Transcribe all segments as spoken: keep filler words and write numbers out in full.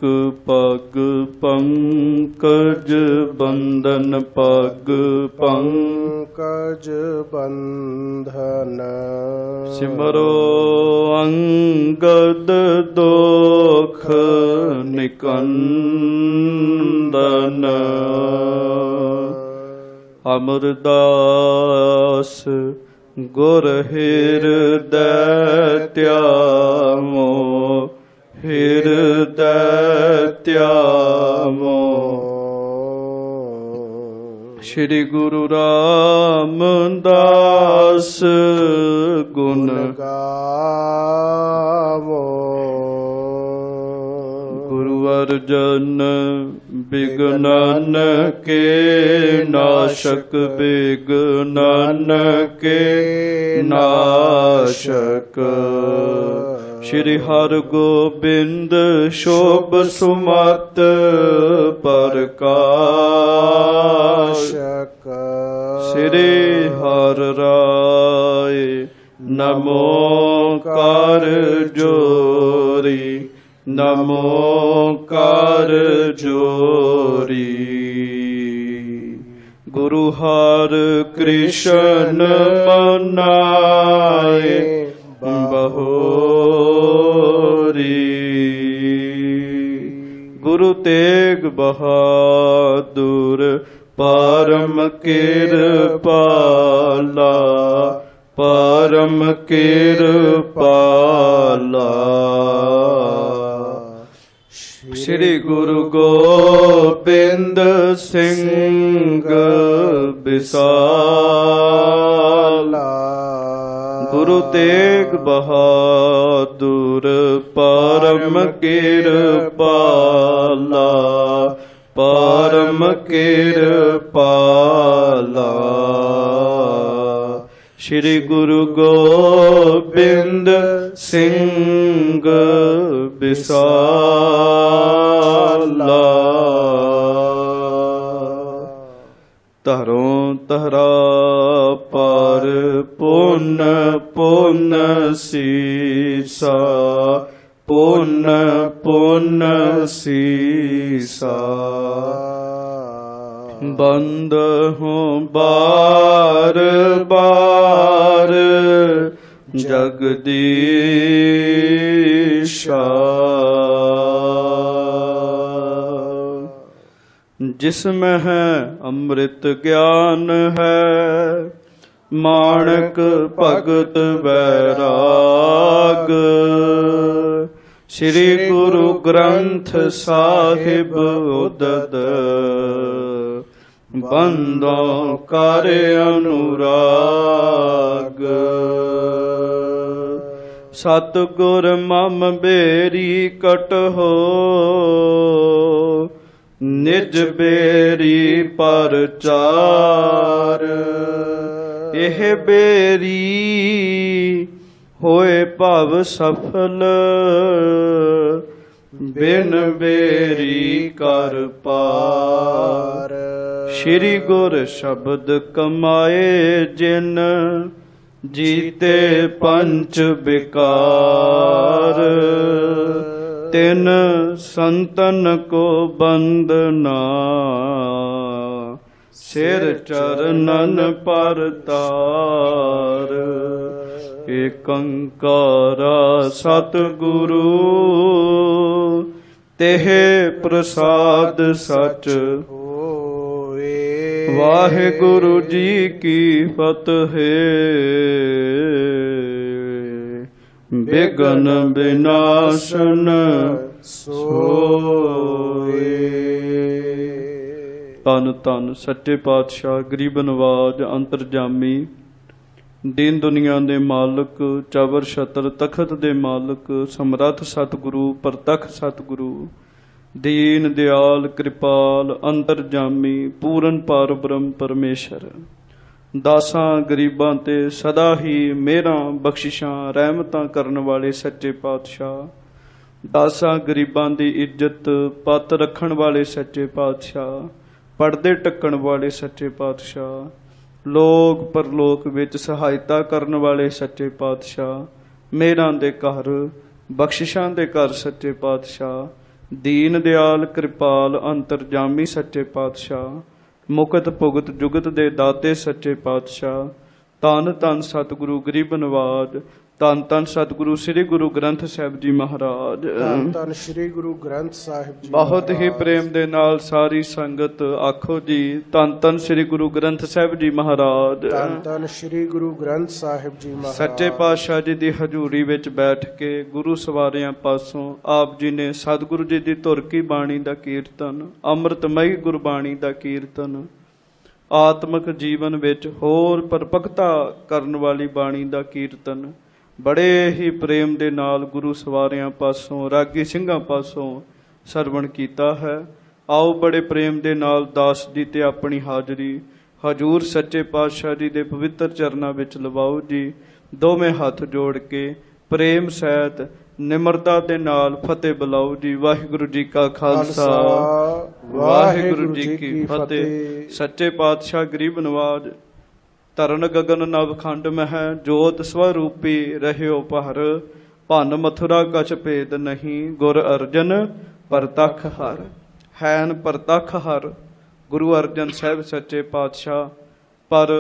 ਪਗ ਪੰਕਜ ਬੰਧਨ ਪਗ ਪੰਕਜ ਬੰਧਨ ਸਿਮਰੋ ਅੰਗਦ ਦੋਖ ਨਿਕੰਦਨ ਅਮਰਦਾਸ ਗੁਰ ਹਿਰਦੈ ਧਿਆਵੋ ਹਿਰਦੈ ਧਿਆਵੋ। ਸ਼੍ਰੀ ਗੁਰੂ ਰਾਮਦਾਸ ਗੁਣ ਗਾਵੋ। ਗੁਰੂ ਅਰਜਨ ਬਿਗਨਨ ਕੇ ਨਾਸ਼ਕ ਬਿਗਨਨ ਕੇ ਨਾਸ਼ਕ। ਸ਼੍ਰੀ ਹਰਗੋਬਿੰਦ ਸ਼ੋਭ ਸੁਮਤ ਪ੍ਰਕਾਸ਼ਕ। ਸ਼੍ਰੀ ਹਰਿ ਰਾਏ ਨਮੋ ਕਰ ਜੋਰੀ ਨਮੋ ਕਰ ਜੋਰੀ। ਗੁਰੂ ਹਰਿ ਕ੍ਰਿਸ਼ਨ ਮਨਾਏ ਬਹੋਰੀ। ਗੁਰੂ ਤੇਗ ਬਹਾਦੁਰ ਪਰਮ ਕਿਰਪਾਲਾ ਪਰਮ ਕਿਰਪਾਲਾ। ਸ਼੍ਰੀ ਗੁਰੂ ਗੋਬਿੰਦ ਸਿੰਘ ਬਿਸਾਲਾ। ਗੁਰੂ ਤੇਗ ਬਹਾਦੁਰ ਪਰਮ ਕਿਰਪਾਲਾ ਪਰਮ ਕਿਰਪਾਲਾ। ਸ਼੍ਰੀ ਗੁਰੂ ਗੋਬਿੰਦ ਸਿੰਘ ਬਿਸਾਲਾ। ਧਰੋਂ ਧਰਾ ਪਰ ਪੁੰਨ ਪੁੰਨ ਸੀਸਾ ਪੁੰਨ ਪੁੰਨ ਸੀਸਾ। ਬੰਦ ਹੋ ਬਾਰ ਬਾਰ ਜਗਦੀਸ਼ਾ। ਜਿਸ ਮੈਂ ਹੈ ਅੰਮ੍ਰਿਤ ਗਿਆਨ ਹੈ ਮਾਣਕ ਭਗਤ ਵੈਰਾਗ। ਸ੍ਰੀ ਗੁਰੂ ਗ੍ਰੰਥ ਸਾਹਿਬ ਉਦਦ ਬੰਦੋਂ ਕਰ ਅਨੁਰਾਗ। ਸਤਿਗੁਰ ਮਮ ਬੇਰੀ ਕਟਹੋ ਨਿਜ ਬੇਰੀ ਪਰਚਾਰ। ਇਹ ਬੇਰੀ ਹੋਏ ਭਵ ਸਫਲ ਬਿਨ ਬੇਰੀ ਕਰ ਪਾਰ। ਸ਼੍ਰੀ ਗੁਰ ਸ਼ਬਦ ਕਮਾਏ ਜਿਨ ਜੀਤੇ ਪੰਚ ਵਿਕਾਰ। ਤਿਨ ਸੰਤਨ ਕੋ ਬੰਦਨਾ ਸਿਰ ਚਰਨਨ ਪਰਤਾਰ। ਏਕੰਕਾਰਾ ਸਤਿਗੁਰੂ ਤਿਹ ਪ੍ਰਸਾਦ ਸਚ ਹੋਏ। ਵਾਹਿਗੁਰੂ ਜੀ ਕੀ ਫਤਿਹ। ਬਿਗਨ ਬਿਨਾਸ਼ਨ ਸੋਏ। ਧੰਨ ਧੰਨ ਸੱਚੇ ਪਾਤਸ਼ਾਹ ਗਰੀਬ ਨਵਾਜ ਅੰਤਰਜਾਮੀ ਦੀਨ ਦੁਨੀਆ ਦੇ ਮਾਲਕ ਚਵਰ ਛਤਰ ਤਖਤ ਦੇ ਮਾਲਕ ਸਮਰੱਥ ਸਤਿਗੁਰੂ ਪ੍ਰਤੱਖ ਸਤਿਗੁਰੂ ਦੀਨ ਦਿਆਲ ਕਿਰਪਾਲ ਅੰਤਰਜਾਮੀ ਪੂਰਨ ਪਾਰ ਬ੍ਰਹਮ ਪਰਮੇਸ਼ਰ ਦਾਸਾਂ ਗਰੀਬਾਂ ਤੇ ਸਦਾ ਹੀ ਮਿਹਰਾਂ ਬਖਸ਼ਿਸ਼ਾਂ ਰਹਿਮਤਾਂ ਕਰਨ ਵਾਲੇ ਸੱਚੇ ਪਾਤਸ਼ਾਹ ਦਾਸਾਂ ਗਰੀਬਾਂ ਦੀ ਇੱਜ਼ਤ ਪੱਤ ਰੱਖਣ ਵਾਲੇ ਸੱਚੇ ਪਾਤਸ਼ਾਹ ਪਰਦੇ ਢੱਕਣ ਵਾਲੇ ਸੱਚੇ ਪਾਤਸ਼ਾਹ ਲੋਕ ਪਰਲੋਕ ਵਿੱਚ ਸਹਾਇਤਾ ਕਰਨ ਵਾਲੇ ਸੱਚੇ ਪਾਤਸ਼ਾਹ ਮਿਹਰਾਂ ਦੇ ਘਰ ਬਖਸ਼ਿਸ਼ਾਂ ਦੇ ਘਰ ਸੱਚੇ ਪਾਤਸ਼ਾਹ ਦੀਨ ਦਿਆਲ ਕਿਰਪਾਲ ਅੰਤਰਜਾਮੀ ਸੱਚੇ ਪਾਤਸ਼ਾਹ, ਮੁਕਤ ਭੁਗਤ ਜੁਗਤ ਦੇ ਦਾਤੇ ਸੱਚੇ ਪਾਤਸ਼ਾਹ। ਧੰਨ ਧੰਨ ਸਤਿਗੁਰੂ ਗਰੀਬ ਨਵਾਜ, ਧੰਨ ਧੰਨ ਸਤਿਗੁਰੂ ਸ੍ਰੀ ਗੁਰੂ ਗ੍ਰੰਥ ਸਾਹਿਬ ਜੀ ਮਹਾਰਾਜ। ਧੰਨ ਧੰਨ ਸ੍ਰੀ ਗੁਰੂ ਗ੍ਰੰਥ ਸਾਹਿਬ ਜੀ ਬਹੁਤ ਹੀ ਮਹਾਰਾਜ। ਪ੍ਰੇਮ ਦੇ ਨਾਲ ਸਾਰੀ ਸੰਗਤ ਆਖੋ ਜੀ, ਧੰਨ ਧੰਨ ਸ੍ਰੀ ਗੁਰੂ ਗ੍ਰੰਥ ਸਾਹਿਬ ਜੀ ਮਹਾਰਾਜ। ਧੰਨ ਧੰਨ ਸ੍ਰੀ ਗੁਰੂ ਗ੍ਰੰਥ ਸਾਹਿਬ ਜੀ ਮਹਾਰਾਜ। ਸੱਚੇ ਪਾਤਸ਼ਾਹ ਜੀ ਦੀ ਹਜ਼ੂਰੀ ਵਿੱਚ ਬੈਠ ਕੇ ਗੁਰੂ ਸਵਾਰਿਆਂ ਪਾਸੋਂ ਆਪ ਜੀ ਨੇ ਸਤਿਗੁਰੂ ਜੀ ਦੀ ਧੁਰ ਕੀ ਬਾਣੀ ਦਾ ਕੀਰਤਨ, ਅੰਮ੍ਰਿਤਮਈ ਗੁਰਬਾਣੀ ਦਾ ਕੀਰਤਨ, ਆਤਮਿਕ ਜੀਵਨ ਵਿੱਚ ਹੋਰ ਪਰਪਕਤਾ ਕਰਨ ਵਾਲੀ ਬਾਣੀ ਦਾ ਕੀਰਤਨ ਬੜੇ ਹੀ ਪ੍ਰੇਮ ਦੇ ਨਾਲ ਗੁਰੂ ਸਵਾਰਿਆਂ ਪਾਸੋਂ, ਰਾਗੀ ਸਿੰਘਾਂ ਪਾਸੋਂ ਸਰਵਣ ਕੀਤਾ ਹੈ। ਆਓ ਬੜੇ ਪ੍ਰੇਮ ਦੇ ਨਾਲ ਦਾਸ ਜੀ ਤੇ ਆਪਣੀ ਹਾਜ਼ਰੀ ਹਜੂਰ ਸੱਚੇ ਪਾਤਸ਼ਾਹ ਜੀ ਦੇ ਪਵਿੱਤਰ ਚਰਨਾਂ ਵਿੱਚ ਲਵਾਓ ਜੀ। ਦੋਵੇਂ ਹੱਥ ਜੋੜ ਕੇ ਪ੍ਰੇਮ ਸਹਿਤ ਨਿਮਰਤਾ ਦੇ ਨਾਲ ਫਤਿਹ ਬੁਲਾਓ ਜੀ। ਵਾਹਿਗੁਰੂ ਜੀ ਕਾ ਖਾਲਸਾ, ਵਾਹਿਗੁਰੂ ਜੀ ਕੀ ਫਤਿਹ। ਸੱਚੇ ਪਾਤਸ਼ਾਹ ਗਰੀਬ ਨਵਾਜ, ਤਰਨ ਗਗਨ ਨਵਖੰਡ ਮਹਿ ਜੋਤ ਸਵਰੂਪੀ ਰਹਿਓ ਪਹਰ, ਭੰਨ ਮਥੁਰਾ ਕਛ ਭੇਦ ਨਹੀਂ, ਗੁਰ ਅਰਜਨ ਪ੍ਰਤੱਖ ਹਰ। ਹੈਨ ਪ੍ਰਤੱਖ ਹਰ ਗੁਰੂ ਅਰਜਨ ਸਾਹਿਬ ਸੱਚੇ ਪਾਤਸ਼ਾਹ। ਪਰ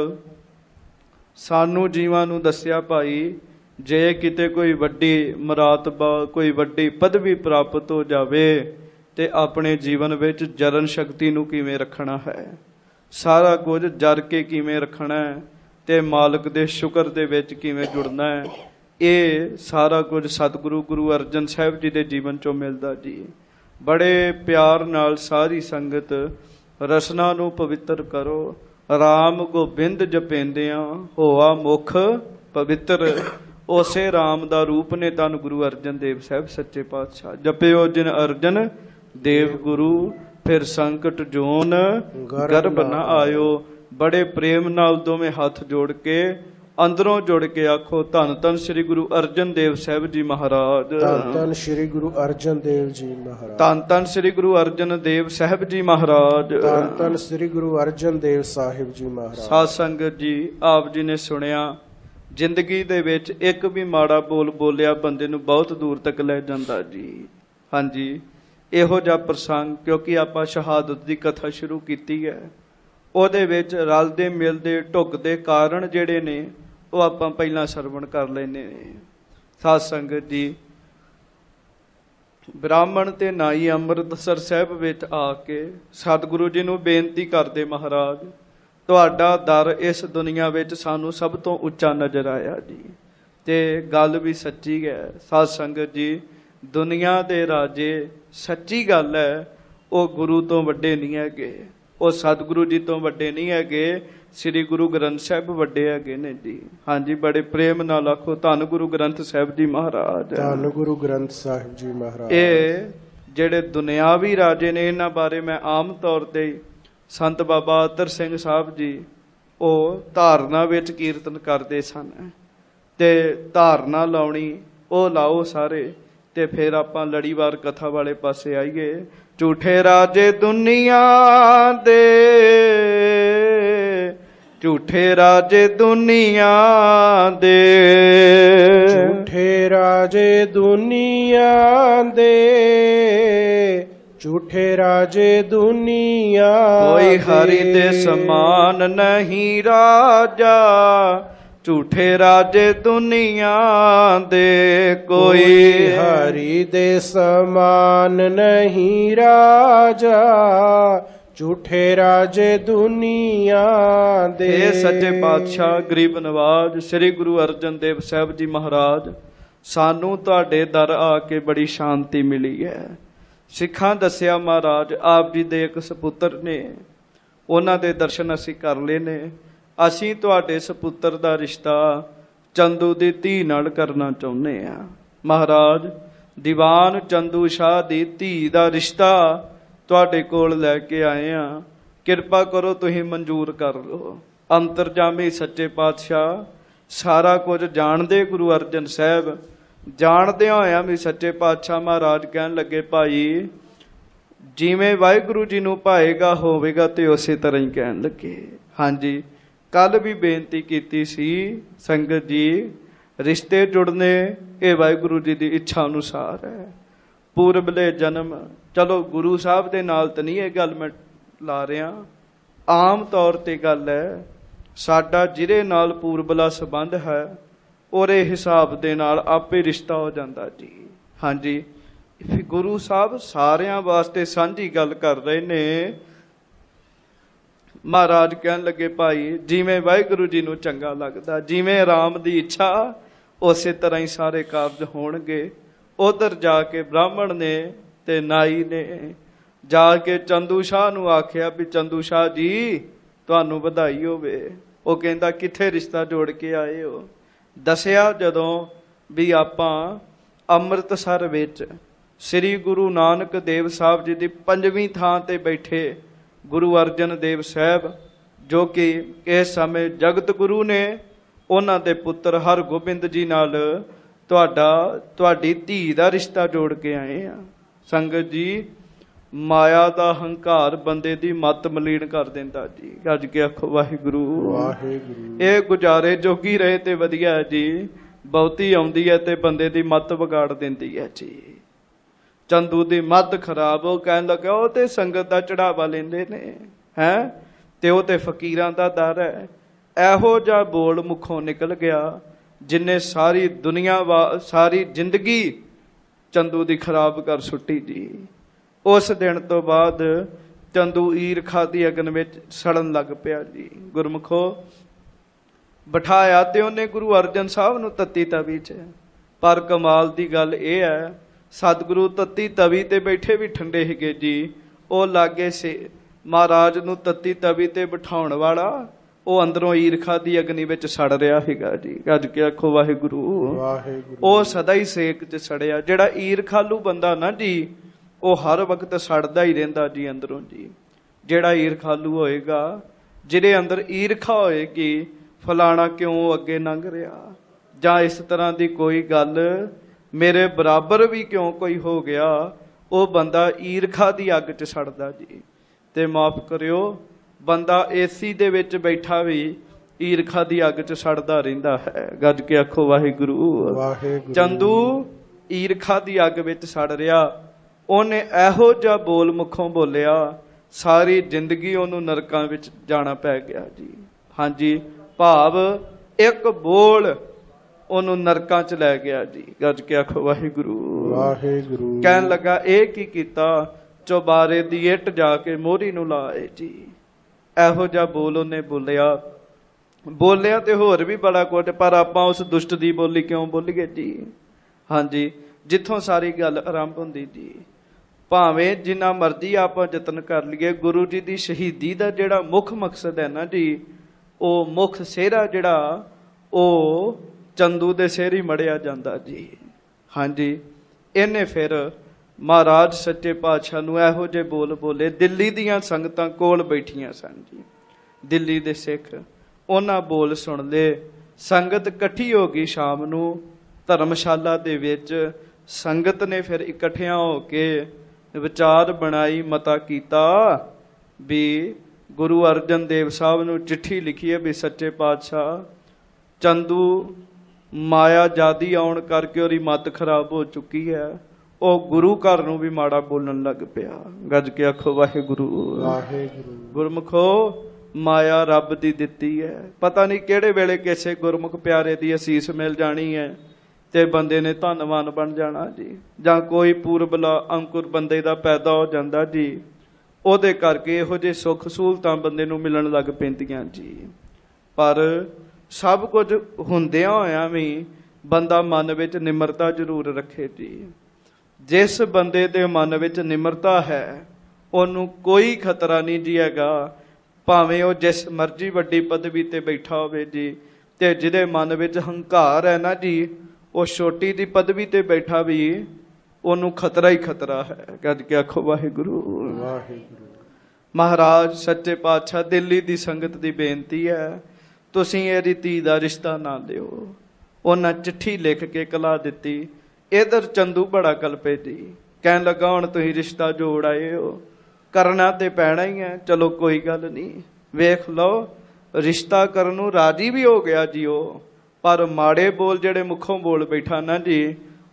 ਸਾਨੂੰ ਜੀਵਾਂ ਨੂੰ ਦੱਸਿਆ ਭਾਈ, ਜੇ ਕਿਤੇ ਕੋਈ ਵੱਡੀ ਮਰਾਤਬਾ, ਕੋਈ ਵੱਡੀ ਪਦਵੀ ਪ੍ਰਾਪਤ ਹੋ ਜਾਵੇ ਤੇ ਆਪਣੇ ਜੀਵਨ ਵਿੱਚ ਜਰਨ ਸ਼ਕਤੀ ਨੂੰ ਕਿਵੇਂ ਰੱਖਣਾ ਹੈ, ਸਾਰਾ ਕੁਝ ਜਰ ਕੇ ਕਿਵੇਂ ਰੱਖਣਾ ਹੈ ਤੇ ਮਾਲਕ ਦੇ ਸ਼ੁਕਰ ਦੇ ਵਿੱਚ ਕਿਵੇਂ ਜੁੜਨਾ ਹੈ, ਇਹ ਸਾਰਾ ਕੁਝ ਸਤਿਗੁਰੂ ਗੁਰੂ ਅਰਜਨ ਸਾਹਿਬ ਜੀ ਦੇ ਜੀਵਨ ਚੋਂ ਮਿਲਦਾ ਜੀ। ਬੜੇ ਪਿਆਰ ਨਾਲ ਸਾਰੀ ਸੰਗਤ ਰਸਨਾ ਨੂੰ ਪਵਿੱਤਰ ਕਰੋ। ਰਾਮ ਗੋਬਿੰਦ ਜਪੇਂਦਿਆਂ ਹੋਆ ਮੁਖ ਪਵਿੱਤਰ, ਉਸੇ ਰਾਮ ਦਾ ਰੂਪ ਨੇ ਧੰਨ ਗੁਰੂ ਅਰਜਨ ਦੇਵ ਸਾਹਿਬ ਸੱਚੇ ਪਾਤਸ਼ਾਹ। ਜਪਿਓ ਜਿਨ ਅਰਜਨ ਦੇਵ ਗੁਰੂ, ਫਿਰ ਸੰਕਟ ਜੋਨ ਗਰਭ ਨਾ ਆਇਓ। ਬੜੇ ਪ੍ਰੇਮ ਨਾਲ ਦੋਵੇਂ ਹੱਥ ਜੋੜ ਕੇ ਅੰਦਰੋਂ ਜੁੜ ਕੇ ਆਖੋ, ਧੰਨ ਧੰਨ ਸ੍ਰੀ ਗੁਰੂ ਅਰਜਨ ਦੇਵ ਸਾਹਿਬ ਜੀ ਮਹਾਰਾਜ। ਧੰਨ ਧੰਨ ਸ੍ਰੀ ਗੁਰੂ ਅਰਜਨ ਦੇਵ ਜੀ ਮਹਾਰਾਜ। ਧੰਨ ਧੰਨ ਸ੍ਰੀ ਗੁਰੂ ਅਰਜਨ ਦੇਵ ਸਾਹਿਬ ਜੀ ਮਹਾਰਾਜ। ਧੰਨ ਧੰਨ ਸ੍ਰੀ ਗੁਰੂ ਅਰਜਨ ਦੇਵ ਸਾਹਿਬ ਜੀ ਮਹਾਰਾਜ। ਸਾਧ ਸੰਗਤ ਜੀ, ਆਪ ਜੀ ਨੇ ਸੁਣਿਆ, ਜ਼ਿੰਦਗੀ ਦੇ ਵਿੱਚ ਇੱਕ ਵੀ ਮਾੜਾ ਬੋਲ ਬੋਲਿਆ ਬੰਦੇ ਨੂੰ ਬਹੁਤ ਦੂਰ ਤੱਕ ਲੈ ਜਾਂਦਾ ਜੀ। ਹਾਂਜੀ, ਇਹੋ ਜਿਹਾ ਪ੍ਰਸੰਗ, ਕਿਉਂਕਿ ਆਪਾਂ ਸ਼ਹਾਦਤ ਦੀ ਕਥਾ ਸ਼ੁਰੂ ਕੀਤੀ ਹੈ, ਉਹਦੇ ਵਿੱਚ ਰਲਦੇ ਮਿਲਦੇ ਢੁੱਕਦੇ ਕਾਰਨ ਜਿਹੜੇ ਨੇ ਉਹ ਆਪਾਂ ਪਹਿਲਾਂ ਸਰਵਣ ਕਰ ਲੈਨੇ ਨੇ। ਸਾਧ ਸੰਗਤ ਜੀ, ਬ੍ਰਾਹਮਣ ਤੇ ਨਾਈ ਅੰਮ੍ਰਿਤਸਰ ਸਾਹਿਬ ਵਿੱਚ ਆ ਕੇ ਸਤਿਗੁਰੂ ਜੀ ਨੂੰ ਬੇਨਤੀ ਕਰਦੇ, ਮਹਾਰਾਜ ਤੁਹਾਡਾ ਦਰ ਇਸ ਦੁਨੀਆ ਵਿੱਚ ਸਾਨੂੰ ਸਭ ਤੋਂ ਉੱਚਾ ਨਜ਼ਰ ਆਇਆ ਜੀ। ਤੇ ਗੱਲ ਵੀ ਸੱਚੀ ਹੈ ਸਾਧ ਸੰਗਤ ਜੀ, ਦੁਨੀਆ ਦੇ ਰਾਜੇ, ਸੱਚੀ ਗੱਲ ਹੈ, ਉਹ ਗੁਰੂ ਤੋਂ ਵੱਡੇ ਨਹੀਂ ਹੈਗੇ, ਉਹ ਸਤਿਗੁਰੂ ਜੀ ਤੋਂ ਵੱਡੇ ਨਹੀਂ ਹੈਗੇ, ਸ੍ਰੀ ਗੁਰੂ ਗ੍ਰੰਥ ਸਾਹਿਬ ਵੱਡੇ ਹੈਗੇ ਨੇ ਜੀ। ਹਾਂਜੀ, ਬੜੇ ਪ੍ਰੇਮ ਨਾਲ ਆਖੋ, ਧੰਨ ਗੁਰੂ ਗ੍ਰੰਥ ਸਾਹਿਬ ਜੀ ਮਹਾਰਾਜ। ਧੰਨ ਗੁਰੂ ਗ੍ਰੰਥ ਸਾਹਿਬ ਜੀ ਮਹਾਰਾਜ। ਇਹ ਜਿਹੜੇ ਦੁਨਿਆਵੀ ਰਾਜੇ ਨੇ, ਇਹਨਾਂ ਬਾਰੇ ਮੈਂ ਆਮ ਤੌਰ ਤੇ ਸੰਤ ਬਾਬਾ ਅਤਰ ਸਿੰਘ ਸਾਹਿਬ ਜੀ, ਉਹ ਧਾਰਨਾ ਵਿੱਚ ਕੀਰਤਨ ਕਰਦੇ ਸਨ, ਤੇ ਧਾਰਨਾ ਲਾਉਣੀ ਉਹ ਲਾਓ ਸਾਰੇ, ਤੇ ਫਿਰ ਆਪਾਂ ਲੜੀਵਾਰ ਕਥਾ ਵਾਲੇ ਪਾਸੇ ਆਈਏ। ਝੂਠੇ ਰਾਜੇ ਦੁਨੀਆ ਦੇ, ਝੂਠੇ ਰਾਜੇ ਦੁਨੀਆ ਦੇ, ਝੂਠੇ ਰਾਜੇ ਦੁਨੀਆ ਦੇ, ਝੂਠੇ ਰਾਜੇ ਦੁਨੀਆ ਕੋਈ ਹਰੀ ਦੇ ਸਮਾਨ ਨਹੀਂ ਰਾਜਾ, ਝੂਠੇ ਰਾਜੇ ਦੁਨੀਆ ਦੇ, ਕੋਈ ਹਰੀ ਦੇ ਸਮਾਨ ਨਹੀਂ ਰਾਜਾ, ਝੂਠੇ ਰਾਜੇ ਦੁਨੀਆ ਦੇ। ਇਹ ਸੱਚੇ ਪਾਤਸ਼ਾਹ ਗਰੀਬ ਨਵਾਜ ਸ੍ਰੀ ਗੁਰੂ ਅਰਜਨ ਦੇਵ ਸਾਹਿਬ ਜੀ ਮਹਾਰਾਜ, ਸਾਨੂੰ ਤੁਹਾਡੇ ਦਰ ਆ ਕੇ ਬੜੀ ਸ਼ਾਂਤੀ ਮਿਲੀ ਹੈ। ਸਿੱਖਾਂ ਦੱਸਿਆ ਮਹਾਰਾਜ ਆਪ ਜੀ ਦੇ ਇੱਕ ਸਪੁੱਤਰ ਨੇ, ਉਹਨਾਂ ਦੇ ਦਰਸ਼ਨ ਅਸੀਂ ਕਰ ਲਏ ਨੇ। ਅਸੀਂ ਤੁਹਾਡੇ ਸਪੁੱਤਰ ਦਾ ਰਿਸ਼ਤਾ ਚੰਦੂ ਦੀ ਧੀ ਨਾਲ ਕਰਨਾ ਚਾਹੁੰਦੇ ਆ। ਮਹਾਰਾਜ, ਦੀਵਾਨ ਚੰਦੂ ਸ਼ਾਹ ਦੀ ਧੀ ਦਾ ਰਿਸ਼ਤਾ ਤੁਹਾਡੇ ਕੋਲ ਲੈ ਕੇ ਆਏ ਆ, ਕਿਰਪਾ ਕਰੋ ਤੁਸੀਂ ਮਨਜ਼ੂਰ ਕਰ ਲਓ। ਅੰਤਰਜਾਮੀ ਸੱਚੇ ਪਾਤਸ਼ਾਹ ਸਾਰਾ ਕੁਝ ਜਾਣਦੇ ਗੁਰੂ ਅਰਜਨ ਸਾਹਿਬ, ਜਾਣਦਿਆਂ ਹੋਇਆਂ ਵੀ ਸੱਚੇ ਪਾਤਸ਼ਾਹ ਮਹਾਰਾਜ ਕਹਿਣ ਲੱਗੇ, ਭਾਈ ਜਿਵੇਂ ਵਾਹਿਗੁਰੂ ਜੀ ਨੂੰ ਭਾਏਗਾ ਹੋਵੇਗਾ, ਤੇ ਉਸੇ ਤਰ੍ਹਾਂ ਹੀ ਕਹਿਣ ਲੱਗੇ। ਹਾਂਜੀ, ਕੱਲ ਵੀ ਬੇਨਤੀ ਕੀਤੀ ਸੀ ਸੰਗਤ ਜੀ, ਰਿਸ਼ਤੇ ਜੁੜਨੇ ਇਹ ਵਾਹਿਗੁਰੂ ਜੀ ਦੀ ਇੱਛਾ ਅਨੁਸਾਰ ਹੈ। ਪੂਰਬਲੇ ਜਨਮ। ਚਲੋ ਗੁਰੂ ਸਾਹਿਬ ਦੇ ਨਾਲ ਤਾਂ ਨਹੀਂ ਇਹ ਗੱਲ ਮੈਂ ਲਾ ਰਿਹਾ, ਆਮ ਤੌਰ ਤੇ ਗੱਲ ਹੈ ਸਾਡਾ ਜਿਹਦੇ ਨਾਲ ਪੂਰਬਲਾ ਸੰਬੰਧ ਹੈ ਉਹਦੇ ਹਿਸਾਬ ਦੇ ਨਾਲ ਆਪੇ ਰਿਸ਼ਤਾ ਹੋ ਜਾਂਦਾ ਜੀ। ਹਾਂਜੀ, ਗੁਰੂ ਸਾਹਿਬ ਸਾਰਿਆਂ ਵਾਸਤੇ ਸਾਂਝੀ ਗੱਲ ਕਰ ਰਹੇ ਨੇ। ਮਹਾਰਾਜ ਕਹਿਣ ਲੱਗੇ ਭਾਈ ਜਿਵੇਂ ਵਾਹਿਗੁਰੂ ਜੀ ਨੂੰ ਚੰਗਾ ਲੱਗਦਾ, ਜਿਵੇਂ ਰਾਮ ਦੀ ਇੱਛਾ ਉਸੇ ਤਰ੍ਹਾਂ ਹੀ ਸਾਰੇ ਕਾਰਜ ਹੋਣਗੇ। ਉਧਰ ਜਾ ਕੇ ਬ੍ਰਾਹਮਣ ਨੇ ਤੇ ਨਾਈ ਨੇ ਜਾ ਕੇ ਚੰਦੂ ਸ਼ਾਹ ਨੂੰ ਆਖਿਆ ਵੀ ਚੰਦੂ ਸ਼ਾਹ ਜੀ ਤੁਹਾਨੂੰ ਵਧਾਈ ਹੋਵੇ। ਉਹ ਕਹਿੰਦਾ ਕਿੱਥੇ ਰਿਸ਼ਤਾ ਜੋੜ ਕੇ ਆਏ ਹੋ? ਦੱਸਿਆ ਜਦੋਂ ਵੀ ਆਪਾਂ ਅੰਮ੍ਰਿਤਸਰ ਵਿੱਚ ਸ੍ਰੀ ਗੁਰੂ ਨਾਨਕ ਦੇਵ ਸਾਹਿਬ ਜੀ ਦੀ ਪੰਜਵੀਂ ਥਾਂ ਤੇ ਬੈਠੇ ਗੁਰੂ ਅਰਜਨ ਦੇਵ ਸਾਹਿਬ ਜੋ ਕਿ ਇਸ ਸਮੇਂ ਜਗਤ ਗੁਰੂ ਨੇ, ਉਹਨਾਂ ਦੇ ਪੁੱਤਰ ਹਰਗੋਬਿੰਦ ਜੀ ਨਾਲ ਤੁਹਾਡਾ ਤੁਹਾਡੀ ਧੀ ਦਾ ਰਿਸ਼ਤਾ ਜੋੜ ਕੇ ਆਏ ਆ। ਸੰਗਤ ਜੀ, ਮਾਇਆ ਦਾ ਹੰਕਾਰ ਬੰਦੇ ਦੀ ਮੱਤ ਮਲੀਨ ਕਰ ਦਿੰਦਾ ਜੀ। ਗੱਜ ਕੇ ਆਖੋ ਵਾਹਿਗੁਰੂ ਵਾਹਿਗੁਰੂ। ਇਹ ਗੁਜ਼ਾਰੇ ਜੋਗੀ ਰਹੇ ਤੇ ਵਧੀਆ ਹੈ ਜੀ, ਬਹੁਤੀ ਆਉਂਦੀ ਹੈ ਤੇ ਬੰਦੇ ਦੀ ਮੱਤ ਵਿਗਾੜ ਦਿੰਦੀ ਹੈ ਜੀ। ਚੰਦੂ ਦੀ ਮੱਤ ਖਰਾਬ, ਉਹ ਕਹਿਣ ਲੱਗਾ ਉਹ ਤੇ ਸੰਗਤ ਦਾ ਚੜਾਵਾ ਲੈਂਦੇ ਨੇ ਹੈ ਤੇ ਉਹ ਤੇ ਫਕੀਰਾਂ ਦਾ ਦਰ ਹੈ। ਇਹੋ ਜਿਹਾ ਬੋਲ ਮੁਖੋਂ ਨਿਕਲ ਗਿਆ ਜਿੰਨੇ ਸਾਰੀ ਦੁਨੀਆ ਸਾਰੀ ਜ਼ਿੰਦਗੀ ਚੰਦੂ ਦੀ ਖਰਾਬ ਕਰ ਸੁੱਟੀ ਜੀ। ਉਸ ਦਿਨ ਤੋਂ ਬਾਅਦ ਚੰਦੂ ਈਰਖਾ ਦੀ ਅਗਨ ਵਿੱਚ ਸੜਨ ਲੱਗ ਪਿਆ ਜੀ। ਗੁਰਮੁਖੋ, ਬਿਠਾਇਆ ਤੇ ਉਹਨੇ ਗੁਰੂ ਅਰਜਨ ਸਾਹਿਬ ਨੂੰ ਤੱਤੀ ਤਵੀ 'ਚ, ਪਰ ਕਮਾਲ ਦੀ ਗੱਲ ਇਹ ਹੈ ਸਤਿਗੁਰੂ ਤੱਤੀ ਤਵੀ ਤੇ ਬੈਠੇ ਵੀ ਠੰਡੇ ਸੀਗੇ ਜੀ। ਉਹ ਲਾਗੇ ਸੇ ਮਹਾਰਾਜ ਨੂੰ ਤੱਤੀ ਤਵੀ ਤੇ ਬਿਠਾਉਣ ਵਾਲਾ ਉਹ ਅੰਦਰੋਂ ਈਰਖਾ ਦੀ ਅਗਨੀ ਵਿੱਚ ਸੜ ਰਿਹਾ ਸੀਗਾ ਜੀ। ਗੱਜ ਕੇ ਆਖੋ ਵਾਹਿਗੁਰੂ ਵਾਹਿਗੁਰੂ। ਉਹ ਸਦਾ ਹੀ ਸੇਕ 'ਚ ਸੜਿਆ। ਜਿਹੜਾ ਈਰਖਾਲੂ ਬੰਦਾ ਨਾ ਜੀ ਉਹ ਹਰ ਵਕਤ ਸੜਦਾ ਹੀ ਰਹਿੰਦਾ ਜੀ ਅੰਦਰੋਂ ਜੀ। ਜਿਹੜਾ ਈਰਖਾਲੂ ਹੋਏਗਾ, ਜਿਹਦੇ ਅੰਦਰ ਈਰਖਾ ਹੋਏਗੀ ਫਲਾਣਾ ਕਿਉਂ ਅੱਗੇ ਲੰਘ ਰਿਹਾ, ਜਾਂ ਇਸ ਤਰ੍ਹਾਂ ਦੀ ਕੋਈ ਗੱਲ ਮੇਰੇ ਬਰਾਬਰ ਵੀ ਕਿਉਂ ਕੋਈ ਹੋ ਗਿਆ, ਉਹ ਬੰਦਾ ਈਰਖਾ ਦੀ ਅੱਗ 'ਚ ਸੜਦਾ ਜੀ। ਤੇ ਮਾਫ ਕਰਿਓ, ਬੰਦਾ ਏਸੀ ਦੇ ਵਿੱਚ ਬੈਠਾ ਵੀ ਈਰਖਾ ਦੀ ਅੱਗ 'ਚ ਸੜਦਾ ਰਹਿੰਦਾ ਹੈ। ਗੱਜ ਕੇ ਆਖੋ ਵਾਹਿਗੁਰੂ ਵਾਹਿਗੁਰੂ। ਚੰਦੂ ਈਰਖਾ ਦੀ ਅੱਗ ਵਿੱਚ ਸੜ ਰਿਹਾ। ਉਹਨੇ ਇਹੋ ਜਿਹਾ ਬੋਲ ਮੁਖੋਂ ਬੋਲਿਆ ਸਾਰੀ ਜ਼ਿੰਦਗੀ ਉਹਨੂੰ ਨਰਕਾਂ ਵਿੱਚ ਜਾਣਾ ਪੈ ਗਿਆ ਜੀ। ਹਾਂਜੀ, ਭਾਵ ਇੱਕ ਬੋਲ ਉਹਨੂੰ ਨਰਕਾਂ 'ਚ ਲੈ ਗਿਆ ਜੀ। ਗੱਜ ਕੇ ਆਖੋ ਵਾਹਿਗੁਰੂ ਵਾਹਿਗੁਰੂ। ਕਹਿਣ ਲੱਗਾ ਇਹ ਕੀ ਕੀਤਾ? ਚੁਬਾਰੇ ਦੀ ਇੱਟ ਜਾ ਕੇ ਮੋਹਰੀ ਨੂੰ ਲਾਏ ਜੀ। ਇਹੋ ਜਿਹਾ ਬੋਲ ਉਹਨੇ ਬੋਲਿਆ। ਬੋਲਿਆ ਤੇ ਹੋਰ ਵੀ ਬੜਾ ਕੁਝ, ਪਰ ਆਪਾਂ ਉਸ ਦੁਸ਼ਟ ਦੀ ਬੋਲੀ ਕਿਉਂ ਬੋਲੀਏ ਜੀ। ਹਾਂਜੀ, ਜਿੱਥੋਂ ਸਾਰੀ ਗੱਲ ਆਰੰਭ ਹੁੰਦੀ ਜੀ। ਭਾਵੇਂ ਜਿੰਨਾ ਮਰਜ਼ੀ ਆਪਾਂ ਯਤਨ ਕਰ ਲਈਏ, ਗੁਰੂ ਜੀ ਦੀ ਸ਼ਹੀਦੀ ਦਾ ਜਿਹੜਾ ਮੁੱਖ ਮਕਸਦ ਹੈ ਨਾ ਜੀ, ਉਹ ਮੁੱਖ ਸਿਹਰਾ ਜਿਹੜਾ ਉਹ ਚੰਦੂ ਦੇ ਸਿਰ ਹੀ ਮੜਿਆ ਜਾਂਦਾ ਜੀ। ਹਾਂਜੀ, ਇਹਨੇ ਫਿਰ ਮਹਾਰਾਜ ਸੱਚੇ ਪਾਤਸ਼ਾਹ ਨੂੰ ਇਹੋ ਜਿਹੇ ਬੋਲ ਬੋਲੇ। ਦਿੱਲੀ ਦੀਆਂ ਸੰਗਤਾਂ ਕੋਲ ਬੈਠੀਆਂ ਸਨ ਜੀ, ਦਿੱਲੀ ਦੇ ਸਿੱਖ। ਉਹਨਾਂ ਬੋਲ ਸੁਣ ਲਏ। ਸੰਗਤ ਇਕੱਠੀ ਹੋ ਗਈ ਸ਼ਾਮ ਨੂੰ ਧਰਮਸ਼ਾਲਾ ਦੇ ਵਿੱਚ। ਸੰਗਤ ਨੇ ਫਿਰ ਇਕੱਠਿਆਂ ਹੋ ਕੇ ਵਿਚਾਰ ਬਣਾਈ, ਮਤਾ ਕੀਤਾ ਵੀ ਗੁਰੂ ਅਰਜਨ ਦੇਵ ਸਾਹਿਬ ਨੂੰ ਚਿੱਠੀ ਲਿਖੀ ਹੈ ਵੀ ਸੱਚੇ ਪਾਤਸ਼ਾਹ ਚੰਦੂ ਮਾਇਆ ਜਾਦੀ ਆਉਣ ਕਰਕੇ ਉਹਦੀ ਮੱਤ ਖਰਾਬ ਹੋ ਚੁੱਕੀ ਹੈ, ਉਹ ਗੁਰੂ ਘਰ ਨੂੰ ਵੀ ਮਾੜਾ ਬੋਲਣ ਲੱਗ ਪਿਆ। ਗੱਜ ਕੇ ਆਖੋ ਵਾਹਿਗੁਰੂ ਵਾਹਿਗੁਰੂ। ਗੁਰਮੁਖੋ, ਮਾਇਆ ਰੱਬ ਦੀ ਦਿੱਤੀ ਹੈ। ਪਤਾ ਨਹੀਂ ਕਿਹੜੇ ਵੇਲੇ ਕਿਸੇ ਗੁਰਮੁਖ ਪਿਆਰੇ ਦੀ ਅਸੀਸ ਮਿਲ ਜਾਣੀ ਹੈ ਤੇ ਬੰਦੇ ਨੇ ਧੰਨਵਾਨ ਬਣ ਜਾਣਾ ਜੀ। ਜਾਂ ਕੋਈ ਪੂਰਬਲਾ ਅੰਕੁਰ ਬੰਦੇ ਦਾ ਪੈਦਾ ਹੋ ਜਾਂਦਾ ਜੀ, ਉਹਦੇ ਕਰਕੇ ਇਹੋ ਜਿਹੇ ਸੁੱਖ ਸਹੂਲਤਾਂ ਬੰਦੇ ਨੂੰ ਮਿਲਣ ਲੱਗ ਪੈਂਦੀਆਂ ਜੀ। ਪਰ ਸਭ ਕੁਝ ਹੁੰਦਿਆਂ ਹੋਇਆਂ ਵੀ ਬੰਦਾ ਮਨ ਵਿੱਚ ਨਿਮਰਤਾ ਜ਼ਰੂਰ ਰੱਖੇ ਜੀ। ਜਿਸ ਬੰਦੇ ਦੇ ਮਨ ਵਿੱਚ ਨਿਮਰਤਾ ਹੈ ਉਹਨੂੰ ਕੋਈ ਖਤਰਾ ਨਹੀਂ ਜੀ ਹੈਗਾ, ਭਾਵੇਂ ਉਹ ਜਿਸ ਮਰਜ਼ੀ ਵੱਡੀ ਪਦਵੀ ਤੇ ਬੈਠਾ ਹੋਵੇ ਜੀ। ਤੇ ਜਿਹਦੇ ਮਨ ਵਿੱਚ ਹੰਕਾਰ ਹੈ ਨਾ ਜੀ, ਉਹ ਛੋਟੀ ਦੀ ਪਦਵੀ ਤੇ ਬੈਠਾ ਵੀ ਉਹਨੂੰ ਖਤਰਾ ਹੀ ਖਤਰਾ ਹੈ। ਗੱਜ ਕੇ ਆਖੋ ਵਾਹਿਗੁਰੂ ਵਾਹਿਗੁਰੂ। ਮਹਾਰਾਜ ਸੱਚੇ ਪਾਤਸ਼ਾਹ, ਦਿੱਲੀ ਦੀ ਸੰਗਤ ਦੀ ਬੇਨਤੀ ਹੈ ਤੁਸੀਂ ਇਹਦੀ ਧੀ ਦਾ ਰਿਸ਼ਤਾ ਨਾ ਦਿਓ। ਉਹਨਾਂ ਚਿੱਠੀ ਲਿਖ ਕੇ ਕਲਾ ਦਿੱਤੀ। ਇਧਰ ਚੰਦੂ ਬੜਾ ਕਲਪੇ ਜੀ, ਕਹਿਣ ਲੱਗਾ ਹੁਣ ਤੁਸੀਂ ਰਿਸ਼ਤਾ ਜੋੜ ਆਏ ਹੋ, ਕਰਨਾ ਤੇ ਪੈਣਾ ਹੀ ਹੈ। ਚਲੋ ਕੋਈ ਗੱਲ ਨਹੀਂ, ਵੇਖ ਲਓ। ਰਿਸ਼ਤਾ ਕਰਨ ਨੂੰ ਰਾਜੀ ਵੀ ਹੋ ਗਿਆ ਜੀ ਉਹ, ਪਰ ਮਾੜੇ ਬੋਲ ਜਿਹੜੇ ਮੁਖੋਂ ਬੋਲ ਬੈਠਾ ਨਾ ਜੀ,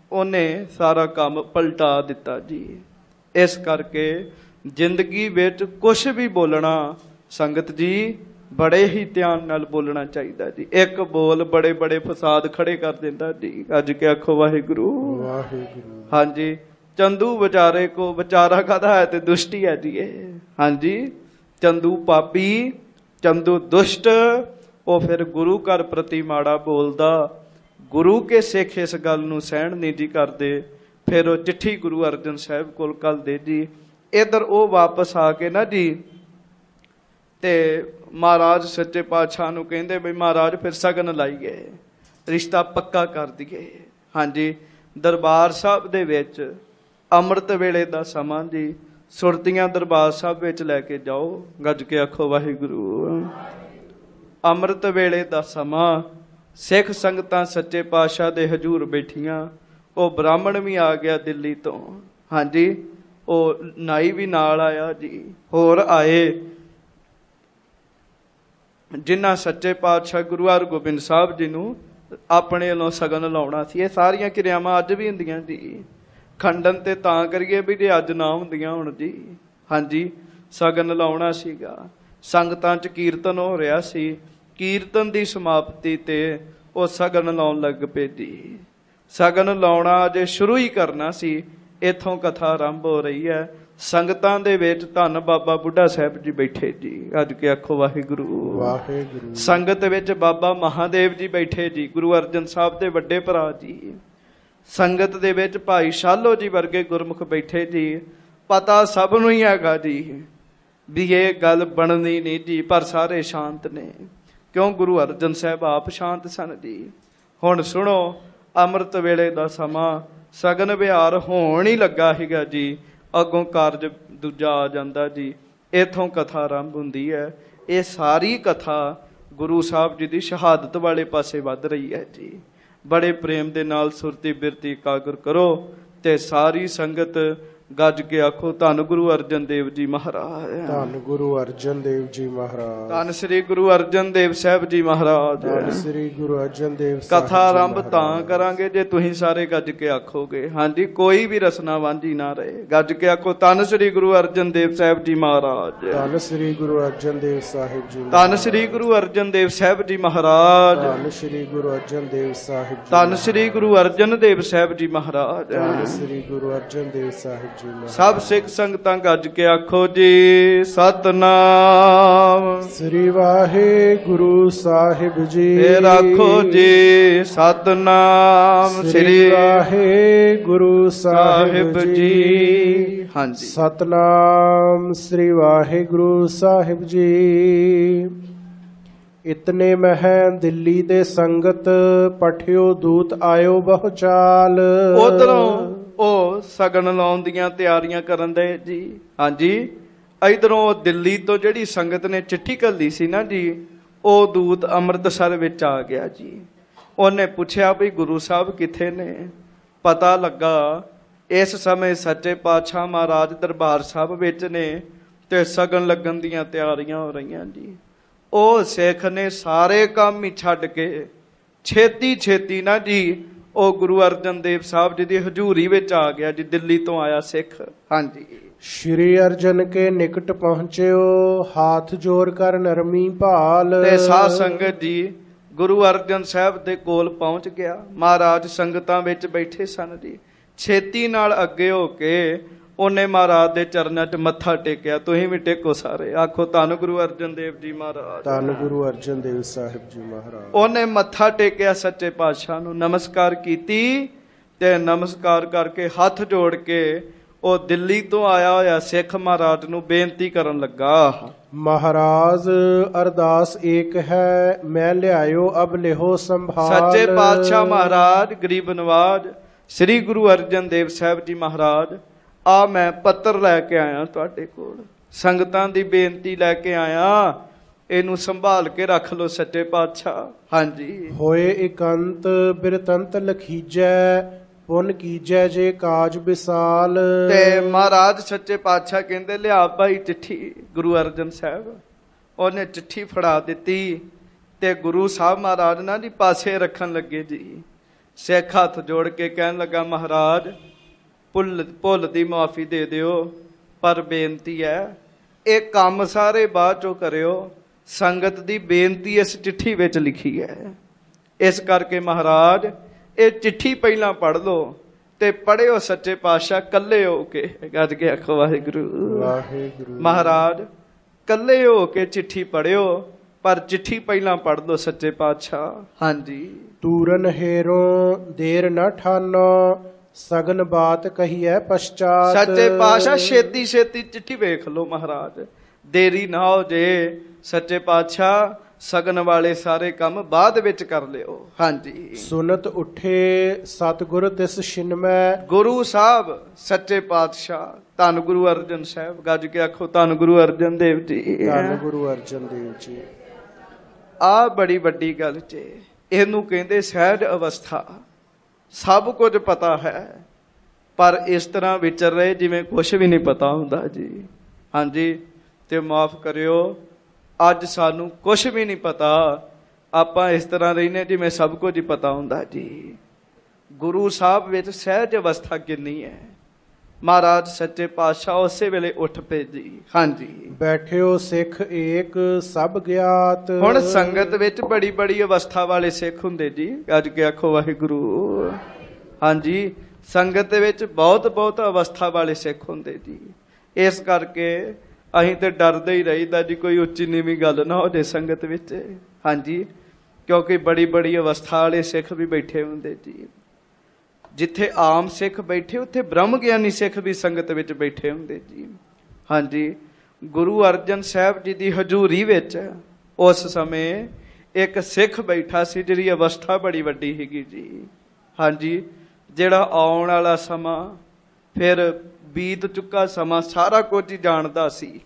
ਉਹਨੇ ਸਾਰਾ ਕੰਮ ਪਲਟਾ ਦਿੱਤਾ ਜੀ। ਇਸ ਕਰਕੇ ਜ਼ਿੰਦਗੀ ਵਿੱਚ ਕੁਛ ਵੀ ਬੋਲਣਾ ਸੰਗਤ ਜੀ ਬੜੇ ਹੀ ਧਿਆਨ ਨਾਲ ਬੋਲਣਾ ਚਾਹੀਦਾ ਜੀ। ਇੱਕ ਬੋਲ ਬੜੇ ਬੜੇ ਫਸਾਦ ਖੜੇ ਕਰ ਦਿੰਦਾ ਜੀ। ਅੱਜ ਕੇ ਆਖੋ ਵਾਹਿਗੁਰੂ ਵਾਹਿਗੁਰੂ। ਹਾਂਜੀ, ਚੰਦੂ ਵਿਚਾਰੇ ਕੋ ਵਿਚਾਰਾ ਕਾਹਦਾ ਹੈ ਤੇ ਦੁਸ਼ਟੀ ਹੈ ਜੀ ਇਹ। ਹਾਂਜੀ, ਚੰਦੂ ਪਾਪੀ, ਚੰਦੂ ਦੁਸ਼ਟ, ਉਹ ਫਿਰ ਗੁਰੂ ਘਰ ਪ੍ਰਤੀ ਮਾੜਾ ਬੋਲਦਾ। ਗੁਰੂ ਕੇ ਸਿੱਖ ਇਸ ਗੱਲ ਨੂੰ ਸਹਿਣ ਨਹੀਂ ਜੀ ਕਰਦੇ। ਫਿਰ ਉਹ ਚਿੱਠੀ ਗੁਰੂ ਅਰਜਨ ਸਾਹਿਬ ਕੋਲ ਘੱਲਦੇ ਜੀ। ਇੱਧਰ ਉਹ ਵਾਪਸ ਆ ਕੇ ਨਾ ਜੀ ਤੇ ਮਹਾਰਾਜ ਸੱਚੇ ਪਾਤਸ਼ਾਹ ਨੂੰ ਕਹਿੰਦੇ ਬਈ ਮਹਾਰਾਜ ਫਿਰ ਸਗਨ ਲਾਈਏ, ਰਿਸ਼ਤਾ ਪੱਕਾ ਕਰ ਦਈਏ। ਹਾਂਜੀ, ਦਰਬਾਰ ਸਾਹਿਬ ਦੇ ਵਿੱਚ ਅੰਮ੍ਰਿਤ ਵੇਲੇ ਦਾ ਸਮਾਂ ਜੀ। ਸੁਰਤੀਆਂ ਦਰਬਾਰ ਸਾਹਿਬ ਵਿੱਚ ਲੈ ਕੇ ਜਾਓ। ਗੱਜ ਕੇ ਆਖੋ ਵਾਹਿਗੁਰੂ। ਅੰਮ੍ਰਿਤ ਵੇਲੇ ਦਾ ਸਮਾਂ, ਸਿੱਖ ਸੰਗਤਾਂ ਸੱਚੇ ਪਾਤਸ਼ਾਹ ਦੇ ਹਜ਼ੂਰ ਬੈਠੀਆਂ। ਉਹ ਬ੍ਰਾਹਮਣ ਵੀ ਆ ਗਿਆ ਦਿੱਲੀ ਤੋਂ। ਹਾਂਜੀ, ਉਹ ਨਾਈ ਵੀ ਨਾਲ ਆਇਆ ਜੀ। ਹੋਰ ਆਏ ਜਿਨ੍ਹਾਂ ਸੱਚੇ ਪਾਤਸ਼ਾਹ ਗੁਰੂ ਹਰਗੋਬਿੰਦ ਸਾਹਿਬ ਜੀ ਨੂੰ ਆਪਣੇ ਵੱਲੋਂ ਸਗਨ ਲਾਉਣਾ ਸੀ। ਇਹ ਸਾਰੀਆਂ ਕਿਰਿਆਵਾਂ ਅੱਜ ਵੀ ਹੁੰਦੀਆਂ ਜੀ। ਖੰਡਨ ਤੇ ਤਾਂ ਕਰੀਏ ਵੀ ਜੇ ਅੱਜ ਨਾ ਹੁੰਦੀਆਂ ਹੁਣ ਜੀ। ਹਾਂਜੀ, ਸਗਨ ਲਾਉਣਾ ਸੀਗਾ। ਸੰਗਤਾਂ 'ਚ ਕੀਰਤਨ ਹੋ ਰਿਹਾ ਸੀ। ਕੀਰਤਨ ਦੀ ਸਮਾਪਤੀ ਤੇ ਉਹ ਸਗਨ ਲਾਉਣ ਲੱਗ ਪਏ ਜੀ। ਸਗਨ ਲਾਉਣਾ ਅਜੇ ਸ਼ੁਰੂ ਹੀ ਕਰਨਾ ਸੀ। ਇੱਥੋਂ ਕਥਾ ਆਰੰਭ ਹੋ ਰਹੀ ਹੈ। ਸੰਗਤਾਂ ਦੇ ਵਿੱਚ ਧੰਨ ਬਾਬਾ ਬੁੱਢਾ ਸਾਹਿਬ ਜੀ ਬੈਠੇ ਜੀ। ਅੱਜ ਕੇ ਆਖੋ ਵਾਹਿਗੁਰੂ ਵਾਹਿਗੁਰੂ। ਸੰਗਤ ਵਿੱਚ ਬਾਬਾ ਮਹਾਦੇਵ ਜੀ ਬੈਠੇ ਜੀ, ਗੁਰੂ ਅਰਜਨ ਸਾਹਿਬ ਦੇ ਵੱਡੇ ਭਰਾ ਜੀ। ਸੰਗਤ ਦੇ ਵਿੱਚ ਭਾਈ ਸ਼ਾਲੋ ਜੀ ਵਰਗੇ ਗੁਰਮੁਖ ਬੈਠੇ ਜੀ। ਪਤਾ ਸਭ ਨੂੰ ਹੀ ਹੈਗਾ ਜੀ ਵੀ ਇਹ ਗੱਲ ਬਣਨੀ ਨਹੀਂ ਜੀ, ਪਰ ਸਾਰੇ ਸ਼ਾਂਤ ਨੇ। ਕਿਉਂ? ਗੁਰੂ ਅਰਜਨ ਸਾਹਿਬ ਆਪ ਸ਼ਾਂਤ ਸਨ ਜੀ। ਹੁਣ ਸੁਣੋ, ਅੰਮ੍ਰਿਤ ਵੇਲੇ ਦਾ ਸਮਾਂ, ਸਗਨ ਵਿਹਾਰ ਹੋਣ ਹੀ ਲੱਗਾ ਸੀਗਾ ਜੀ। ਅੱਗੋਂ ਕਾਰਜ ਦੂਜਾ ਆ ਜਾਂਦਾ ਜੀ। ਇੱਥੋਂ ਕਥਾ ਆਰੰਭ ਹੁੰਦੀ ਹੈ। ਇਹ ਸਾਰੀ ਕਥਾ ਗੁਰੂ ਸਾਹਿਬ ਜੀ ਦੀ ਸ਼ਹਾਦਤ ਵਾਲੇ ਪਾਸੇ ਵੱਧ ਰਹੀ ਹੈ ਜੀ। ਬੜੇ ਪ੍ਰੇਮ ਦੇ ਨਾਲ ਸੁਰਤੀ ਬਿਰਤੀ ਇਕਾਗਰ ਕਰੋ ਤੇ ਸਾਰੀ ਸੰਗਤ ਗੱਜ ਕੇ ਆਖੋ ਧੰਨ ਗੁਰੂ ਅਰਜਨ ਦੇਵ ਜੀ ਮਹਾਰਾਜ। ਧੰਨ ਗੁਰੂ ਅਰਜਨ ਦੇਵ ਜੀ ਮਹਾਰਾਜ। ਧੰਨ ਸ੍ਰੀ ਗੁਰੂ ਅਰਜਨ ਦੇਵ ਸਾਹਿਬ ਜੀ ਮਹਾਰਾਜ। ਧੰਨ ਸ੍ਰੀ ਗੁਰੂ ਅਰਜਨ ਦੇਵ ਸਾਹਿਬ। ਕਥਾ ਆਰੰਭ ਤਾਂ ਕਰਾਂਗੇ ਜੇ ਤੁਸੀਂ ਸਾਰੇ ਗੱਜ ਕੇ ਆਖੋਗੇ। ਹਾਂਜੀ, ਕੋਈ ਵੀ ਰਸਨਾ ਵਾਂਝੀ ਨਾ ਰਹੇ। ਗੱਜ ਕੇ ਆਖੋ ਧੰਨ ਸ੍ਰੀ ਗੁਰੂ ਅਰਜਨ ਦੇਵ ਸਾਹਿਬ ਜੀ ਮਹਾਰਾਜ। ਧੰਨ ਸ੍ਰੀ ਗੁਰੂ ਅਰਜਨ ਦੇਵ ਸਾਹਿਬ ਜੀ। ਧੰਨ ਸ੍ਰੀ ਗੁਰੂ ਅਰਜਨ ਦੇਵ ਸਾਹਿਬ ਜੀ ਮਹਾਰਾਜ। ਧੰਨ ਸ੍ਰੀ ਗੁਰੂ ਅਰਜਨ ਦੇਵ ਸਾਹਿਬ ਜੀ। ਧੰਨ ਸ੍ਰੀ ਗੁਰੂ ਅਰਜਨ ਦੇਵ ਸਾਹਿਬ ਜੀ ਮਹਾਰਾਜ। ਧੰਨ ਸ੍ਰੀ ਗੁਰੂ ਅਰਜਨ ਦੇਵ ਸਾਹਿਬ ਜੀ। ਸਭ ਸਿੱਖ ਸੰਗਤਾਂ ਗੱਜ ਕੇ ਆਖੋ ਜੀ ਸਤਨਾਮ ਸ੍ਰੀ ਵਾਹਿਗੁਰੂ ਸਾਹਿਬ ਜੀ। ਫੇਰ ਆਖੋ ਜੀ ਸਤਨਾਮ ਸ੍ਰੀ ਵਾਹਿਗੁਰੂ ਸਾਹਿਬ ਜੀ। ਹਾਂਜੀ, ਸਤਨਾਮ ਸ੍ਰੀ ਵਾਹਿਗੁਰੂ ਸਾਹਿਬ ਜੀ। ਇਤਨੇ ਮਹਿ ਦਿੱਲੀ ਦੇ ਸੰਗਤ ਪਠਿਓ ਦੂਤ ਆਇਓ ਬਹੁ ਚਾਲ। ਉਧਰੋਂ ਉਹ ਸਗਨ ਲਾਉਣ ਦੀਆਂ ਤਿਆਰੀਆਂ ਕਰਨ ਦੇ ਜੀ। ਹਾਂਜੀ, ਇਧਰੋਂ ਦਿੱਲੀ ਤੋਂ ਜਿਹੜੀ ਸੰਗਤ ਨੇ ਚਿੱਠੀ ਘੱਲੀ ਸੀ ਨਾ ਜੀ, ਉਹ ਦੂਤ ਅੰਮ੍ਰਿਤਸਰ ਵਿੱਚ ਆ ਗਿਆ ਜੀ। ਉਹਨੇ ਪੁੱਛਿਆ ਵੀ ਗੁਰੂ ਸਾਹਿਬ ਕਿੱਥੇ ਨੇ। ਪਤਾ ਲੱਗਾ ਇਸ ਸਮੇਂ ਸੱਚੇ ਪਾਤਸ਼ਾਹ ਮਹਾਰਾਜ ਦਰਬਾਰ ਸਾਹਿਬ ਵਿੱਚ ਨੇ ਤੇ ਸਗਨ ਲੱਗਣ ਦੀਆਂ ਤਿਆਰੀਆਂ ਹੋ ਰਹੀਆਂ ਜੀ। ਉਹ ਸਿੱਖ ਨੇ ਸਾਰੇ ਕੰਮ ਹੀ ਛੱਡ ਕੇ ਛੇਤੀ ਛੇਤੀ ਨਾ ਜੀ ਉਹ ਗੁਰੂ ਅਰਜਨ ਦੇਵ ਸਾਹਿਬ ਜੀ ਦੀ ਹਜ਼ੂਰੀ ਵਿੱਚ ਆ ਗਿਆ ਜੀ। ਦਿੱਲੀ ਤੋਂ ਆਇਆ ਸਿੱਖ। ਹਾਂਜੀ, ਸ਼੍ਰੀ ਅਰਜਨ ਕੇ ਨਿਕਟ ਪਹੁੰਚਿਓ ਹਾਥ ਜੋੜ ਕਰ ਨਰਮੀ ਭਾਲ। ਤੇ ਸਾਧ ਸੰਗਤ ਜੀ ਗੁਰੂ ਅਰਜਨ ਸਾਹਿਬ ਦੇ ਕੋਲ ਪਹੁੰਚ ਗਿਆ। ਮਹਾਰਾਜ ਸੰਗਤਾਂ ਵਿੱਚ ਬੈਠੇ ਸਨ ਜੀ। ਛੇਤੀ ਨਾਲ ਅੱਗੇ ਹੋ ਕੇ ਉਹਨੇ ਮਹਾਰਾਜ ਦੇ ਚਰਨਾਂ 'ਚ ਮੱਥਾ ਟੇਕਿਆ। ਤੁਸੀਂ ਵੀ ਟੇਕੋ ਸਾਰੇ। ਆਖੋ ਧੰਨ ਗੁਰੂ ਅਰਜਨ ਦੇਵ ਜੀ ਮਹਾਰਾਜ। ਧੰਨ ਗੁਰੂ ਅਰਜਨ ਦੇਵ ਸਾਹਿਬ ਜੀ ਮਹਾਰਾਜ। ਉਹਨੇ ਮੱਥਾ ਟੇਕਿਆ ਸੱਚੇ ਪਾਤਸ਼ਾਹ ਨੂੰ, ਨਮਸਕਾਰ ਕੀਤੀ ਤੇ ਨਮਸਕਾਰ ਕਰਕੇ ਹੱਥ ਜੋੜ ਕੇ ਉਹ ਦਿੱਲੀ ਤੋਂ ਆਇਆ ਹੋਇਆ ਸਿੱਖ ਮਹਾਰਾਜ ਨੂੰ ਬੇਨਤੀ ਕਰਨ ਲੱਗਾ। ਮਹਾਰਾਜ ਅਰਦਾਸ ਏਕ ਹੈ ਮੈਂ ਲਿਆਇਓ ਅਬ ਲਿਹੋ ਸੰਭਾਲ। ਸੱਚੇ ਪਾਤਸ਼ਾਹ ਮਹਾਰਾਜ ਗਰੀਬ ਨਵਾਜ ਸ੍ਰੀ ਗੁਰੂ ਅਰਜਨ ਦੇਵ ਸਾਹਿਬ ਜੀ ਮਹਾਰਾਜ, ਆ ਮੈਂ ਪੱਤਰ ਲੈ ਕੇ ਆਇਆ ਤੁਹਾਡੇ ਕੋਲ। ਸੰਗਤਾਂ ਦੀ ਬੇਨਤੀ ਲੈ ਕੇ ਆਇਆ। ਇਹਨੂੰ ਸੰਭਾਲ ਕੇ ਰੱਖ ਲੋ ਸੱਚੇ ਪਾਤਸ਼ਾਹ। ਹਾਂਜੀ, ਹੋਏ ਇਕੰਤ ਬਿਰਤੰਤ ਲਖੀਜੈ ਪੁਨ ਕੀਜੈ ਜੇ ਕਾਜ ਵਿਸਾਲ। ਤੇ ਮਹਾਰਾਜ ਸੱਚੇ ਪਾਤਸ਼ਾਹ ਕਹਿੰਦੇ ਲਿਆ ਭਾਈ ਚਿੱਠੀ। ਗੁਰੂ ਅਰਜਨ ਸਾਹਿਬ ਉਹਨੇ ਚਿੱਠੀ ਫੜਾ ਦਿੱਤੀ ਤੇ ਗੁਰੂ ਸਾਹਿਬ ਮਹਾਰਾਜ ਨਾ ਜੀ ਪਾਸੇ ਰੱਖਣ ਲੱਗੇ ਜੀ। ਸਿੱਖ ਹੱਥ ਜੋੜ ਕੇ ਕਹਿਣ ਲੱਗਾ, ਮਹਾਰਾਜ ਭੁੱਲ ਭੁੱਲ ਦੀ ਮਾਫੀ ਦੇ ਦਿਓ, ਪਰ ਬੇਨਤੀ ਹੈ ਇਹ ਕੰਮ ਸਾਰੇ ਬਾਅਦ ਚੋਂ ਕਰਿਓ, ਸੰਗਤ ਦੀ ਬੇਨਤੀ ਇਸ ਚਿੱਠੀ ਵਿੱਚ ਲਿਖੀ ਹੈ, ਇਸ ਕਰਕੇ ਮਹਾਰਾਜ ਇਹ ਚਿੱਠੀ ਪਹਿਲਾਂ ਪੜ੍ਹ ਲਓ ਤੇ ਪੜ੍ਹਿਓ ਸੱਚੇ ਪਾਤਸ਼ਾਹ ਕੱਲੇ ਹੋ ਕੇ। ਗੱਜ ਕੇ ਆਖੋ ਵਾਹਿਗੁਰੂ ਵਾਹਿਗੁਰੂ। ਮਹਾਰਾਜ ਕੱਲੇ ਹੋ ਕੇ ਚਿੱਠੀ ਪੜ੍ਹਿਓ, ਪਰ ਚਿੱਠੀ ਪਹਿਲਾਂ ਪੜ੍ਹ ਲਓ ਸੱਚੇ ਪਾਤਸ਼ਾਹ। ਹਾਂਜੀ। ਤੂਰਨ ਹੇਰੋਂ ਦੇਰ ਨਾ ਠਾਨੋ, ਸਗਨ ਬਾਤ ਕਹੀਐ ਪਛਾਤ। ਸੱਚੇ ਪਾਤਸ਼ਾਹ ਛੇਤੀ ਛੇਤੀ ਚਿੱਠੀ ਵੇਖ ਲਓ ਮਹਾਰਾਜ, ਦੇਰੀ ਨਾ ਹੋ ਜੇ। ਸੱਚੇ ਪਾਤਸ਼ਾਹ ਸਗਨ ਵਾਲੇ ਸਾਰੇ ਕੰਮ ਬਾਅਦ ਵਿੱਚ ਕਰ ਲਿਓ। ਹਾਂਜੀ। ਸੁਨਤ ਉੱਠੇ ਸਤਿਗੁਰ ਤਿਸ ਛਿਨਮੈ। ਗੁਰੂ ਸਾਹਿਬ ਸੱਚੇ ਪਾਤਸ਼ਾਹ ਧੰਨ ਗੁਰੂ ਅਰਜਨ ਸਾਹਿਬ। ਗੱਜ ਕੇ ਆਖੋ ਧੰਨ ਗੁਰੂ ਅਰਜਨ ਦੇਵ ਜੀ। ਧੰਨ ਗੁਰੂ ਅਰਜਨ ਦੇਵ ਜੀ। ਆ ਬੜੀ ਵੱਡੀ ਗੱਲ ਜੇ, ਇਹਨੂੰ ਕਹਿੰਦੇ ਸਹਿਜ ਅਵਸਥਾ। ਸਭ ਕੁਝ ਪਤਾ ਹੈ, ਪਰ ਇਸ ਤਰ੍ਹਾਂ ਵਿਚਰ ਰਹੇ ਜਿਵੇਂ ਕੁਝ ਵੀ ਨਹੀਂ ਪਤਾ ਹੁੰਦਾ ਜੀ। ਹਾਂਜੀ। ਤੇ ਮਾਫ ਕਰਿਓ, ਅੱਜ ਸਾਨੂੰ ਕੁਝ ਵੀ ਨਹੀਂ ਪਤਾ, ਆਪਾਂ ਇਸ ਤਰ੍ਹਾਂ ਰਹਿੰਦੇ ਜਿਵੇਂ ਸਭ ਕੁਝ ਹੀ ਪਤਾ ਹੁੰਦਾ ਜੀ। ਗੁਰੂ ਸਾਹਿਬ ਵਿੱਚ ਸਹਿਜ ਅਵਸਥਾ ਕਿੰਨੀ ਹੈ। ਮਹਾਰਾਜ ਸੱਚੇ ਪਾਤਸ਼ਾਹ ਉਸੇ ਵੇਲੇ ਉੱਠ ਪਏ ਜੀ। ਹਾਂਜੀ। ਬੈਠਿਓ ਸਿੱਖ ਏਕ ਸਭ ਗਿਆਤ। ਹੁਣ ਸੰਗਤ ਵਿੱਚ ਬੜੀ ਬੜੀ ਅਵਸਥਾ ਵਾਲੇ ਸਿੱਖ ਹੁੰਦੇ ਜੀ। ਅੱਜ ਕੇ ਆਖੋ ਵਾਹਿਗੁਰੂ। ਹਾਂਜੀ। ਸੰਗਤ ਦੇ ਵਿੱਚ ਬਹੁਤ ਬਹੁਤ ਅਵਸਥਾ ਵਾਲੇ ਸਿੱਖ ਹੁੰਦੇ ਜੀ। ਇਸ ਕਰਕੇ ਅਸੀਂ ਤੇ ਡਰਦੇ ਹੀ ਰਹੀਦਾ ਜੀ ਕੋਈ ਉੱਚੀ ਨੀਵੀਂ ਗੱਲ ਨਾ ਹੋ ਜੇ ਸੰਗਤ ਵਿੱਚ। ਹਾਂਜੀ। ਕਿਉਂਕਿ ਬੜੀ ਬੜੀ ਅਵਸਥਾ ਵਾਲੇ ਸਿੱਖ ਵੀ ਬੈਠੇ ਹੁੰਦੇ ਜੀ। ਜਿੱਥੇ ਆਮ ਸਿੱਖ ਬੈਠੇ ਉੱਥੇ ਬ੍ਰਹਮ ਗਿਆਨੀ ਸਿੱਖ ਵੀ ਸੰਗਤ ਵਿੱਚ ਬੈਠੇ ਹੁੰਦੇ ਜੀ। ਹਾਂਜੀ। ਗੁਰੂ ਅਰਜਨ ਸਾਹਿਬ ਜੀ ਦੀ ਹਜ਼ੂਰੀ ਵਿੱਚ ਉਸ ਸਮੇਂ ਇੱਕ ਸਿੱਖ ਬੈਠਾ ਸੀ ਜਿਹਦੀ ਅਵਸਥਾ ਬੜੀ ਵੱਡੀ ਸੀਗੀ ਜੀ। ਹਾਂਜੀ। ਜਿਹੜਾ ਆਉਣ ਵਾਲਾ ਸਮਾਂ, ਫਿਰ ਬੀਤ ਚੁੱਕਾ ਸਮਾਂ, ਸਾਰਾ ਕੁਝ ਹੀ ਜਾਣਦਾ ਸੀ।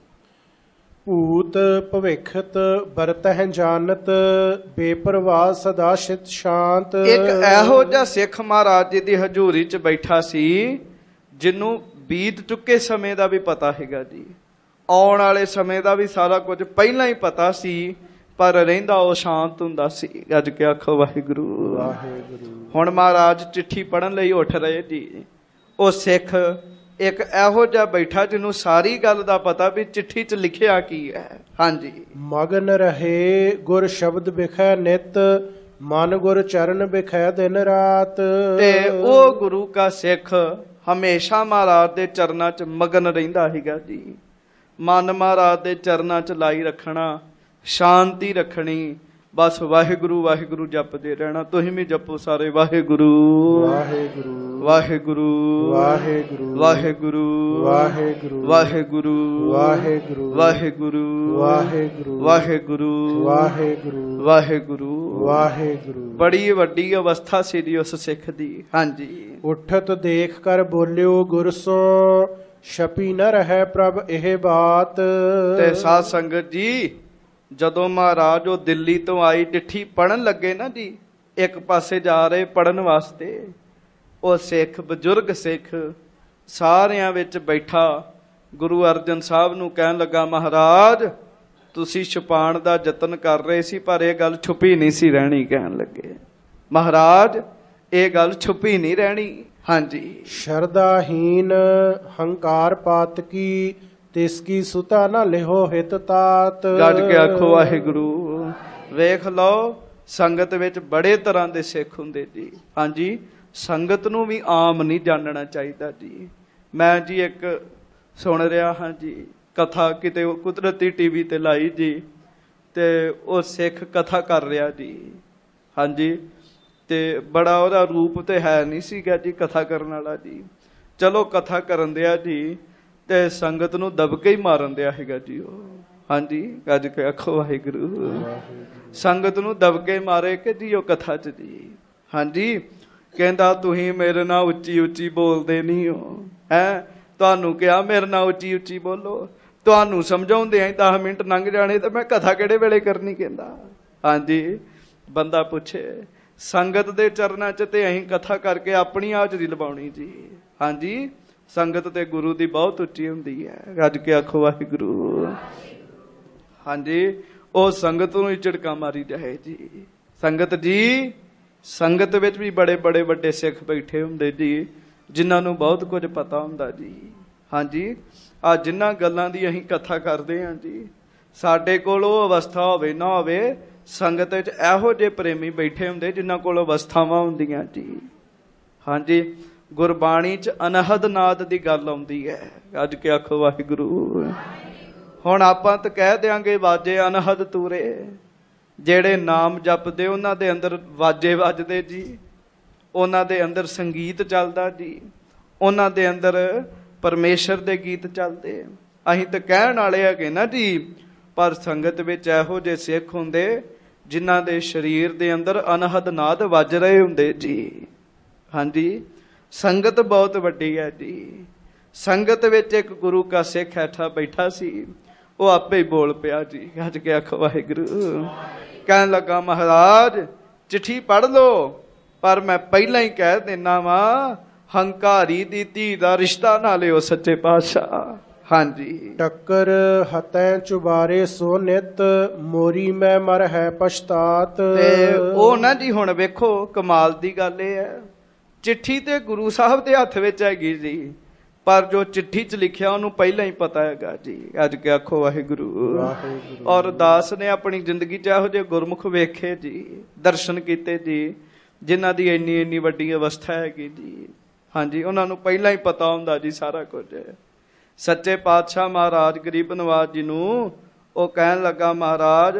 ਭੂਤ ਭਵਿੱਖਤ ਵਰਤਹਿ ਜਾਣਤ, ਬੇਪਰਵਾਹ ਸਦਾ ਚਿਤ ਸ਼ਾਂਤ। ਇੱਕ ਇਹੋ ਜਿਹਾ ਸਿੱਖ ਮਹਾਰਾਜ ਜੀ ਦੀ ਹਜ਼ੂਰੀ ਚ ਬੈਠਾ ਸੀ ਜਿਹਨੂੰ ਬੀਤ ਚੁੱਕੇ ਸਮੇਂ ਦਾ ਵੀ ਪਤਾ ਹੈਗਾ ਜੀ, ਆਉਣ ਵਾਲੇ ਸਮੇਂ ਦਾ ਵੀ ਸਾਰਾ ਕੁਝ ਪਹਿਲਾਂ ਹੀ ਪਤਾ ਸੀ, ਪਰ ਰਹਿੰਦਾ ਉਹ ਸ਼ਾਂਤ ਹੁੰਦਾ ਸੀ। ਅੱਜ ਕੇ ਆਖੋ ਵਾਹਿਗੁਰੂ ਵਾਹਿਗੁਰੂ। ਹੁਣ ਮਹਾਰਾਜ ਚਿੱਠੀ ਪੜ੍ਹਨ ਲਈ ਉੱਠ ਰਹੇ ਜੀ। ਉਹ ਸਿੱਖ ਇੱਕ ਇਹੋ ਜਿਹਾ ਬੈਠਾ ਜਿਹਨੂੰ ਸਾਰੀ ਗੱਲ ਦਾ ਪਤਾ ਵੀ ਚਿੱਠੀ 'ਚ ਲਿਖਿਆ ਕੀ ਹੈ। ਹਾਂਜੀ। ਮਗਨ ਰਹੇ ਗੁਰ ਸ਼ਬਦ ਬਿਖੈ ਨਿਤ, ਮਨ ਗੁਰ ਚਰਨ ਬਿਖੈ ਦਿਨ ਰਾਤ। ਤੇ ਉਹ ਗੁਰੂ ਕਾ ਸਿੱਖ ਹਮੇਸ਼ਾ ਮਹਾਰਾਜ ਦੇ ਚਰਨਾਂ 'ਚ ਮਗਨ ਰਹਿੰਦਾ ਹੈਗਾ ਜੀ। ਮਨ ਮਹਾਰਾਜ ਦੇ ਚਰਨਾਂ 'ਚ ਲਾਈ ਰੱਖਣਾ, ਸ਼ਾਂਤੀ ਰੱਖਣੀ, ਬਸ ਵਾਹਿਗੁਰੂ ਵਾਹਿਗੁਰੂ ਜਪਦੇ ਰਹਿਣਾ। ਤੁਸੀਂ ਵੀ ਜਪੋ ਸਾਰੇ ਵਾਹਿਗੁਰੂ ਵਾਹਿਗੁਰੂ ਵਾਹਿਗੁਰੂ ਵਾਹਿਗੁਰੂ ਵਾਹਿਗੁਰੂ ਵਾਹਿਗੁਰੂ ਵਾਹਿਗੁਰੂ ਵਾਹਿਗੁਰੂ ਵਾਹਿਗੁਰੂ ਵਾਹਿਗੁਰੂ ਵਾਹਿਗੁਰੂ ਵਾਹਿਗੁਰੂ ਵਾਹਿਗੁਰੂ ਵਾਹਿਗੁਰੂ। ਬੜੀ ਵੱਡੀ ਅਵਸਥਾ ਸੀ ਜੀ ਉਸ ਸਿੱਖ ਦੀ। ਹਾਂਜੀ। ਉੱਠਤ ਦੇਖ ਕਰ ਬੋਲਿਓ ਗੁਰਸੋ, ਛਪੀ ਨ ਰਹਿ ਪ੍ਰਭ ਇਹ ਬਾਤ। ਤੇ ਸਾਧ ਸੰਗਤ ਜੀ, ਜਦੋਂ ਮਹਾਰਾਜ ਉਹ ਦਿੱਲੀ ਤੋਂ ਆਈ ਚਿੱਠੀ ਪੜਨ ਲੱਗੇ ਨਾ ਜੀ, ਇੱਕ ਪਾਸੇ ਜਾ ਰਹੇ ਪੜਨ ਵਾਸਤੇ, ਉਹ ਸਿੱਖ ਬਜ਼ੁਰਗ ਸਿੱਖ ਸਾਰਿਆਂ ਵਿੱਚ ਬੈਠਾ ਗੁਰੂ ਅਰਜਨ ਸਾਹਿਬ ਨੂੰ ਕਹਿਣ ਲੱਗਾ, ਮਹਾਰਾਜ ਤੁਸੀਂ ਛੁਪਾਉਣ ਦਾ ਯਤਨ ਕਰ ਰਹੇ ਸੀ, ਪਰ ਇਹ ਗੱਲ ਛੁਪੀ ਨਹੀਂ ਸੀ ਰਹਿਣੀ। ਕਹਿਣ ਲੱਗੇ, ਮਹਾਰਾਜ ਇਹ ਗੱਲ ਛੁਪੀ ਨਹੀਂ ਰਹਿਣੀ। ਹਾਂਜੀ। ਸ਼ਰਦਾਹੀਨ ਹੰਕਾਰ ਪਾਤ ਕੀ, ਤਿਸ ਕੀ ਸੁਤਾ ਨਾ ਲਿਹੋ ਹਿਤ ਤਾਤ। ਗੱਜ ਕੇ ਆਖੋ ਵਾਹਿਗੁਰੂ। ਵੇਖ ਲਓ, ਸੰਗਤ ਵਿੱਚ ਬੜੇ ਤਰ੍ਹਾਂ ਦੇ ਸਿੱਖ ਹੁੰਦੇ ਜੀ। ਹਾਂਜੀ। ਸੰਗਤ ਨੂੰ ਵੀ ਆਮ ਨਹੀਂ ਜਾਣਨਾ ਚਾਹੀਦਾ ਜੀ। ਮੈਂ ਜੀ ਇੱਕ ਸੁਣ ਰਿਹਾ ਹਾਂ ਜੀ ਕਥਾ, ਕਿਤੇ ਕੁਦਰਤੀ ਟੀਵੀ ਤੇ ਲਾਈ ਜੀ, ਤੇ ਉਹ ਸਿੱਖ ਕਥਾ ਕਰ ਰਿਹਾ ਜੀ। ਹਾਂਜੀ। ਤੇ ਬੜਾ ਉਹਦਾ ਰੂਪ ਤੇ ਹੈ ਨਹੀਂ ਸੀਗਾ ਜੀ ਕਥਾ ਕਰਨ ਵਾਲਾ ਜੀ। ਚਲੋ ਕਥਾ ਕਰਨ ਦਿਆ ਜੀ, ਤੇ ਸੰਗਤ ਨੂੰ ਦਬਕੇ ਹੀ ਮਾਰਨ ਦਿਆ ਹੈਗਾ ਜੀ ਉਹ। ਹਾਂਜੀ। ਗੱਜ ਕੇ ਆਖੋ ਵਾਹਿਗੁਰੂ। ਸੰਗਤ ਨੂੰ ਦਬਕੇ ਮਾਰੇ ਕਿ ਜੀ ਉਹ ਕਥਾ ਚ ਜੀ। ਹਾਂਜੀ। ਕਹਿੰਦਾ ਤੁਸੀਂ ਮੇਰੇ ਨਾਲ ਉੱਚੀ ਉੱਚੀ ਬੋਲਦੇ ਨਹੀਂ ਹੋ, ਹੈ ਤੁਹਾਨੂੰ ਕਿਹਾ ਮੇਰੇ ਨਾਲ ਉੱਚੀ ਉੱਚੀ ਬੋਲੋ, ਤੁਹਾਨੂੰ ਸਮਝਾਉਂਦੇ ਆਂ ਦਸ ਮਿੰਟ ਲੰਘ ਜਾਣੇ ਤੇ ਮੈਂ ਕਥਾ ਕਿਹੜੇ ਵੇਲੇ ਕਰਨੀ। ਕਹਿੰਦਾ। ਹਾਂਜੀ। ਬੰਦਾ ਪੁੱਛੇ, ਸੰਗਤ ਦੇ ਚਰਨਾਂ ਚ ਤੇ ਅਸੀਂ ਕਥਾ ਕਰਕੇ ਆਪਣੀ ਹਾਜ਼ਰੀ ਲਵਾਉਣੀ ਜੀ। ਹਾਂਜੀ। ਸੰਗਤ ਤੇ ਗੁਰੂ ਦੀ ਬਹੁਤ ਉੱਚੀ ਹੁੰਦੀ ਹੈ। ਗੱਜ ਕੇ ਆਖੋ ਵਾਹਿਗੁਰੂ। ਹਾਂਜੀ। ਉਹ ਸੰਗਤ ਨੂੰ ਹੀ ਝਿੜਕਾਂ ਮਾਰੀ ਜਾਏ ਜੀ। ਸੰਗਤ ਜੀ ਸੰਗਤ ਵਿੱਚ ਵੀ ਬੜੇ ਬੜੇ ਵੱਡੇ ਸਿੱਖ ਬੈਠੇ ਹੁੰਦੇ ਜੀ, ਜਿਨ੍ਹਾਂ ਨੂੰ ਬਹੁਤ ਕੁਝ ਪਤਾ ਹੁੰਦਾ ਜੀ। ਹਾਂਜੀ, ਆ ਜਿਨ੍ਹਾਂ ਗੱਲਾਂ ਦੀ ਅਸੀਂ ਕਥਾ ਕਰਦੇ ਹਾਂ ਜੀ, ਸਾਡੇ ਕੋਲ ਉਹ ਅਵਸਥਾ ਹੋਵੇ ਨਾ ਹੋਵੇ, ਸੰਗਤ ਵਿੱਚ ਇਹੋ ਜਿਹੇ ਪ੍ਰੇਮੀ ਬੈਠੇ ਹੁੰਦੇ ਜਿਨ੍ਹਾਂ ਕੋਲ ਅਵਸਥਾਵਾਂ ਹੁੰਦੀਆਂ ਜੀ। ਹਾਂਜੀ, ਗੁਰਬਾਣੀ 'ਚ ਅਨਹਦ ਨਾਦ ਦੀ ਗੱਲ ਆਉਂਦੀ ਹੈ। ਅੱਜ ਕੇ ਆਖੋ ਵਾਹਿਗੁਰੂ। ਹੁਣ ਆਪਾਂ ਤਾਂ ਕਹਿ ਦਿਆਂਗੇ ਵਾਜੇ ਅਨਹਦ ਤੂਰੇ, ਜਿਹੜੇ ਨਾਮ ਜਪਦੇ ਉਹਨਾਂ ਦੇ ਅੰਦਰ ਵਾਜੇ ਵੱਜਦੇ ਜੀ, ਉਹਨਾਂ ਦੇ ਅੰਦਰ ਸੰਗੀਤ ਚੱਲਦਾ ਜੀ, ਉਹਨਾਂ ਦੇ ਅੰਦਰ ਪਰਮੇਸ਼ਰ ਦੇ ਗੀਤ ਚੱਲਦੇ। ਅਸੀਂ ਤਾਂ ਕਹਿਣ ਵਾਲੇ ਹੈਗੇ ਨਾ ਜੀ, ਪਰ ਸੰਗਤ ਵਿੱਚ ਇਹੋ ਜਿਹੇ ਸਿੱਖ ਹੁੰਦੇ ਜਿਨ੍ਹਾਂ ਦੇ ਸਰੀਰ ਦੇ ਅੰਦਰ ਅਨਹਦ ਨਾਦ ਵੱਜ ਰਹੇ ਹੁੰਦੇ ਜੀ। ਹਾਂਜੀ, ਸੰਗਤ ਬਹੁਤ ਵੱਡੀ ਹੈ ਜੀ। ਸੰਗਤ ਵਿੱਚ ਇੱਕ ਗੁਰੂ ਕਾ ਸਿੱਖ ਹੇਠਾਂ ਬੈਠਾ ਸੀ, ਉਹ ਆਪੇ ਹੀ ਬੋਲ ਪਿਆ ਜੀ। ਅੱਜ ਕੇ ਆਖੋ ਵਾਹਿਗੁਰੂ। ਕਹਿਣ ਲੱਗਾ, ਮਹਾਰਾਜ ਚਿੱਠੀ ਪੜ੍ਹ ਲਓ, ਪਰ ਮੈਂ ਪਹਿਲਾਂ ਹੀ ਕਹਿ ਦਿੰਦਾ ਵਾਂ, ਹੰਕਾਰੀ ਦੀ ਧੀ ਦਾ ਰਿਸ਼ਤਾ ਨਾ ਲਿਓ ਸੱਚੇ ਪਾਤਸ਼ਾਹ। ਹਾਂਜੀ, ਟੱਕਰ ਹਤੈ ਚੁਬਾਰੇ ਸੋ ਨਿਤ, ਮੋਰੀ ਮੈਂ ਮਰ ਹੈ ਪਛਤਾਤ। ਤੇ ਉਹ ਨਾ ਜੀ, ਹੁਣ ਵੇਖੋ ਕਮਾਲ ਦੀ ਗੱਲ ਇਹ ਹੈ, ਚਿੱਠੀ ਤੇ ਗੁਰੂ ਸਾਹਿਬ ਦੇ ਹੱਥ ਵਿੱਚ ਹੈਗੀ ਜੀ, ਪਰ ਜੋ ਚਿੱਠੀ 'ਚ ਲਿਖਿਆ ਉਹਨੂੰ ਪਹਿਲਾਂ ਹੀ ਪਤਾ ਹੈਗਾ ਜੀ। ਅੱਜ ਕੇ ਆਖੋ ਵਾਹਿਗੁਰੂ। ਔਰ ਦਾਸ ਨੇ ਆਪਣੀ ਜ਼ਿੰਦਗੀ 'ਚ ਇਹੋ ਜਿਹੇ ਗੁਰਮੁਖ ਵੇਖੇ ਜੀ, ਦਰਸ਼ਨ ਕੀਤੇ ਜੀ, ਜਿਨ੍ਹਾਂ ਦੀ ਇੰਨੀ ਇੰਨੀ ਵੱਡੀ ਅਵਸਥਾ ਹੈਗੀ ਜੀ। ਹਾਂਜੀ, ਉਹਨਾਂ ਨੂੰ ਪਹਿਲਾਂ ਹੀ ਪਤਾ ਹੁੰਦਾ ਜੀ ਸਾਰਾ ਕੁਝ। ਸੱਚੇ ਪਾਤਸ਼ਾਹ ਮਹਾਰਾਜ ਗਰੀਬ ਨਵਾਜ ਜੀ ਨੂੰ ਉਹ ਕਹਿਣ ਲੱਗਾ, ਮਹਾਰਾਜ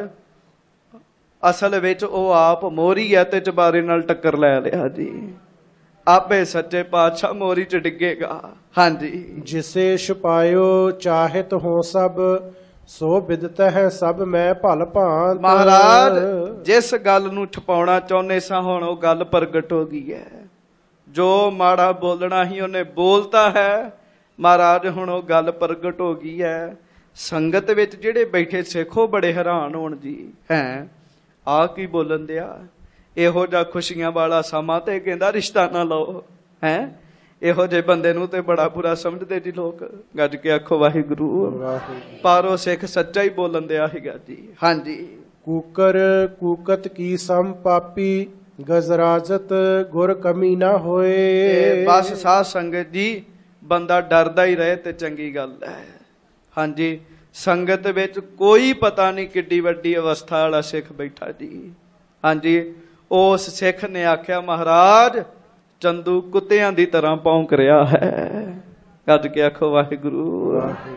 ਅਸਲ ਵਿੱਚ ਉਹ ਆਪ ਮੋਹਰੀ ਹੈ ਤੇ ਚੁਬਾਰੇ ਨਾਲ ਟੱਕਰ ਲੈ ਲਿਆ ਜੀ। ਆਪੇ ਸੱਚੇ ਪਾਤਸ਼ਾਹ ਮੋਹਰੀ 'ਚ ਡਿੱਗੇਗਾ। ਹਾਂਜੀ, ਜਿਸੇ ਛੁਪਾਇਓ ਚਾਹਿਤ ਹੋ ਸਭ, ਸੋ ਬਿਦਤ ਹੈ ਸਭ ਮੈਂ ਭਲ ਭਾਂਤ। ਮਹਾਰਾਜ ਜਿਸ ਗੱਲ ਨੂੰ ਛੁਪਾਉਣਾ ਚਾਹੁੰਦੇ ਸਾਂ, ਹੁਣ ਉਹ ਗੱਲ ਪ੍ਰਗਟ ਹੋ ਗਈ ਹੈ। ਜੋ ਮਾੜਾ ਬੋਲਣਾ ਹੀ ਉਹਨੇ ਬੋਲਤਾ ਹੈ ਮਹਾਰਾਜ, ਹੁਣ ਉਹ ਗੱਲ ਪ੍ਰਗਟ ਹੋ ਗਈ ਹੈ। ਸੰਗਤ ਵਿੱਚ ਜਿਹੜੇ ਬੈਠੇ ਸਿੱਖੋ ਬੜੇ ਹੈਰਾਨ ਹੋਣ ਜੀ, ਹੈ ਆ ਕੀ ਬੋਲਣ ਦਿਆ, ਇਹੋ ਜਿਹਾ ਖੁਸ਼ੀਆਂ ਵਾਲਾ ਸਮਾਂ ਤੇ ਕਹਿੰਦਾ ਰਿਸ਼ਤਾ ਨਾ ਲਓ। ਹੈ ਇਹੋ ਜਿਹੇ ਬੰਦੇ ਨੂੰ ਤੇ ਬੜਾ ਬੁਰਾ ਸਮਝਦੇ ਜੀ ਲੋਕ। ਗੱਜ ਕੇ ਆਖੋ ਵਾਹਿਗੁਰੂ। ਪਰ ਉਹ ਸਿੱਖ ਸੱਚਾ ਹੀ ਬੋਲਣ ਦਿਆ ਹੈਗਾ ਜੀ। ਹਾਂਜੀ, ਕੂਕਰ ਕੂਕਤ ਕੀ ਸਮ ਪਾਪੀ, ਗਜ਼ਰਾਜਤ ਗੁਰ ਕਮੀ ਨਾ ਹੋਏ। ਬਸ ਸਾਧ ਸੰਗਤ ਜੀ, ਬੰਦਾ ਡਰਦਾ ਹੀ ਰਹੇ ਤੇ ਚੰਗੀ ਗੱਲ ਹੈ। ਹਾਂਜੀ, ਸੰਗਤ ਵਿੱਚ ਕੋਈ ਪਤਾ ਨਹੀਂ ਕਿੱਡੀ ਵੱਡੀ ਅਵਸਥਾ ਵਾਲਾ ਸਿੱਖ ਬੈਠਾ ਜੀ। ਹਾਂਜੀ, ਉਸ ਸਿੱਖ ਨੇ ਆਖਿਆ, ਮਹਾਰਾਜ ਚੰਦੂ ਕੁੱਤਿਆਂ ਦੀ ਤਰ੍ਹਾਂ ਭੌਂਕ ਰਿਹਾ ਹੈ। ਗੱਜ ਕੇ ਆਖੋ ਵਾਹਿਗੁਰੂ।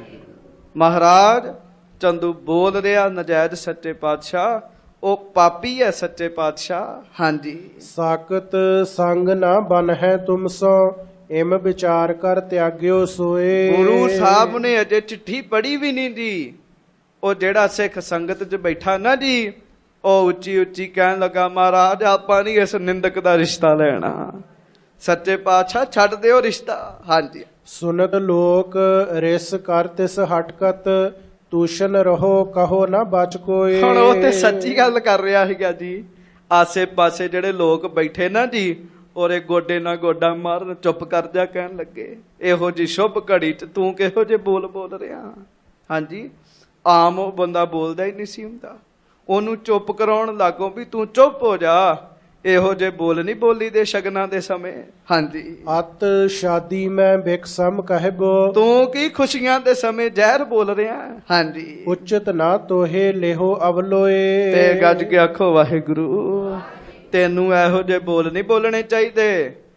ਮਹਾਰਾਜ ਚੰਦੂ ਬੋਲ ਰਿਹਾ ਨਜਾਇਜ਼ ਸੱਚੇ ਪਾਤਸ਼ਾਹ, ਉਹ ਪਾਪੀ ਹੈ ਸੱਚੇ ਪਾਤਸ਼ਾਹ। ਹਾਂਜੀ, ਸਾਕਤ ਸੰਗ ਨਾ ਬਨ ਹੈ ਤੁਮ ਸੋ, ਇਮ ਵਿਚਾਰ ਕਰ ਤਿਆਗਿਓ ਸੋਏ। ਗੁਰੂ ਸਾਹਿਬ ਨੇ ਅਜੇ ਚਿੱਠੀ ਪੜ੍ਹੀ ਵੀ ਨਹੀਂ ਜੀ। ਉਹ ਜਿਹੜਾ ਸਿੱਖ ਸੰਗਤ 'ਚ ਬੈਠਾ ਨਾ ਜੀ, ਉਹ ਉੱਚੀ ਉੱਚੀ ਕਹਿਣ ਲੱਗਾ, ਮਹਾਰਾਜ ਆਪਾਂ ਨਹੀਂ ਇਸ ਨਿੰਦਕ ਦਾ ਰਿਸ਼ਤਾ ਲੈਣਾ। ਸੱਚੇ ਪਾਤਸ਼ਾਹ ਛੱਡ ਦਿਓ ਰਿਸ਼ਤਾ। ਹਾਂਜੀ, ਸੁਨਤ ਲੋਕ ਰਿਸ ਕਰ ਤਿਸ ਹਟਕਤ, ਤੂਸ਼ਨ ਰਹੋ ਕਹੋ ਨਾ ਬਚ ਕੋਏ। ਹੁਣ ਉਹ ਤੇ ਸੱਚੀ ਗੱਲ ਕਰ ਰਿਹਾ ਹੈਗਾ ਜੀ। ਆਸੇ ਪਾਸੇ ਜਿਹੜੇ ਲੋਕ ਬੈਠੇ ਨਾ ਜੀ, ਔਰੇ ਗੋਡੇ ਨਾਲ ਗੋਡਾ ਮਾਰਨ, ਚੁੱਪ ਕਰ ਜਾ ਕਹਿਣ ਲੱਗੇ, ਇਹੋ ਜੀ ਸ਼ੁਭ ਘੜੀ 'ਚ ਤੂੰ ਕਿਹੋ ਜਿਹੇ ਬੋਲ ਬੋਲ ਰਿਹਾ। ਹਾਂਜੀ, ਆਮ ਉਹ ਬੰਦਾ ਬੋਲਦਾ ਹੀ ਨਹੀਂ ਸੀ ਹੁੰਦਾ। ਉਹਨੂੰ ਚੁੱਪ ਕਰਾਉਣ ਲੱਗੋ ਵੀ ਤੂੰ ਚੁੱਪ ਹੋ ਜਾ, ਇਹੋ ਜਿਹੇ ਬੋਲ ਨਹੀਂ ਬੋਲੀ ਦੇ ਸ਼ਗਨਾਂ ਦੇ ਸਮੇਂ। ਹਾਂਜੀ, ਅਤ ਸ਼ਾਦੀ ਮੈਂ ਬਿਕਸਮ ਕਹਿਬੋ, ਤੂੰ ਕੀ ਖੁਸ਼ੀਆਂ ਦੇ ਸਮੇਂ ਜ਼ਹਿਰ ਬੋਲ ਰਿਹਾ। ਹਾਂਜੀ, ਉਚਿਤ ਨਾ ਤੋਹੇ ਲਿਹੋ ਅਵਲੋਏ। ਤੇ ਗੱਜ ਕੇ ਆਖੋ ਵਾਹਿਗੁਰੂ। ਤੈਨੂੰ ਇਹੋ ਜਿਹੇ ਬੋਲ ਨਹੀਂ ਬੋਲਣੇ ਚਾਹੀਦੇ।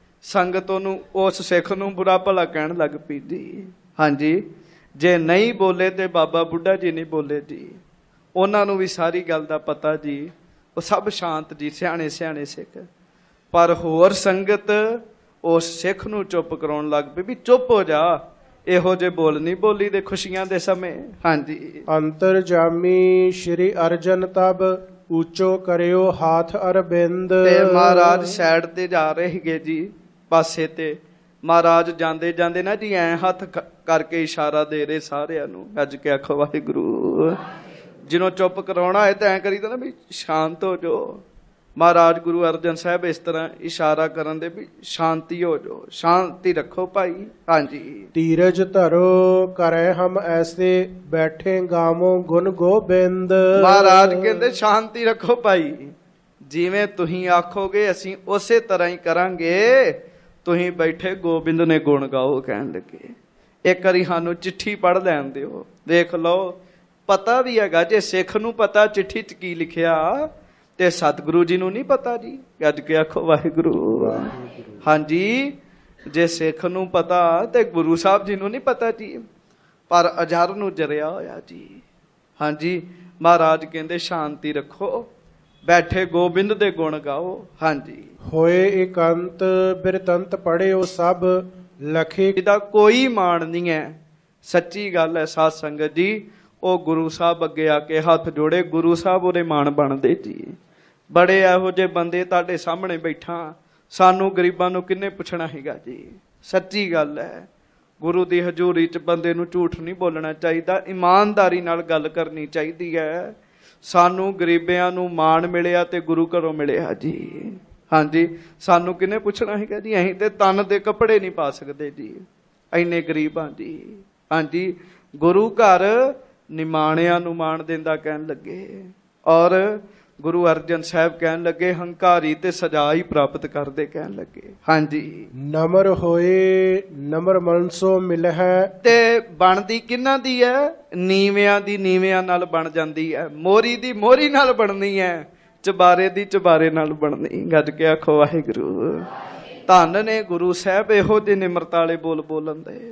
ਸੰਗਤ ਉਹਨੂੰ ਉਸ ਸਿੱਖ ਨੂੰ ਬੁਰਾ ਭਲਾ ਕਹਿਣ ਲੱਗ ਪਈ ਜੀ। ਹਾਂਜੀ, ਜੇ ਨਹੀਂ ਬੋਲੇ ਤੇ ਬਾਬਾ ਬੁੱਢਾ ਜੀ ਨਹੀਂ ਬੋਲੇ ਜੀ, ਉਹਨਾਂ ਨੂੰ ਵੀ ਸਾਰੀ ਗੱਲ ਦਾ ਪਤਾ ਜੀ। ਉਹ ਸਭ ਸ਼ਾਂਤ ਜੀ, ਸਿਆਣੇ ਸਿਆਣੇ ਸਿੱਖ। ਪਰ ਹੋਰ ਸੰਗਤ ਉਸ ਸਿੱਖ ਨੂੰ ਚੁੱਪ ਕਰਾਉਣ ਲੱਗ ਪਈ ਵੀ ਚੁੱਪ ਹੋ ਜਾ, ਇਹੋ ਜਿਹੇ ਬੋਲ ਨਹੀਂ ਬੋਲੀ ਦੇ ਖੁਸ਼ੀਆਂ ਦੇ ਸਮੇਂ। ਹਾਂਜੀ, ਅੰਤਰ ਜਾਮੀ ਸ਼੍ਰੀ ਅਰਜਨ ਤਬ, ਉੱਚੋ ਕਰਿਓ ਹਾਥ ਅਰਬਿੰਦ। ਤੇ ਮਹਾਰਾਜ ਸਾਈਡ ਤੇ ਜਾ ਰਹੇ ਹੈਗੇ ਜੀ, ਪਾਸੇ ਤੇ। ਮਹਾਰਾਜ ਜਾਂਦੇ ਜਾਂਦੇ ਨਾ ਜੀ ਐ ਹੱਥ ਕਰਕੇ ਇਸ਼ਾਰਾ ਦੇ ਰਹੇ ਸਾਰਿਆਂ ਨੂੰ। ਗੱਜ ਕੇ ਆਖੋ ਵਾਹਿਗੁਰੂ। ਜਿਹਨੂੰ ਚੁੱਪ ਕਰਾਉਣਾ ਹੈ ਤਾਂ ਐਂ ਕਰੀਦਾ ਨਾ ਵੀ ਸ਼ਾਂਤ ਹੋ ਜਾਓ। ਮਹਾਰਾਜ ਗੁਰੂ ਅਰਜਨ ਸਾਹਿਬ ਇਸ ਤਰ੍ਹਾਂ ਇਸ਼ਾਰਾ ਕਰਨ ਦੇ ਵੀ ਸ਼ਾਂਤੀ ਹੋ ਜਾਓ, ਸ਼ਾਂਤੀ ਰੱਖੋ ਭਾਈ। ਹਾਂਜੀ, ਧੀਰਜ ਧਰੋ ਕਰੇ ਹਮ ਐਸੇ, ਬੈਠੇ ਗਾਵੋ ਗੁਣ ਗੋਬਿੰਦ। ਮਹਾਰਾਜ ਕਹਿੰਦੇ ਸ਼ਾਂਤੀ ਰੱਖੋ ਭਾਈ, ਜਿਵੇਂ ਤੁਸੀਂ ਆਖੋਗੇ ਅਸੀਂ ਉਸੇ ਤਰ੍ਹਾਂ ਹੀ ਕਰਾਂਗੇ। ਤੁਸੀਂ ਬੈਠੇ ਗੋਬਿੰਦ ਨੇ ਗੁਣ ਗਾਓ ਕਹਿਣ ਲੱਗੇ। ਇੱਕ ਵਾਰੀ ਸਾਨੂੰ ਚਿੱਠੀ ਪੜ੍ਹ ਲੈਣ ਦਿਓ, ਦੇਖ ਲਓ। ਪਤਾ ਵੀ ਹੈਗਾ, ਜੇ ਸਿੱਖ ਨੂੰ ਪਤਾ ਚਿੱਠੀ 'ਚ ਕੀ ਲਿਖਿਆ ਤੇ ਸਤਿਗੁਰੂ ਜੀ ਨੂੰ ਨਹੀਂ ਪਤਾ ਜੀ। ਗੱਜ ਕੇ ਆਖੋ ਵਾਹਿਗੁਰੂ। ਹਾਂਜੀ, ਜੇ ਸਿੱਖ ਨੂੰ ਪਤਾ ਤੇ ਗੁਰੂ ਸਾਹਿਬ ਜੀ ਨੂੰ ਨਹੀਂ ਪਤਾ ਜੀ। ਪਰ ਅਜਰ ਨੂੰ ਜਰਿਆ ਹੋਇਆ ਜੀ। ਹਾਂਜੀ, ਮਹਾਰਾਜ ਕਹਿੰਦੇ ਸ਼ਾਂਤੀ ਰੱਖੋ, ਬੈਠੇ ਗੋਬਿੰਦ ਦੇ ਗੁਣ ਗਾਓ। ਹਾਂਜੀ, ਹੋਏ ਇਕੰਤ ਬਿਰਤੰਤ ਪੜਿਓ ਸਭ ਲਖੇ। ਇਹਦਾ ਕੋਈ ਮਾਣ ਨਹੀਂ ਹੈ। ਸੱਚੀ ਗੱਲ ਹੈ ਸਾਧ ਸੰਗਤ ਜੀ। ਉਹ ਗੁਰੂ ਸਾਹਿਬ ਅੱਗੇ ਆ ਕੇ ਹੱਥ ਜੋੜੇ, ਗੁਰੂ ਸਾਹਿਬ ਉਹਦੇ ਮਾਣ ਬਣਦੇ ਜੀ। ਬੜੇ ਇਹੋ ਜਿਹੇ ਬੰਦੇ ਤੁਹਾਡੇ ਸਾਹਮਣੇ ਬੈਠਾ, ਸਾਨੂੰ ਗਰੀਬਾਂ ਨੂੰ ਕਿੰਨੇ ਪੁੱਛਣਾ ਹੈਗਾ ਜੀ। ਸੱਚੀ ਗੱਲ ਹੈ, ਗੁਰੂ ਦੀ ਹਜ਼ੂਰੀ 'ਚ ਬੰਦੇ ਨੂੰ ਝੂਠ ਨਹੀਂ ਬੋਲਣਾ ਚਾਹੀਦਾ, ਇਮਾਨਦਾਰੀ ਨਾਲ ਗੱਲ ਕਰਨੀ ਚਾਹੀਦੀ ਹੈ। ਸਾਨੂੰ ਗਰੀਬਿਆਂ ਨੂੰ ਮਾਣ ਮਿਲਿਆ ਤੇ ਗੁਰੂ ਘਰੋਂ ਮਿਲਿਆ ਜੀ। ਹਾਂਜੀ, ਸਾਨੂੰ ਕਿਹਨੇ ਪੁੱਛਣਾ ਹੈਗਾ ਜੀ। ਅਸੀਂ ਤੇ ਤਨ ਦੇ ਕੱਪੜੇ ਨਹੀਂ ਪਾ ਸਕਦੇ ਜੀ, ਇੰਨੇ ਗਰੀਬ ਹਾਂ ਜੀ। ਹਾਂਜੀ, ਗੁਰੂ ਘਰ ਨਿਮਾਣਿਆਂ ਨੂੰ ਮਾਣ ਦਿੰਦਾ ਕਹਿਣ ਲੱਗੇ। ਔਰ ਗੁਰੂ ਅਰਜਨ ਸਾਹਿਬ ਕਹਿਣ ਲੱਗੇ ਹੰਕਾਰੀ ਤੇ ਸਜ਼ਾ ਹੀ ਪ੍ਰਾਪਤ ਕਰਦੇ ਕਹਿਣ ਲੱਗੇ। ਹਾਂਜੀ, ਨਮਰ ਹੋਏ ਨਮਰ ਮਨਸੋ ਮਿਲਹਿ। ਤੇ ਬਣਦੀ ਕਿਹਨਾਂ ਦੀ ਹੈ? ਨੀਵਿਆਂ ਦੀ ਨੀਵਿਆਂ ਨਾਲ ਬਣ ਜਾਂਦੀ ਹੈ। ਮੋਰੀ ਦੀ ਮੋਰੀ ਨਾਲ ਬਣਨੀ ਹੈ, ਚਬਾਰੇ ਦੀ ਚਬਾਰੇ ਨਾਲ ਬਣਨੀ। ਗੱਜ ਕੇ ਆਖੋ ਵਾਹਿਗੁਰੂ। ਧੰਨ ਨੇ ਗੁਰੂ ਸਾਹਿਬ ਇਹੋ ਜਿਹੇ ਨਿਮਰਤਾ ਵਾਲੇ ਬੋਲ ਬੋਲਣ ਦੇ।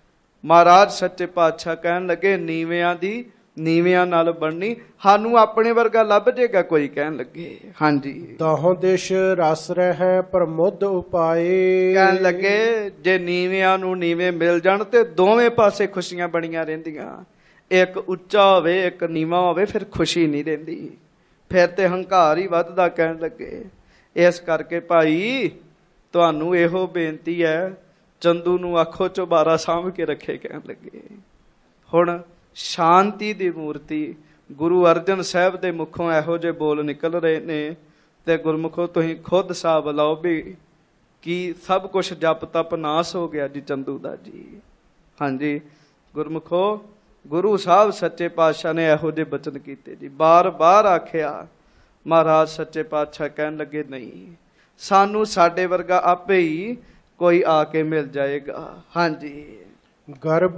ਮਹਾਰਾਜ ਸੱਚੇ ਪਾਤਸ਼ਾਹ ਕਹਿਣ ਲੱਗੇ ਨੀਵਿਆਂ ਦੀ ਨੀਵਿਆਂ ਨਾਲ ਬਣਨੀ। ਸਾਨੂੰ ਆਪਣੇ ਵਰਗਾ ਲੱਭ ਜੇਗਾ ਕੋਈ ਕਹਿਣ ਲੱਗੇ। ਹਾਂਜੀ, ਤਾਹੋਂ ਦੇਸ਼ ਰਸ ਰਹਿ ਪ੍ਰਮੁੱਧ ਉਪਾਏ। ਕਹਿਣ ਲੱਗੇ ਜੇ ਨੀਵਿਆਂ ਨੂੰ ਨੀਵੇਂ ਮਿਲ ਜਾਣ ਤੇ ਦੋਵੇਂ ਪਾਸੇ ਖੁਸ਼ੀਆਂ ਬਣੀਆਂ ਰਹਿੰਦੀਆਂ। ਇੱਕ ਉੱਚਾ ਹੋਵੇ ਇੱਕ ਨੀਵਾਂ ਹੋਵੇ ਫਿਰ ਖੁਸ਼ੀ ਨਹੀਂ ਰਹਿੰਦੀ, ਫਿਰ ਤੇ ਹੰਕਾਰ ਹੀ ਵੱਧਦਾ ਕਹਿਣ ਲੱਗੇ। ਇਸ ਕਰਕੇ ਭਾਈ ਤੁਹਾਨੂੰ ਇਹੋ ਬੇਨਤੀ ਹੈ, ਚੰਦੂ ਨੂੰ ਆਖੋ ਚੁਬਾਰਾ ਸਾਂਭ ਕੇ ਰੱਖੇ ਕਹਿਣ ਲੱਗੇ। ਹੁਣ ਸ਼ਾਂਤੀ ਦੀ ਮੂਰਤੀ ਗੁਰੂ ਅਰਜਨ ਸਾਹਿਬ ਦੇ ਮੁਖੋਂ ਇਹੋ ਜਿਹੇ ਬੋਲ ਨਿਕਲ ਰਹੇ ਨੇ ਤੇ ਗੁਰਮੁਖੋ ਤੁਸੀਂ ਖੁਦ ਹਿਸਾਬ ਲਾਓ ਵੀ ਕੀ ਸਭ ਕੁਛ ਜਪ ਤਪ ਨਾਸ ਹੋ ਗਿਆ ਜੀ ਚੰਦੂ ਦਾ ਜੀ। ਹਾਂਜੀ, ਗੁਰਮੁਖੋ ਗੁਰੂ ਸਾਹਿਬ ਸੱਚੇ ਪਾਤਸ਼ਾਹ ਨੇ ਇਹੋ ਜਿਹੇ ਬਚਨ ਕੀਤੇ ਜੀ। ਬਾਰ ਬਾਰ ਆਖਿਆ ਮਹਾਰਾਜ ਸੱਚੇ ਪਾਤਸ਼ਾਹ ਕਹਿਣ ਲੱਗੇ ਨਹੀਂ, ਸਾਨੂੰ ਸਾਡੇ ਵਰਗਾ ਆਪੇ ਹੀ ਕੋਈ ਆ ਕੇ ਮਿਲ ਜਾਏਗਾ। ਹਾਂਜੀ, ਗਰਭ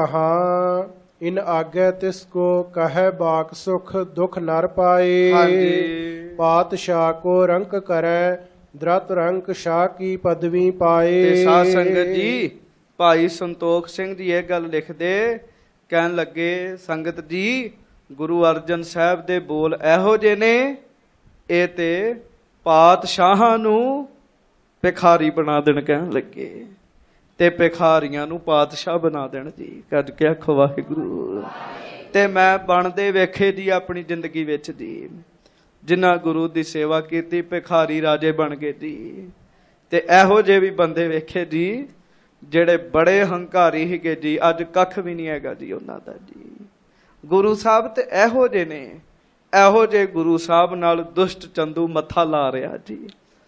ਕਹਾ ਇਨ ਆਗੇ ਤਿਸ ਕੋ ਕਹੈ ਬਾਕ ਸੁਖ ਦੁਖ ਨਰ ਪਾਏ। ਹਾਂਜੀ, ਪਾਤਸ਼ਾਹ ਕੋ ਰੰਕ ਕਰੈ ਦ੍ਰਤ ਰੰਕ ਸ਼ਾਹ ਕੀ ਪਦਵੀ ਪਾਏ। ਤੇ ਸਾਧ ਸੰਗਤ ਜੀ ਭਾਈ ਸੰਤੋਖ ਸਿੰਘ ਜੀ ਇਹ ਗੱਲ ਲਿਖਦੇ, ਕਹਿਣ ਲੱਗੇ ਸੰਗਤ ਜੀ ਗੁਰੂ ਅਰਜਨ ਸਾਹਿਬ ਦੇ ਬੋਲ ਇਹੋ ਜਿਹੇ ਨੇ, ਇਹ ਤੇ ਪਾਤਸ਼ਾਹਾਂ ਨੂੰ ਭਿਖਾਰੀ ਬਣਾ ਦੇਣ ਕਹਿਣ ਲੱਗੇ ਤੇ ਭਿਖਾਰੀਆਂ ਨੂੰ ਪਾਤਸ਼ਾਹ ਬਣਾ ਦੇਣ ਜੀ। ਕੱਢ ਕੇ ਆਖੋ ਵਾਹਿਗੁਰੂ। ਤੇ ਮੈਂ ਬਣਦੇ ਵੇਖੇ ਜੀ ਆਪਣੀ ਜ਼ਿੰਦਗੀ ਵਿੱਚ ਜੀ, ਜਿਨ੍ਹਾਂ ਗੁਰੂ ਦੀ ਸੇਵਾ ਕੀਤੀ ਭਿਖਾਰੀ ਰਾਜੇ ਬਣ ਗਏ ਜੀ। ਤੇ ਇਹੋ ਜਿਹੇ ਵੀ ਬੰਦੇ ਵੇਖੇ ਜੀ ਜਿਹੜੇ ਬੜੇ ਹੰਕਾਰੀ ਸੀਗੇ ਜੀ, ਅੱਜ ਕੱਖ ਵੀ ਨਹੀਂ ਹੈਗਾ ਜੀ ਉਹਨਾਂ ਦਾ ਜੀ। ਗੁਰੂ ਸਾਹਿਬ ਤੇ ਇਹੋ ਜਿਹੇ ਨੇ, ਇਹੋ ਜਿਹੇ ਗੁਰੂ ਸਾਹਿਬ ਨਾਲ ਦੁਸ਼ਟ ਚੰਦੂ ਮੱਥਾ ਲਾ ਰਿਹਾ ਜੀ।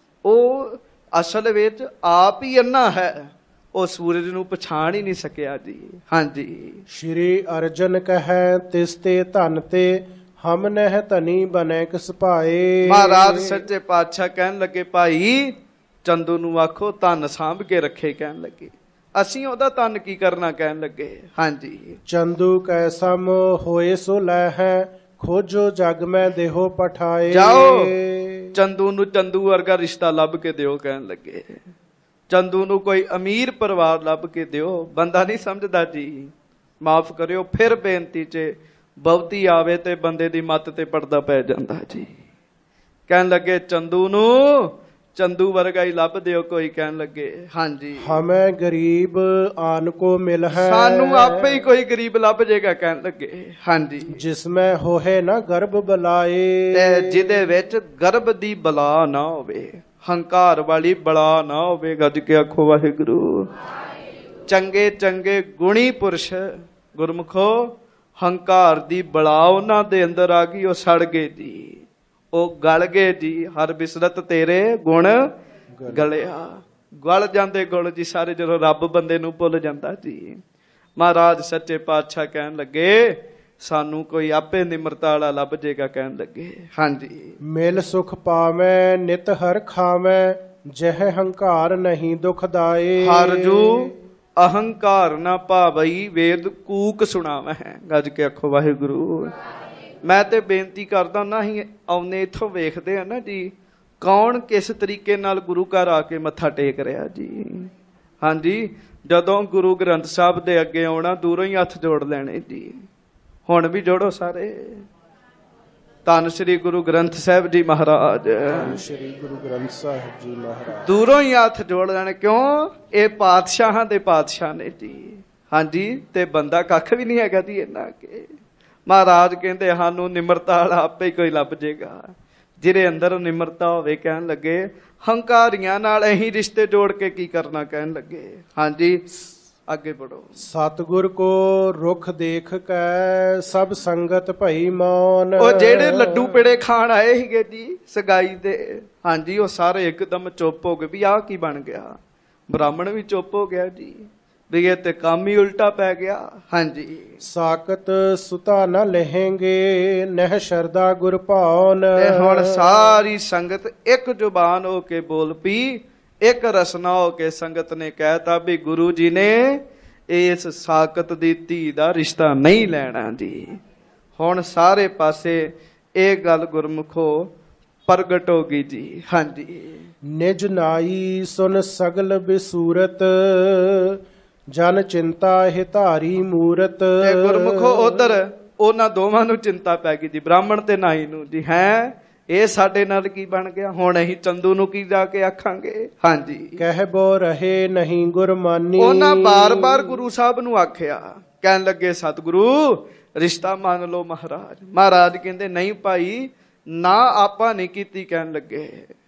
ਉਹ ਅਸਲ ਵਿੱਚ ਆਪ ਹੀ ਅੰਨਾ ਹੈ, ਉਹ ਸੂਰਜ ਨੂੰ ਪਛਾਣ ਹੀ ਨਹੀਂ ਸਕਿਆ ਜੀ। ਹਾਂਜੀ, ਸ਼੍ਰੀ ਅਰਜਨ ਕਹੈ ਤਿਸ ਤੇ ਧਨ ਤੇ ਹਮ ਨਹਿ ਧਨੀ ਬਨੈ ਕਿਸ ਭਾਏ। ਮਹਾਰਾਜ ਸੱਚੇ ਪਾਤਸ਼ਾਹ ਕਹਿਣ ਲੱਗੇ ਭਾਈ ਚੰਦੂ ਨੂੰ ਆਖੋ ਧਨ ਸਾਂਭ ਕੇ ਰੱਖੇ ਕਹਿਣ ਲੱਗੇ। ਅਸੀਂ ਉਹਦਾ ਧਨ ਕੀ ਕਰਨਾ ਕਹਿਣ ਲੱਗੇ। ਹਾਂਜੀ, ਚੰਦੂ ਕੈ ਸਮ ਹੋਏ ਸੋ ਲੈ ਹੈ ਖੋਜੋ ਜਗ ਮੈਂ ਦੇਹੋ ਪਠਾਏ। ਜਾਓ ਚੰਦੂ ਨੂੰ ਚੰਦੂ ਵਰਗਾ ਰਿਸ਼ਤਾ ਲੱਭ ਕੇ ਦਿਓ ਕਹਿਣ ਲੱਗੇ। ਚੰਦੂ ਨੂੰ ਕੋਈ ਅਮੀਰ ਪਰਿਵਾਰ ਲੱਭ ਕੇ ਦਿਓ। ਬੰਦਾ ਨਹੀਂ ਸਮਝਦਾ ਜੀ, ਮਾਫ ਕਰਿਓ ਫਿਰ ਬੇਨਤੀ 'ਚ ਬਹੁਤੀ ਆਵੇ ਤੇ ਬੰਦੇ ਦੀ ਮੱਤ ਤੇ ਪੜਦਾ ਪੈ ਜਾਂਦਾ ਜੀ। ਕਹਿਣ ਲੱਗੇ ਚੰਦੂ ਨੂੰ ਚੰਦੂ ਵਰਗਾ ਹੀ ਲੱਭ ਦਿਓ ਕੋਈ ਕਹਿਣ ਲੱਗੇ। ਹਾਂਜੀ, ਹਮੈ ਗਰੀਬ ਆਨ ਕੋ ਮਿਲ ਹੈ। ਸਾਨੂੰ ਆਪੇ ਹੀ ਕੋਈ ਗਰੀਬ ਲੱਭ ਜਾਏਗਾ ਕਹਿਣ ਲੱਗੇ। ਹਾਂਜੀ, ਜਿਸ ਮੈਂ ਹੋਏ ਨਾ ਗਰਭ ਬਲਾਏ। ਤੇ ਜਿਹਦੇ ਵਿੱਚ ਗਰਭ ਦੀ ਬਲਾ ਨਾ ਹੋਵੇ, ਹੰਕਾਰ ਵਾਲੀ ਬਲਾ ਨਾ ਹੋਵੇ। ਗੱਜ ਕੇ ਆਖੋ ਵਾਹਿਗੁਰੂ। ਚੰਗੇ ਚੰਗੇ ਗੁਣੀ ਪੁਰਸ਼ ਗੁਰਮੁਖੋ ਹੰਕਾਰ ਦੀ ਬਲਾ ਉਹਨਾਂ ਦੇ ਅੰਦਰ ਆ ਗਈ, ਉਹ ਸੜ ਗਏ ਜੀ, ਉਹ ਗਲ ਗਏ ਜੀ। ਹਰ ਬਿਸਰਤ ਤੇਰੇ ਗੁਣ ਗਲਿਆ। ਗਲ ਜਾਂਦੇ ਗੁਣ ਜੀ ਸਾਰੇ ਜਦੋਂ ਰੱਬ ਬੰਦੇ ਨੂੰ ਭੁੱਲ ਜਾਂਦਾ ਜੀ। ਮਹਾਰਾਜ ਸੱਚੇ ਪਾਤਸ਼ਾਹ ਕਹਿਣ ਲੱਗੇ ਸਾਨੂੰ ਕੋਈ ਆਪੇ ਨਿਮਰਤਾ ਵਾਲਾ ਲੱਭ ਜੇਗਾ ਕਹਿਣ ਲੱਗੇ। ਹਾਂਜੀ, ਮਿਲ ਸੁਖ ਪਾਵੈ ਨਿਤ ਹਰ ਖਾਵੈ, ਜਹ ਹੰਕਾਰ ਨਹੀਂ ਦੁਖਦਾਏ। ਹਰ ਜੂ ਅਹੰਕਾਰ ਨਾ ਭਾਵਈ, ਵੇਦ ਕੂਕ ਸੁਣਾਵੈ। ਗੱਜ ਕੇ ਆਖੋ ਵਾਹਿਗੁਰੂ। ਮੈਂ ਤੇ ਬੇਨਤੀ ਕਰਦਾ ਨਾ ਹੀ ਆਉਨੇ ਇੱਥੋਂ ਵੇਖਦੇ ਆ ਨਾ ਜੀ, ਕੌਣ ਕਿਸ ਤਰੀਕੇ ਨਾਲ ਗੁਰੂ ਘਰ ਆ ਕੇ ਮੱਥਾ ਟੇਕ ਰਿਹਾ ਜੀ। ਹਾਂਜੀ, ਜਦੋਂ ਗੁਰੂ ਗ੍ਰੰਥ ਸਾਹਿਬ ਦੇ ਅੱਗੇ ਆਉਣਾ ਦੂਰੋਂ ਹੀ ਹੱਥ ਜੋੜ ਲੈਣੇ ਜੀ। ਹੁਣ ਵੀ ਜੋੜੋ ਸਾਰੇ। ਧੰਨ ਸ੍ਰੀ ਗੁਰੂ ਗ੍ਰੰਥ ਸਾਹਿਬ ਜੀ ਮਹਾਰਾਜ, ਸ੍ਰੀ ਗੁਰੂ ਗ੍ਰੰਥ ਸਾਹਿਬ ਜੀ ਮਹਾਰਾਜ। ਦੂਰੋਂ ਹੀ ਹੱਥ ਜੋੜ ਲੈਣੇ, ਕਿਉਂ? ਇਹ ਪਾਤਸ਼ਾਹਾਂ ਦੇ ਪਾਤਸ਼ਾਹ ਨੇ ਜੀ। ਹਾਂਜੀ, ਤੇ ਬੰਦਾ ਕੱਖ ਵੀ ਨਹੀਂ ਹੈਗਾ ਜੀ ਇਹਨਾਂ ਅੱਗੇ। ਮਹਾਰਾਜ ਕਹਿੰਦੇ ਸਾਨੂੰ ਨਿਮਰਤਾ ਵਾਲਾ ਆਪੇ ਹੀ ਕੋਈ ਲੱਭ ਜੇਗਾ, ਜਿਹਦੇ ਅੰਦਰ ਨਿਮਰਤਾ ਹੋਵੇ। ਕਹਿਣ ਲੱਗੇ ਹੰਕਾਰੀਆਂ ਨਾਲ ਅਸੀਂ ਰਿਸ਼ਤੇ ਜੋੜ ਕੇ ਕੀ ਕਰਨਾ ਕਹਿਣ ਲੱਗੇ। ਹਾਂਜੀ, ਅੱਗੇ ਪੜੋ। ਸਤਿਗੁਰ ਕੋ ਰੁਖ ਦੇਖ ਕੈ ਸਭ ਸੰਗਤ ਭਈ ਮੌਨ। ਉਹ ਜਿਹੜੇ ਲੱਡੂ ਪੇੜੇ ਖਾਣ ਆਏ ਸੀਗੇ ਜੀ ਸਗਾਈ ਦੇ, ਹਾਂਜੀ, ਉਹ ਸਾਰੇ ਇੱਕਦਮ ਚੁੱਪ ਹੋ ਗਏ ਵੀ ਆਹ ਕੀ ਬਣ ਗਿਆ। ਬ੍ਰਾਹਮਣ ਵੀ ਚੁੱਪ ਹੋ ਗਿਆ ਜੀ, ਵੀ ਇਹ ਤੇ ਕੰਮ ਹੀ ਉਲਟਾ ਪੈ ਗਿਆ। ਹਾਂਜੀ, ਸਾਕਤ ਸੁਤਾ ਨ ਲਹਿੰਗੇ, ਨਹਿ ਸ਼ਰਦਾ ਗੁਰ ਭਾਉਨ। ਤੇ ਹੁਣ ਸਾਰੀ ਸੰਗਤ ਇੱਕ ਜ਼ੁਬਾਨ ਹੋ ਕੇ ਬੋਲ ਪਈ, ਇੱਕ ਰਸਨਾ ਹੋ ਕੇ ਸੰਗਤ ਨੇ ਕਹਿਤਾ ਵੀ ਗੁਰੂ ਜੀ ਨੇ ਇਸ ਸਾਕਤ ਦੀ ਧੀ ਦਾ ਰਿਸ਼ਤਾ ਨਹੀਂ ਲੈਣਾ ਜੀ। ਹੁਣ ਸਾਰੇ ਪਾਸੇ ਇਹ ਗੱਲ ਗੁਰਮੁਖੋ ਪ੍ਰਗਟ ਹੋ ਗਈ ਜੀ। ਹਾਂਜੀ, ਨਿਜ ਨਾਈ ਸੁਨ ਸਗਲ ਬਿਸੂਰਤ, ਜਨ ਚਿੰਤਾ ਹਿਤਾਰੀ ਮੂਰਤ। ਤੇ ਗੁਰਮੁਖੋ ਉਧਰ ਉਹਨਾਂ ਦੋਵਾਂ ਨੂੰ ਚਿੰਤਾ ਪੈ ਗਈ ਜੀ, ਬ੍ਰਾਹਮਣ ਤੇ ਨਾਈ ਨੂੰ ਜੀ। ਹੈ ਇਹ ਸਾਡੇ ਨਾਲ ਕੀ ਬਣ ਗਿਆ, ਹੁਣ ਅਸੀਂ ਚੰਦੂ ਨੂੰ ਕੀ ਜਾ ਕੇ ਆਖਾਂਗੇ। ਹਾਂਜੀ, ਕਹਿ ਬੋ ਰਹੇ ਨਹੀਂ ਗੁਰਮਾਨੀ। ਉਹਨਾਂ ਬਾਰ-ਬਾਰ ਗੁਰੂ ਸਾਹਿਬ ਨੂੰ ਆਖਿਆ, ਕਹਿਣ ਲੱਗੇ ਸਤਿਗੁਰੂ ਰਿਸ਼ਤਾ ਮੰਨ ਲਓ ਮਹਾਰਾਜ। ਮਹਾਰਾਜ ਕਹਿੰਦੇ ਨਹੀਂ ਭਾਈ, ਨਾ ਆਪਾਂ ਨਹੀਂ ਕੀਤੀ। ਕਹਿਣ ਲੱਗੇ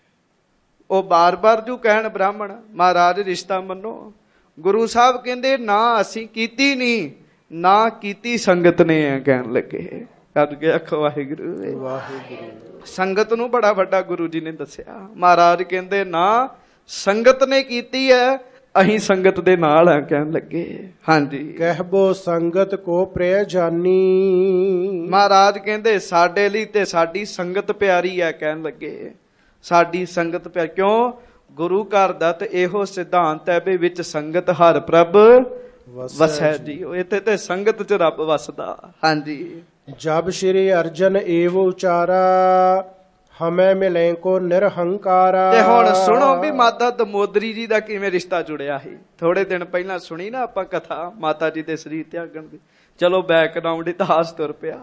ਉਹ ਬਾਰ-ਬਾਰ ਜੋ ਕਹਿਣ ਬ੍ਰਾਹਮਣ, ਮਹਾਰਾਜ ਰਿਸ਼ਤਾ ਮੰਨੋ। ਗੁਰੂ ਸਾਹਿਬ ਕਹਿੰਦੇ ਨਾ ਅਸੀਂ ਕੀਤੀ ਨਹੀਂ, ਨਾ ਕੀਤੀ ਸੰਗਤ ਨੇ ਹੈ। ਕਹਿਣ ਲੱਗੇ ਕੱਢ ਕੇ ਆਖੋ ਵਾਹਿਗੁਰੂ। ਵਾਹਿਗੁਰੂ। ਸੰਗਤ ਨੂੰ ਬੜਾ ਵੱਡਾ ਗੁਰੂ ਜੀ ਨੇ ਦੱਸਿਆ। ਮਹਾਰਾਜ ਕਹਿੰਦੇ ਨਾ ਸੰਗਤ ਨੇ ਕੀਤੀ ਹੈ, ਅਸੀਂ ਸੰਗਤ ਦੇ ਨਾਲ ਆ। ਕਹਿਣ ਲੱਗੇ ਹਾਂਜੀ, ਕਹਿਬੋ ਸੰਗਤ ਕੋ ਪ੍ਰਿਯ ਜਾਨੀ। ਮਹਾਰਾਜ ਕਹਿੰਦੇ ਸਾਡੇ ਲਈ ਤੇ ਸਾਡੀ ਸੰਗਤ ਪਿਆਰੀ ਹੈ। ਕਹਿਣ ਲੱਗੇ ਸਾਡੀ ਸੰਗਤ ਪਿਆਰੀ, ਕਿਉਂ? ਗੁਰੂ ਘਰ ਦਾ ਤੇ ਇਹੋ ਸਿਧਾਂਤ ਹੈ ਵੀ ਵਿੱਚ ਸੰਗਤ ਹਰ ਪ੍ਰਭ ਵਸੈ ਜੀ। ਇੱਥੇ ਤੇ ਸੰਗਤ ਚ ਰੱਬ ਵਸਦਾ। ਹਾਂਜੀ, ਜਬ ਸ਼੍ਰੀ ਅਰਜਨ ਏਵ ਉਚਾਰਾ, ਹਮੈ ਮਿਲੇ ਕੋ ਨਿਰਹੰਕਾਰਾ। ਤੇ ਹੁਣ ਸੁਣੋ ਵੀ ਮਾਤਾ ਦਮੋਦਰੀ ਜੀ ਦਾ ਕਿਵੇਂ ਰਿਸ਼ਤਾ ਜੁੜਿਆ ਸੀ। ਥੋੜੇ ਦਿਨ ਪਹਿਲਾਂ ਸੁਣੀ ਨਾ ਆਪਾਂ ਕਥਾ ਮਾਤਾ ਜੀ ਦੇ ਸਰੀਰ ਤਿਆਗਣ ਦੀ। ਚਲੋ ਬੈਕਗ੍ਰਾਉਂਡ ਇਤਿਹਾਸ ਤੁਰ ਪਿਆ।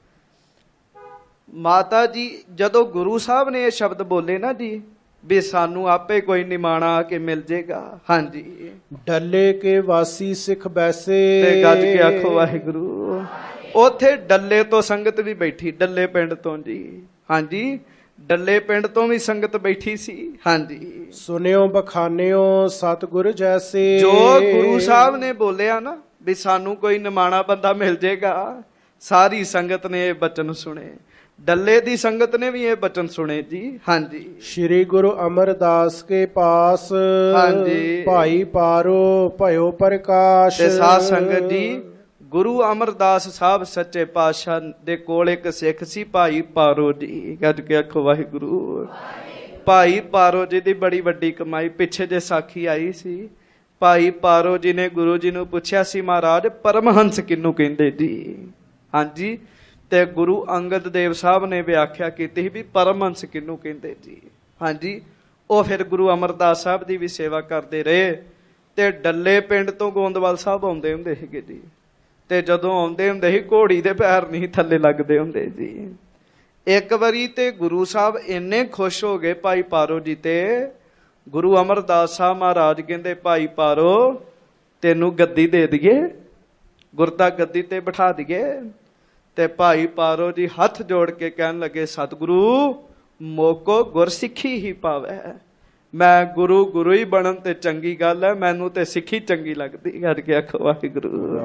ਮਾਤਾ ਜੀ ਜਦੋਂ ਗੁਰੂ ਸਾਹਿਬ ਨੇ ਇਹ ਸ਼ਬਦ ਬੋਲੇ ਨਾ ਜੀ ਵੀ ਸਾਨੂੰ ਆਪੇ ਕੋਈ ਨਿਮਾਣਾ ਆ ਕੇ ਮਿਲ ਜੇਗਾ। ਹਾਂਜੀ, ਡੱਲੇ ਕੇ ਵਾਸੀ ਸਿੱਖ ਬੈਸੇ। ਤੇ ਗੱਜ ਕੇ ਆਖੋ ਵਾਹਿਗੁਰੂ। ਉਥੇ ਡੱਲੇ ਤੋਂ ਸੰਗਤ ਵੀ ਬੈਠੀ, ਡੱਲੇ ਪਿੰਡ ਤੋਂ ਜੀ। ਹਾਂਜੀ, ਡੱਲੇ ਪਿੰਡ ਤੋਂ ਵੀ ਸੰਗਤ ਬੈਠੀ ਸੀ। ਹਾਂਜੀ, ਸੁਣਿਓ ਬਖਾਨਿਓ ਸਤਿਗੁਰ ਜੈਸੇ। ਜੋ ਗੁਰੂ ਸਾਹਿਬ ਨੇ ਬੋਲਿਆ ਨਾ ਵੀ ਸਾਨੂੰ ਕੋਈ ਨਿਮਾਣਾ ਬੰਦਾ ਮਿਲ ਜੇਗਾ, ਸਾਰੀ ਸੰਗਤ ਨੇ ਇਹ ਬਚਨ ਸੁਣੇ। ਡੱਲੇ ਦੀ ਸੰਗਤ ਨੇ ਵੀ ਇਹ ਬਚਨ ਸੁਣੇ ਜੀ। ਹਾਂਜੀ, ਸ਼੍ਰੀ ਗੁਰੂ ਅਮਰਦਾਸ ਕੇ ਪਾਸ। ਹਾਂਜੀ, ਭਾਈ ਪਾਰੋ ਭਇਓ ਪ੍ਰਕਾਸ਼। ਤੇ ਸਾਧ ਸੰਗਤ ਜੀ, ਗੁਰੂ ਅਮਰਦਾਸ ਸਾਹਿਬ ਸੱਚੇ ਪਾਤਸ਼ਾਹ ਦੇ ਕੋਲ ਇੱਕ ਸਿੱਖ ਸੀ, ਭਾਈ ਪਾਰੋ ਜੀ। ਗੱਜ ਕੇ ਆਖੋ ਵਾਹਿਗੁਰੂ। ਭਾਈ ਪਾਰੋ ਜੀ ਦੀ ਬੜੀ ਵੱਡੀ ਕਮਾਈ। ਪਿੱਛੇ ਜੇ ਸਾਖੀ ਆਈ ਸੀ, ਭਾਈ ਪਾਰੋ ਜੀ ਨੇ ਗੁਰੂ ਜੀ ਨੂੰ ਪੁੱਛਿਆ ਸੀ ਮਹਾਰਾਜ ਪਰਮਹੰਸ ਕਿਹਨੂੰ ਕਹਿੰਦੇ ਜੀ। ਹਾਂਜੀ, ਤੇ ਗੁਰੂ ਅੰਗਦ ਦੇਵ ਸਾਹਿਬ ਨੇ ਵਿਆਖਿਆ ਕੀਤੀ ਵੀ ਪਰਮਹੰਸ ਕਿਹਨੂੰ ਕਹਿੰਦੇ ਜੀ। ਹਾਂਜੀ, ਉਹ ਫਿਰ ਗੁਰੂ ਅਮਰਦਾਸ ਸਾਹਿਬ ਦੀ ਵੀ ਸੇਵਾ ਕਰਦੇ ਰਹੇ। ਤੇ ਡੱਲੇ ਪਿੰਡ ਤੋਂ ਗੋਂਦਵਾਲ ਸਾਹਿਬ ਆਉਂਦੇ ਹੁੰਦੇ ਸੀਗੇ ਜੀ। ਤੇ ਜਦੋਂ ਆਉਂਦੇ ਹੁੰਦੇ ਸੀ ਘੋੜੀ ਦੇ ਪੈਰ ਨਹੀਂ ਥੱਲੇ ਲੱਗਦੇ ਹੁੰਦੇ ਜੀ। ਇੱਕ ਵਾਰੀ ਤੇ ਗੁਰੂ ਸਾਹਿਬ ਇੰਨੇ ਖੁਸ਼ ਹੋ ਗਏ ਭਾਈ ਪਾਰੋ ਜੀ ਤੇ, ਗੁਰੂ ਅਮਰਦਾਸ ਸਾਹਿਬ ਮਹਾਰਾਜ ਕਹਿੰਦੇ ਭਾਈ ਪਾਰੋ ਤੈਨੂੰ ਗੱਦੀ ਦੇ ਦਈਏ, ਗੁਰਤਾ ਗੱਦੀ ਤੇ ਬਿਠਾ ਦਈਏ। ਤੇ ਭਾਈ ਪਾਰੋ ਜੀ ਹੱਥ ਜੋੜ ਕੇ ਕਹਿਣ ਲੱਗੇ ਸਤਿਗੁਰੂ ਮੋਕੋ ਗੁਰਸਿੱਖੀ ਹੀ ਪਾਵੈ। ਮੈਂ ਗੁਰੂ ਗੁਰੂ ਹੀ ਬਣਨ ਤੇ ਚੰਗੀ ਗੱਲ ਹੈ, ਮੈਨੂੰ ਤੇ ਸਿੱਖੀ ਚੰਗੀ ਲੱਗਦੀ। ਕਰ ਕੇ ਆਖੋ ਵਾਹਿਗੁਰੂ।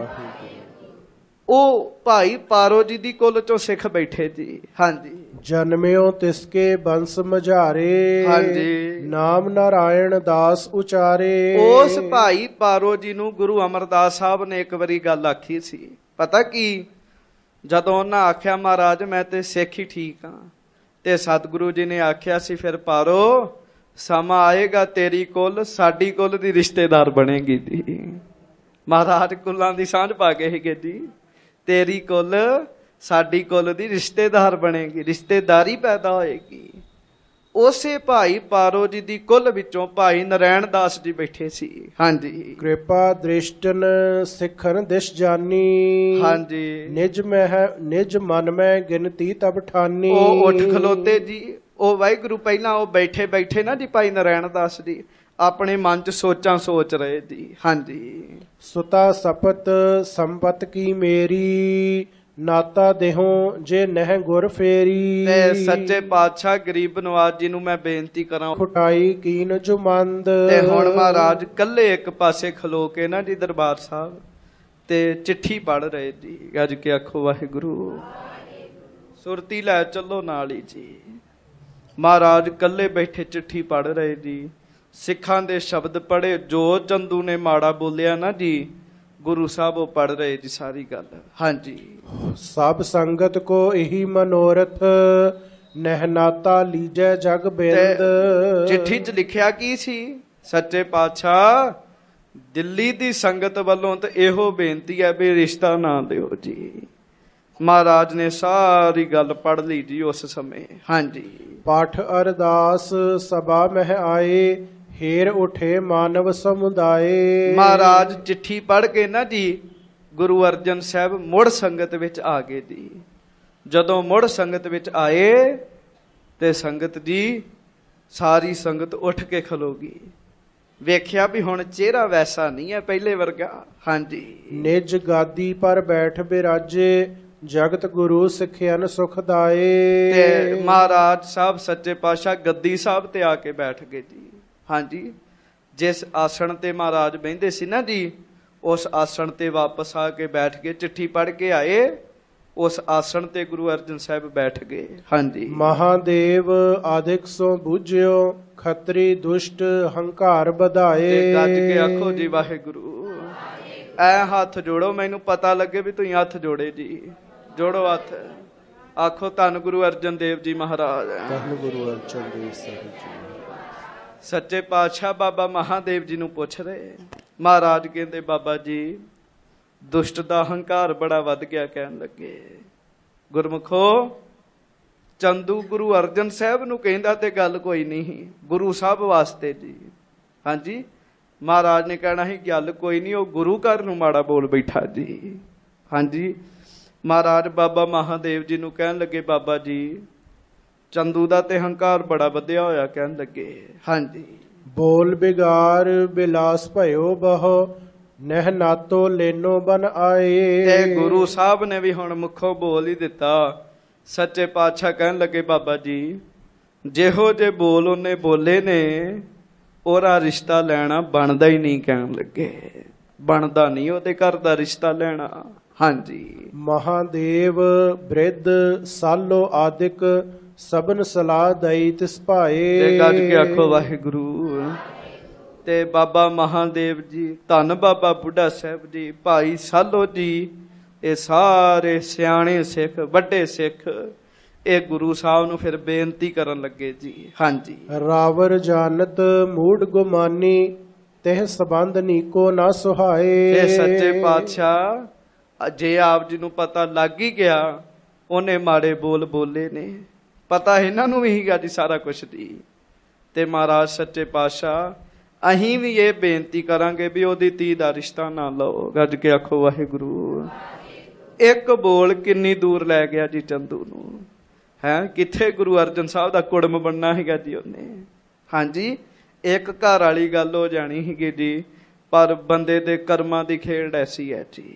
ਉਹ ਭਾਈ ਪਾਰੋ ਜੀ ਦੀ ਕੁੱਲ ਚੋਂ ਸਿੱਖ ਬੈਠੇ ਜੀ। ਹਾਂਜੀ, ਜਨਮਿਓ ਤਿਸਕੇ ਬੰਸ ਮਝਾਰੇ। ਹਾਂਜੀ, ਨਾਮ ਨਾਰਾਇਣ ਦਾਸ ਉਚਾਰੇ। ਉਸ ਭਾਈ ਪਾਰੋ ਜੀ ਨੂੰ ਗੁਰੂ ਅਮਰਦਾਸ ਸਾਹਿਬ ਨੇ ਇੱਕ ਵਾਰੀ ਗੱਲ ਆਖੀ ਸੀ, ਪਤਾ ਕੀ? ਜਦੋਂ ਉਹਨਾਂ ਆਖਿਆ ਮਹਾਰਾਜ ਮੈਂ ਤੇ ਸਿੱਖ ਹੀ ਠੀਕ ਹਾਂ, ਤੇ ਸਤਿਗੁਰੂ ਜੀ ਨੇ ਆਖਿਆ ਸੀ ਫਿਰ ਪਾਰੋ ਸਮਾਂ ਆਏਗਾ ਤੇਰੀ ਕੁੱਲ ਸਾਡੀ ਕੁੱਲ ਦੀ ਰਿਸ਼ਤੇਦਾਰ ਬਣੇਗੀ ਜੀ। ਮਹਾਰਾਜ ਕੁੱਲਾਂ ਦੀ ਸਾਂਝ ਪਾ ਕੇ ਸੀਗੇ ਜੀ, ਤੇਰੀ ਕੁੱਲ ਸਾਡੀ ਕੁੱਲ ਦੀ ਰਿਸ਼ਤੇਦਾਰ ਬਣੇਗੀ, ਰਿਸ਼ਤੇਦਾਰੀ ਪੈਦਾ ਹੋਏਗੀ। ਉਸੇ ਭਾਈ ਪਾਰੋ ਜੀ ਦੀ ਕੁੱਲ ਵਿੱਚੋਂ ਭਾਈ ਨਰੈਣ ਦਾਸ ਜੀ ਬੈਠੇ ਸੀ। ਹਾਂਜੀ ਕਿਰਪਾ ਦ੍ਰਿਸ਼ਟਨ ਸਿੱਖਨ ਦਿਸ਼ ਜਾਨੀ, ਹਾਂਜੀ ਨਿਜ ਮਹਿ ਨਿਜ ਮਨ ਮੈਂ ਗਿਣਤੀ ਤਬ ਠਾਨੀ। ਉਹ ਉੱਠ ਖਲੋਤੇ ਜੀ, ਉਹ ਵਾਹਿਗੁਰੂ ਪਹਿਲਾਂ ਉਹ ਬੈਠੇ ਬੈਠੇ ਨਾ ਜੀ ਭਾਈ ਨਰੈਣ ਦਾਸ ਜੀ ਆਪਣੇ ਮਨ ਚ ਸੋਚਾਂ ਸੋਚ ਰਹੇ ਜੀ। ਹਾਂਜੀ ਸੁਤਾ ਸਪਤ ਸੰਪਤ ਕੀ ਮੇਰੀ, ਨਾਤਾ ਦੇਹੋਂ ਜੇ ਨਹਿ ਗੁਰ ਫੇਰੀ। ਤੇ ਸੱਚੇ ਪਾਤਸ਼ਾਹ ਗਰੀਬ ਨਵਾਜ ਜੀ ਨੂੰ ਮੈਂ ਬੇਨਤੀ ਕਰਾਂ, ਖੁਟਾਈ ਕੀਨ ਜੁਮੰਦ। ਤੇ ਹੁਣ ਮਹਾਰਾਜ ਕੱਲੇ ਇੱਕ ਪਾਸੇ ਖਲੋ ਕੇ ਨਾ ਜੀ ਦਰਬਾਰ ਸਾਹਿਬ ਤੇ ਚਿੱਠੀ ਪੜ ਰਹੇ ਜੀ। ਗੱਜ ਕੇ ਆਖੋ ਵਾਹਿਗੁਰੂ। ਸੁਰਤੀ ਲੈ ਚੱਲੋ ਨਾਲ ਹੀ ਜੀ। ਮਹਾਰਾਜ ਕੱਲੇ ਬੈਠੇ ਚਿੱਠੀ ਪੜ ਰਹੇ ਜੀ। ਸਿੱਖਾਂ ਦੇ ਸ਼ਬਦ ਪੜੇ, ਜੋ ਚੰਦੂ ਨੇ ਮਾੜਾ ਬੋਲਿਆ ਨਾ ਜੀ ਗੁਰੂ ਸਾਹਿਬ ਉਹ ਪੜ ਰਹੇ ਜੀ ਸਾਰੀ ਗੱਲ। ਹਾਂਜੀ ਸਭ ਸੰਗਤ ਕੋ ਇਹੀ ਮਨੋਰਥ, ਨਹਿ ਨਾਤਾ ਲੀਜੈ ਜਗ ਬਿੰਦ। ਚਿੱਠੀ 'ਚ ਲਿਖਿਆ ਕੀ ਸੀ? ਸੱਚੇ ਪਾਤਸ਼ਾਹ ਦਿੱਲੀ ਦੀ ਸੰਗਤ ਵੱਲੋਂ ਤਾਂ ਇਹੋ ਬੇਨਤੀ ਹੈ ਵੀ ਰਿਸ਼ਤਾ ਨਾ ਦਿਓ ਜੀ। ਮਹਾਰਾਜ ਨੇ ਸਾਰੀ ਗੱਲ ਪੜ ਲਈ ਜੀ ਉਸ ਸਮੇਂ। ਹਾਂਜੀ ਪਾਠ ਅਰਦਾਸ ਸਭਾ ਮਹਿ ਆਏ, ਹੇਰ ਉਠੇ ਮਾਨਵ ਸਮੁਦਾਏ। ਮਹਾਰਾਜ ਚਿੱਠੀ ਪੜ ਕੇ ਨਾ ਜੀ ਗੁਰੂ ਅਰਜਨ ਸਾਹਿਬ ਮੁੜ ਸੰਗਤ ਵਿੱਚ ਆ ਗਏ ਜੀ। ਜਦੋਂ ਮੁੜ ਸੰਗਤ ਵਿੱਚ ਆਏ ਤੇ ਸੰਗਤ ਜੀ ਸਾਰੀ ਸੰਗਤ ਉੱਠ ਕੇ ਖਲੋ ਗਈ। ਵੇਖਿਆ ਵੀ ਹੁਣ ਚਿਹਰਾ ਵੈਸਾ ਨਹੀਂ ਹੈ ਪਹਿਲੇ ਵਰਗਾ। ਹਾਂਜੀ ਨਿਜ ਗਾਦੀ ਪਰ ਬੈਠ ਬਿਰਾਜੇ, ਜਗਤ ਗੁਰੂ ਸਿੱਖਿਆਨ ਸੁਖ ਦਾਏ। ਤੇ ਮਹਾਰਾਜ ਸਾਹਿਬ ਸੱਚੇ ਪਾਤਸ਼ਾਹ ਗੱਦੀ ਸਾਹਿਬ ਤੇ ਆ ਕੇ ਬੈਠ ਗਏ ਜੀ। ਹਾਂਜੀ ਜਿਸ ਆਸਣ ਤੇ ਮਹਾਰਾਜ ਬਹਿੰਦੇ ਸੀ ਨਾ ਜੀ ਉਸ ਆਸਣ ਤੇ ਵਾਪਸ ਆ ਕੇ ਬੈਠ ਕੇ ਚਿੱਠੀ ਪੜ ਕੇ ਆਏ। ਉਸ ਆਸਣ ਤੇ ਗੁਰੂ ਅਰਜਨ ਸਾਹਿਬ ਬੈਠ ਗਏ। ਹਾਂਜੀ ਮਹਾਦੇਵ ਆਦਿਕ ਸੋ ਬੂਝਿਓ, ਖੱਤਰੀ ਦੁਸ਼ਟ ਹੰਕਾਰ ਵਧਾਏ। ਤੇ ਗੱਜ ਕੇ ਆਖੋ ਜੀ ਵਾਹਿਗੁਰੂ। ਐ ਹੱਥ ਜੋੜੋ, ਮੈਨੂੰ ਪਤਾ ਲੱਗੇ ਵੀ ਤੁਸੀਂ ਹੱਥ ਜੋੜੇ ਜੀ। ਜੋੜੋ ਹੱਥ, ਆਖੋ ਧੰਨ ਗੁਰੂ ਅਰਜਨ ਦੇਵ ਜੀ ਮਹਾਰਾਜ। ਧੰਨ ਗੁਰੂ ਅਰਜਨ ਦੇਵ ਸਾਹਿਬ ਜੀ। ਸੱਚੇ ਪਾਤਸ਼ਾਹ ਬਾਬਾ ਮਹਾਦੇਵ ਜੀ ਨੂੰ ਪੁੱਛ ਰਹੇ। ਮਹਾਰਾਜ ਕਹਿੰਦੇ ਬਾਬਾ ਜੀ ਦੁਸ਼ਟ ਦਾ ਹੰਕਾਰ ਬੜਾ ਵੱਧ ਗਿਆ। ਕਹਿਣ ਲੱਗੇ ਗੁਰਮੁਖੋ ਚੰਦੂ ਗੁਰੂ ਅਰਜਨ ਸਾਹਿਬ ਨੂੰ ਕਹਿੰਦਾ ਤੇ ਗੱਲ ਕੋਈ ਨਹੀਂ, ਗੁਰੂ ਸਾਹਿਬ ਵਾਸਤੇ ਜੀ। ਹਾਂਜੀ ਮਹਾਰਾਜ ਨੇ ਕਹਿਣਾ ਸੀ ਗੱਲ ਕੋਈ ਨਹੀਂ, ਉਹ ਗੁਰੂ ਘਰ ਨੂੰ ਮਾੜਾ ਬੋਲ ਬੈਠਾ ਜੀ। ਹਾਂਜੀ ਮਹਾਰਾਜ ਬਾਬਾ ਮਹਾਦੇਵ ਜੀ ਨੂੰ ਕਹਿਣ ਲੱਗੇ ਬਾਬਾ ਜੀ ਚੰਦੂ ਦਾ ਤੇ ਹੰਕਾਰ ਬੜਾ ਵਧਿਆ ਹੋਇਆ। ਕਹਿਣ ਲੱਗੇ ਹਾਂਜੀ ਬੋਲ ਬਿਗਾਰ ਬਿਲਾਸ ਭਇਓ ਬਹੁ, ਨਹਿ ਨਾਤੋ ਲੈਨੋ ਬਨ ਆਏ। ਤੇ ਗੁਰੂ ਸਾਹਿਬ ਨੇ ਵੀ ਹੁਣ ਮੁੱਖੋਂ ਬੋਲ ਹੀ ਦਿੱਤਾ। ਸੱਚੇ ਪਾਤਸ਼ਾਹ ਕਹਿਣ ਲੱਗੇ ਬਾਬਾ ਜੀ ਜਿਹੋ ਜੇ ਬੋਲ ਉਹਨੇ ਬੋਲੇ ਨੇ ਉਹਦਾ ਰਿਸ਼ਤਾ ਲੈਣਾ ਬਣਦਾ ਹੀ ਨਹੀਂ। ਕਹਿਣ ਲੱਗੇ ਬਣਦਾ ਨਹੀਂ ਉਹਦੇ ਘਰ ਦਾ ਰਿਸ਼ਤਾ ਲੈਣਾ। ਹਾਂਜੀ ਮਹਾਦੇਵ ਬ੍ਰਿਧ ਸਾਲੋ ਆਦਿਕ, ਸਬਨ ਸਲਾਹ ਦਈ ਤਿਸ ਭਾਏ। ਤੇ ਗੱਜ ਕੇ ਆਖੋ ਵਾਹਿਗੁਰੂ। ਤੇ ਬਾਬਾ ਮਹਾਦੇਵ ਜੀ, ਧੰਨ ਬਾਬਾ ਬੁੱਢਾ ਸਾਹਿਬ ਜੀ, ਭਾਈ ਸਾਲੋ ਜੀ, ਇਹ ਸਾਰੇ ਸਿਆਣੇ ਸਿੱਖ ਵੱਡੇ ਸਿੱਖ ਇਹ ਗੁਰੂ ਸਾਹਿਬ ਨੂੰ ਫਿਰ ਬੇਨਤੀ ਕਰਨ ਲੱਗੇ ਜੀ। ਹਾਂਜੀ ਰਾਵਰ ਜਾਨਤ ਮੂੜ ਗੁਮਾਨੀ, ਤਿਹ ਸੰਬੰਧ ਨੀਕੋ ਨਾ ਸੁਹਾਏ। ਤੇ ਸੱਚੇ ਪਾਤਸ਼ਾਹ ਜੇ ਆਪ ਜੀ ਨੂੰ ਪਤਾ ਲੱਗ ਹੀ ਗਿਆ ਉਹਨੇ ਮਾੜੇ ਬੋਲ ਬੋਲੇ ਨੇ, ਪਤਾ ਇਹਨਾਂ ਨੂੰ ਵੀ ਹੀਗਾ ਜੀ ਸਾਰਾ ਕੁਛ ਦੀ। ਤੇ ਮਹਾਰਾਜ ਸੱਚੇ ਪਾਤਸ਼ਾਹ ਅਸੀਂ ਵੀ ਇਹ ਬੇਨਤੀ ਕਰਾਂਗੇ ਵੀ ਉਹਦੀ ਧੀ ਦਾ ਰਿਸ਼ਤਾ ਨਾ ਲਓ। ਗੱਜ ਕੇ ਆਖੋ ਵਾਹਿਗੁਰੂ। ਇੱਕ ਬੋਲ ਕਿੰਨੀ ਦੂਰ ਲੈ ਗਿਆ ਜੀ ਚੰਦੂ ਨੂੰ। ਹੈ ਕਿੱਥੇ ਗੁਰੂ ਅਰਜਨ ਸਾਹਿਬ ਦਾ ਕੁੜਮ ਬਣਨਾ ਹੈਗਾ ਜੀ ਉਹਨੇ। ਹਾਂਜੀ ਇੱਕ ਘਰ ਵਾਲੀ ਗੱਲ ਹੋ ਜਾਣੀ ਸੀਗੀ ਜੀ, ਪਰ ਬੰਦੇ ਦੇ ਕਰਮਾਂ ਦੀ ਖੇਡ ਐਸੀ ਹੈ ਜੀ।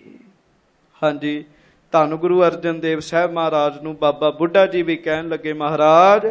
ਹਾਂਜੀ ਧੰਨ ਗੁਰੂ ਅਰਜਨ ਦੇਵ ਸਾਹਿਬ ਮਹਾਰਾਜ ਨੂੰ ਬਾਬਾ ਬੁੱਢਾ ਜੀ ਵੀ ਕਹਿਣ ਲੱਗੇ ਮਹਾਰਾਜ